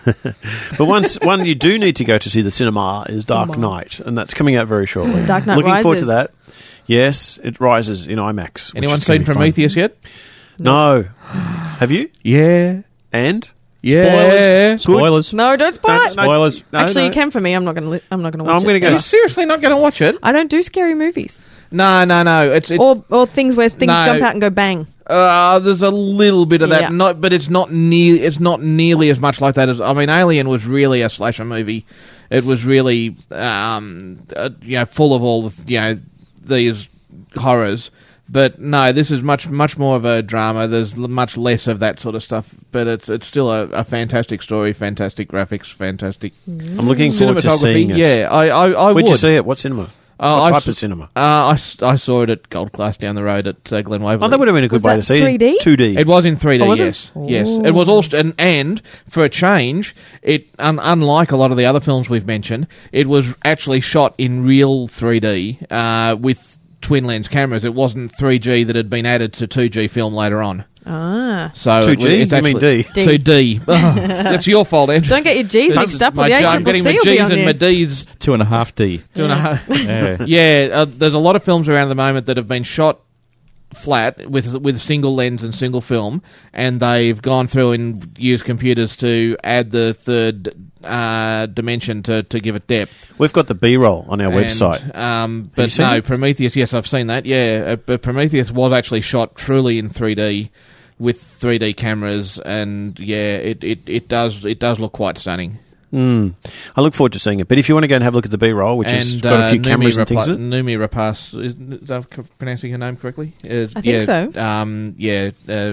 But once one you do need to go to see the cinema is Dark
Cinema.
Knight, and that's coming out very shortly.
Dark Knight
Looking forward to
Rises.
that. Yes, it rises in IMAX. which
Anyone
is gonna
seen
be fun.
Prometheus yet?
No. Have you?
Yeah.
And
Yeah.
Spoilers. Good?
Spoilers.
No, don't spoil
No,
it.
no,
Spoilers.
no,
Actually,
no.
you can for me. I'm not going to. Li- I'm not going to watch
I'm
it.
gonna go-
Are you seriously not going to watch it?
I don't do scary movies
No, no, no. It's, it's
or or things where things
No.
jump out and go bang.
Uh, there's a little bit of that,
Yeah.
not, but it's not near. It's not nearly as much like that as I mean. Alien was really a slasher movie. It was really, um, uh, you know, full of all the, you know, these horrors. But no, this is much much more of a drama. There's l- much less of that sort of stuff. But it's it's still a, a fantastic story, fantastic graphics, fantastic.
I'm looking forward to
cinematography.
seeing it.
Yeah, I I, I
Where'd
would.
you see it? What cinema?
Uh,
what
I
type
s-
of cinema?
Uh, I, s- I saw it at Gold Class down the road at uh, Glen Waverley.
Oh, that would have been a good
Was
way
that
to see it.
three D?
two D.
It was in three D,
Oh, was it?
yes. Yes. It was all, st- and, and for a change, it un- unlike a lot of the other films we've mentioned, it was actually shot in real three D uh, with twin lens cameras. It wasn't three G that had been added to two G film later on.
Ah.
So
two
it,
G?
it's
You mean
actually
D?
two D. Oh, that's your fault, Andrew.
Don't get your G's mixed up
my,
with the
I'm getting my
A C C C will be
G's
on
and
you.
my D's.
Two and a half D.
Two and a half.
Yeah.
Yeah, uh, there's a lot of films around at the moment that have been shot flat with with single lens and single film, and they've gone through and used computers to add the third uh, dimension to, to give it depth.
We've got the B-roll on our
And,
website.
Um,
you
but
seen
no,
it?
Prometheus, yes, I've seen that, yeah. Uh, but Prometheus was actually shot truly in three D with three D cameras, and yeah, it, it, it does it does look quite stunning.
Mm. I look forward to seeing it. But if you want to go and have a look at the B-roll, which has
And,
got a
uh,
few
Numi
cameras and things
Rapa-
in it.
Numi Rapace, is, is that c- pronouncing her name correctly? Uh,
I think
yeah,
so.
Um, yeah, uh,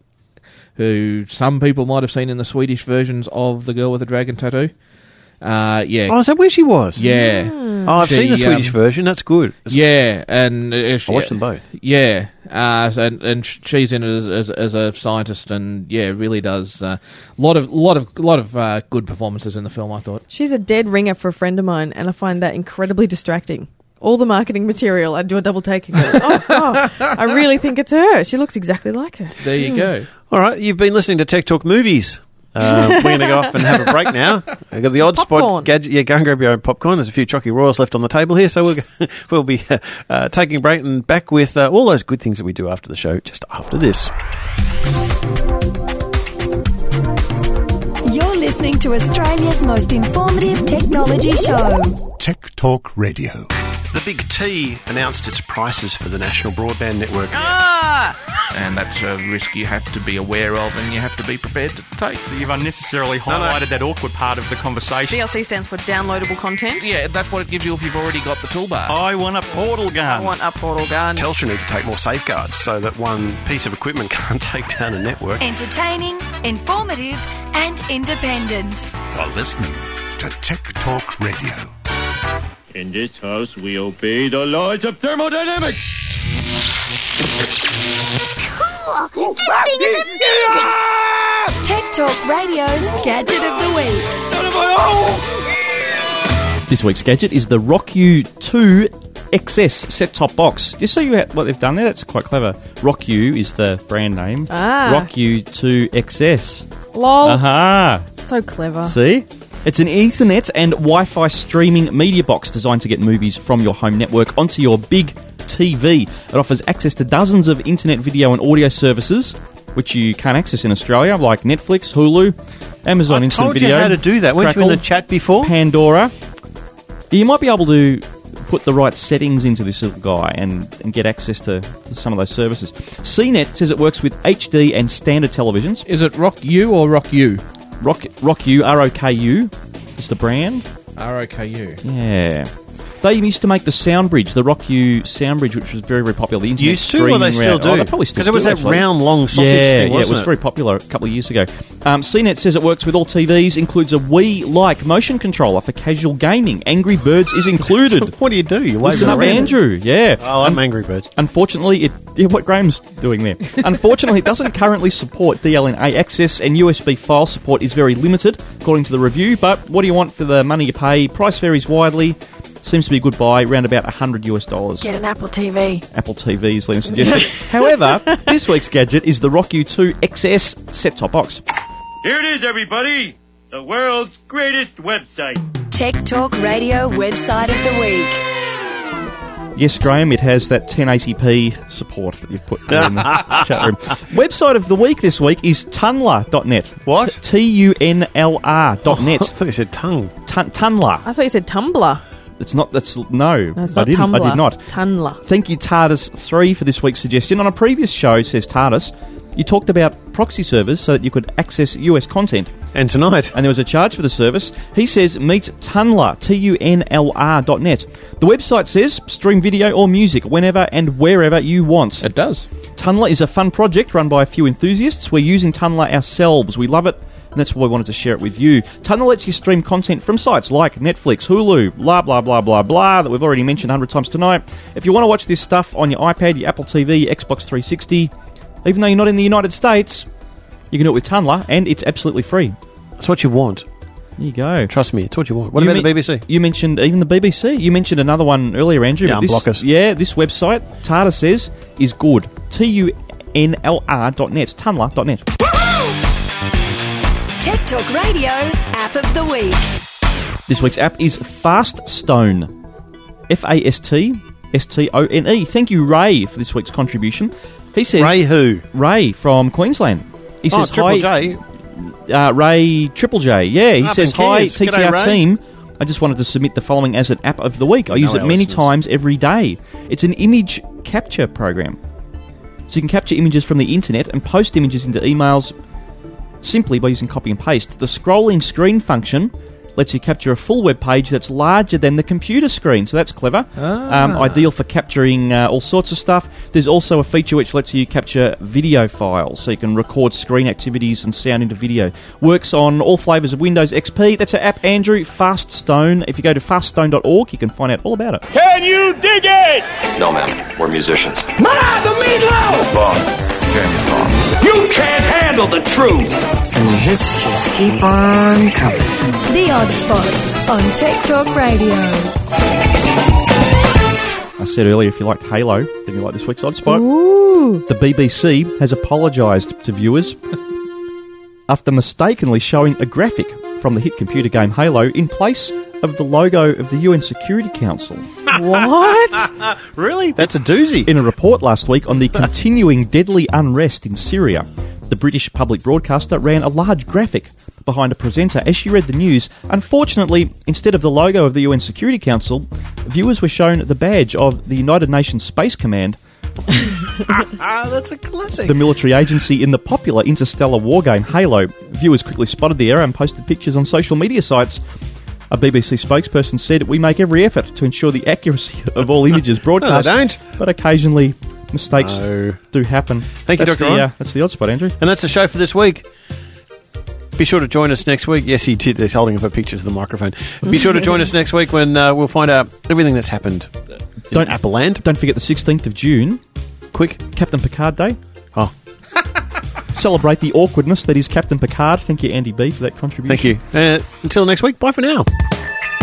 who some people might have seen in the Swedish versions of The Girl with the Dragon Tattoo. Uh, yeah.
Oh, is that where she was?
Yeah.
Hmm.
Oh, I've
She,
seen the Swedish
um,
version. That's good. It's-
Yeah, and uh, she,
I watched them both.
Yeah, uh, so- and and sh- she's in it as, as, as a scientist, and yeah, really does a uh, lot of lot of lot of uh, good performances in the film. I thought.
She's a dead ringer for a friend of mine, and I find that incredibly distracting. All the marketing material, I do a double take and go, oh, oh, I really think it's her. She looks exactly like her.
There you go.
All right, you've been listening to Tech Talk Movies. Uh, we're going to go off and have a break now. I've got the odd
Popcorn.
spot gadget. Yeah, go and grab your own popcorn. There's a few Chocky Royals left on the table here, so we'll, we'll be uh, uh, taking a break and back with uh, all those good things that we do after the show, just after this.
You're listening to Australia's most informative technology show.
Tech Talk Radio.
The Big T announced its prices for the National Broadband Network.
Ah! And that's a risk you have to be aware of and you have to be prepared to take.
So you've unnecessarily highlighted that awkward part of the conversation.
D L C stands for downloadable content.
Yeah, that's what it gives you if you've already got the toolbar.
I want a portal gun.
I want a portal gun.
Telstra need to take more safeguards so that one piece of equipment can't take down a network.
Entertaining, informative, and independent.
You're listening to Tech Talk Radio.
In this house, we obey the laws of thermodynamics.
Tech Talk Radio's Gadget of the Week.
This week's gadget is the RockU two X S set-top box. Do you see what they've done there? That's quite clever. RockU is the brand name.
Ah.
RockU two X S.
Lol.
Aha.
So clever.
See? It's an Ethernet and Wi-Fi streaming media box designed to get movies from your home network onto your big T V. It offers access to dozens of internet video and audio services, which you can't access in Australia, like Netflix, Hulu, Amazon
I
Instant
told
Video.
you how to do that. Weren't you in the chat before?
Pandora. You might be able to put the right settings into this little guy and, and get access to, to some of those services. C net says it works with H D and standard televisions.
Is it RockU or RockU?
Rock, RockU, R O K U is the brand.
R O K U.
Yeah. They used to make the sound bridge, the RockU sound bridge, which was very, very popular. The internet
Used to, or they
streaming
still
round-
do?
Oh, they probably still
Because it was
do,
that
actually.
round, long sausage
yeah,
thing,
yeah,
wasn't
it was
it?
very popular a couple of years ago. Um, C net says it works with all T Vs, includes a Wii-like motion controller for casual gaming. Angry Birds is included.
What do you do? You wave
Listen
it
up,
around.
Andrew. Yeah.
Oh, I'm
Un-
Angry Birds.
Unfortunately, it yeah, what Graham's doing there. Unfortunately, it doesn't currently support D L N A access, and U S B file support is very limited, according to the review. But what do you want for the money you pay? Price varies widely. Seems to be a good buy, around about one hundred US dollars.
Get an Apple T V.
Apple T Vs, Lena suggested. However, this week's gadget is the RockU two X S set-top box.
Here it is, everybody. The world's greatest website.
Tech Talk Radio website of the week.
Yes, Graham, it has that ten eighty p support that you've put there in the chat room. Website of the week this week is tunler dot net.
What?
T U N L R dot net.
I thought you said tongue.
Tun- Tunler.
I thought you said Tumblr.
It's not, that's, no,
No, it's
I
not
didn't,
Tumblr.
I did not.
Tunler.
Thank you, TARDIS three, for this week's suggestion. On a previous show, says TARDIS, you talked about proxy servers so that you could access U S content.
And tonight.
And there was a charge for the service. He says, meet Tunler, T U N L R dot net. The website says, stream video or music whenever and wherever you want.
It does.
Tunler is a fun project run by a few enthusiasts. We're using Tunler ourselves. We love it, and that's why we wanted to share it with you. Tunler lets you stream content from sites like Netflix, Hulu, blah, blah, blah, blah, blah, that we've already mentioned a hundred times tonight. If you want to watch this stuff on your iPad, your Apple T V, your Xbox three sixty, even though you're not in the United States, you can do it with Tunler, and it's absolutely free.
That's what you want.
There you go.
Trust me, it's what you want. What
You
about
men-
the B B C?
You mentioned even the B B C. You mentioned another one earlier, Andrew.
Yeah,
but this,
unblock us.
Yeah, this website, TARDIS says, is good. T U N L R dot net. Tunler dot net.
Tech Talk Radio app of the week.
This week's app is Faststone. F A S T S T O N E. Thank you, Ray, for this week's contribution. He says...
Ray who?
Ray from Queensland. He
Oh,
says,
Triple
hi,
J.
Uh, Ray Triple J. Yeah, he
Up
says,
in
hi,
Cairns.
T T
G'day,
R
Ray.
team. I just wanted to submit the following as an app of the week. I use
know
it
our
many
listeners.
times every day. It's an image capture program. So you can capture images from the internet and post images into emails simply by using copy and paste. The scrolling screen function lets you capture a full web page that's larger than the computer screen, so that's clever.
Ah.
Um, ideal for capturing uh, all sorts of stuff. There's also a feature which lets you capture video files, so you can record screen activities and sound into video. Works on all flavours of Windows X P. That's an app, Andrew, Faststone. If you go to faststone dot org, you can find out all about it.
Can you dig it?
No, ma'am. We're musicians.
Ma, the meatloaf!
Bob. Jeremy Bob.
You can't handle the truth!
And the hits just keep on coming.
The Odd Spot on Tech Talk Radio.
I said earlier, if you liked Halo, then you like this week's Odd Spot.
Ooh.
The B B C has apologised to viewers after mistakenly showing a graphic from the hit computer game Halo in place of the logo of the U N Security Council.
What?
Really? That's a doozy.
In a report last week on the continuing deadly unrest in Syria, the British public broadcaster ran a large graphic behind a presenter as she read the news. Unfortunately, instead of the logo of the U N Security Council, viewers were shown the badge of the United Nations Space Command,
Ah, that's a classic.
the military agency in the popular interstellar wargame Halo. Viewers quickly spotted the error and posted pictures on social media sites. A B B C spokesperson said, "We make every effort to ensure the accuracy of all images broadcast,
No, they don't.
but occasionally mistakes
No.
do happen."
Thank you,
That's
Doctor
the,
Ron.
uh, That's the Odd Spot, Andrew.
And that's the show for this week. Be sure to join us next week. Yes, he did. He's holding up a picture to the microphone. Be sure to join us next week when uh, we'll find out everything that's happened in
Don't-
Apple Land.
Don't forget the sixteenth of June,
Quick.
Captain Picard Day.
Oh,
Celebrate the awkwardness that is Captain Picard. Thank you, Andy B, for that contribution.
thank you. Uh, until next week, bye for now.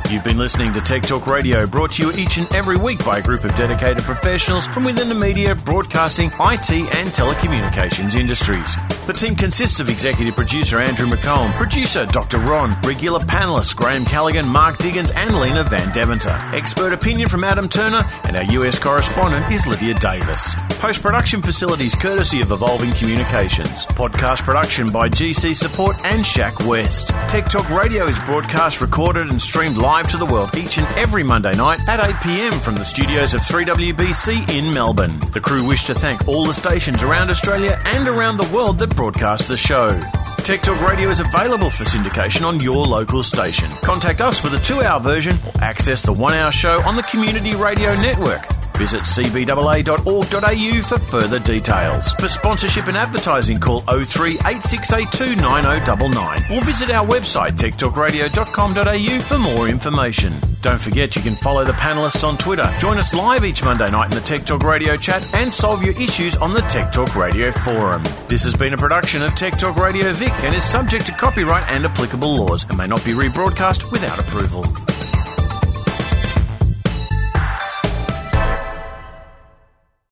You've been listening to Tech Talk Radio, brought to you each and every week by a group of dedicated professionals from within the media, broadcasting, I T and telecommunications industries. The team consists of executive producer Andrew McComb, producer Doctor Ron, regular panellists Graham Callaghan, Mark Diggins and Lena Van Deventer. Expert opinion from Adam Turner, and our U S correspondent is Lydia Davis. Post-production facilities courtesy of Evolving Communications. Podcast production by G C Support and Shaq West. Tech Talk Radio is broadcast, recorded and streamed live to the world each and every Monday night at eight p.m. from the studios of three W B C in Melbourne. The crew wish to thank all the stations around Australia and around the world that broadcast the show. Tech Talk Radio is available for syndication on your local station. Contact us for the two-hour version or access the one-hour show on the Community Radio Network. Visit c b a a dot org dot a u for further details. For sponsorship and advertising, call oh three eight six eight two nine oh nine nine or visit our website tech talk radio dot com dot a u for more information. Don't forget you can follow the panellists on Twitter. Join us live each Monday night in the Tech Talk Radio chat and solve your issues on the Tech Talk Radio forum. This has been a production of Tech Talk Radio Vic and is subject to copyright and applicable laws and may not be rebroadcast without approval.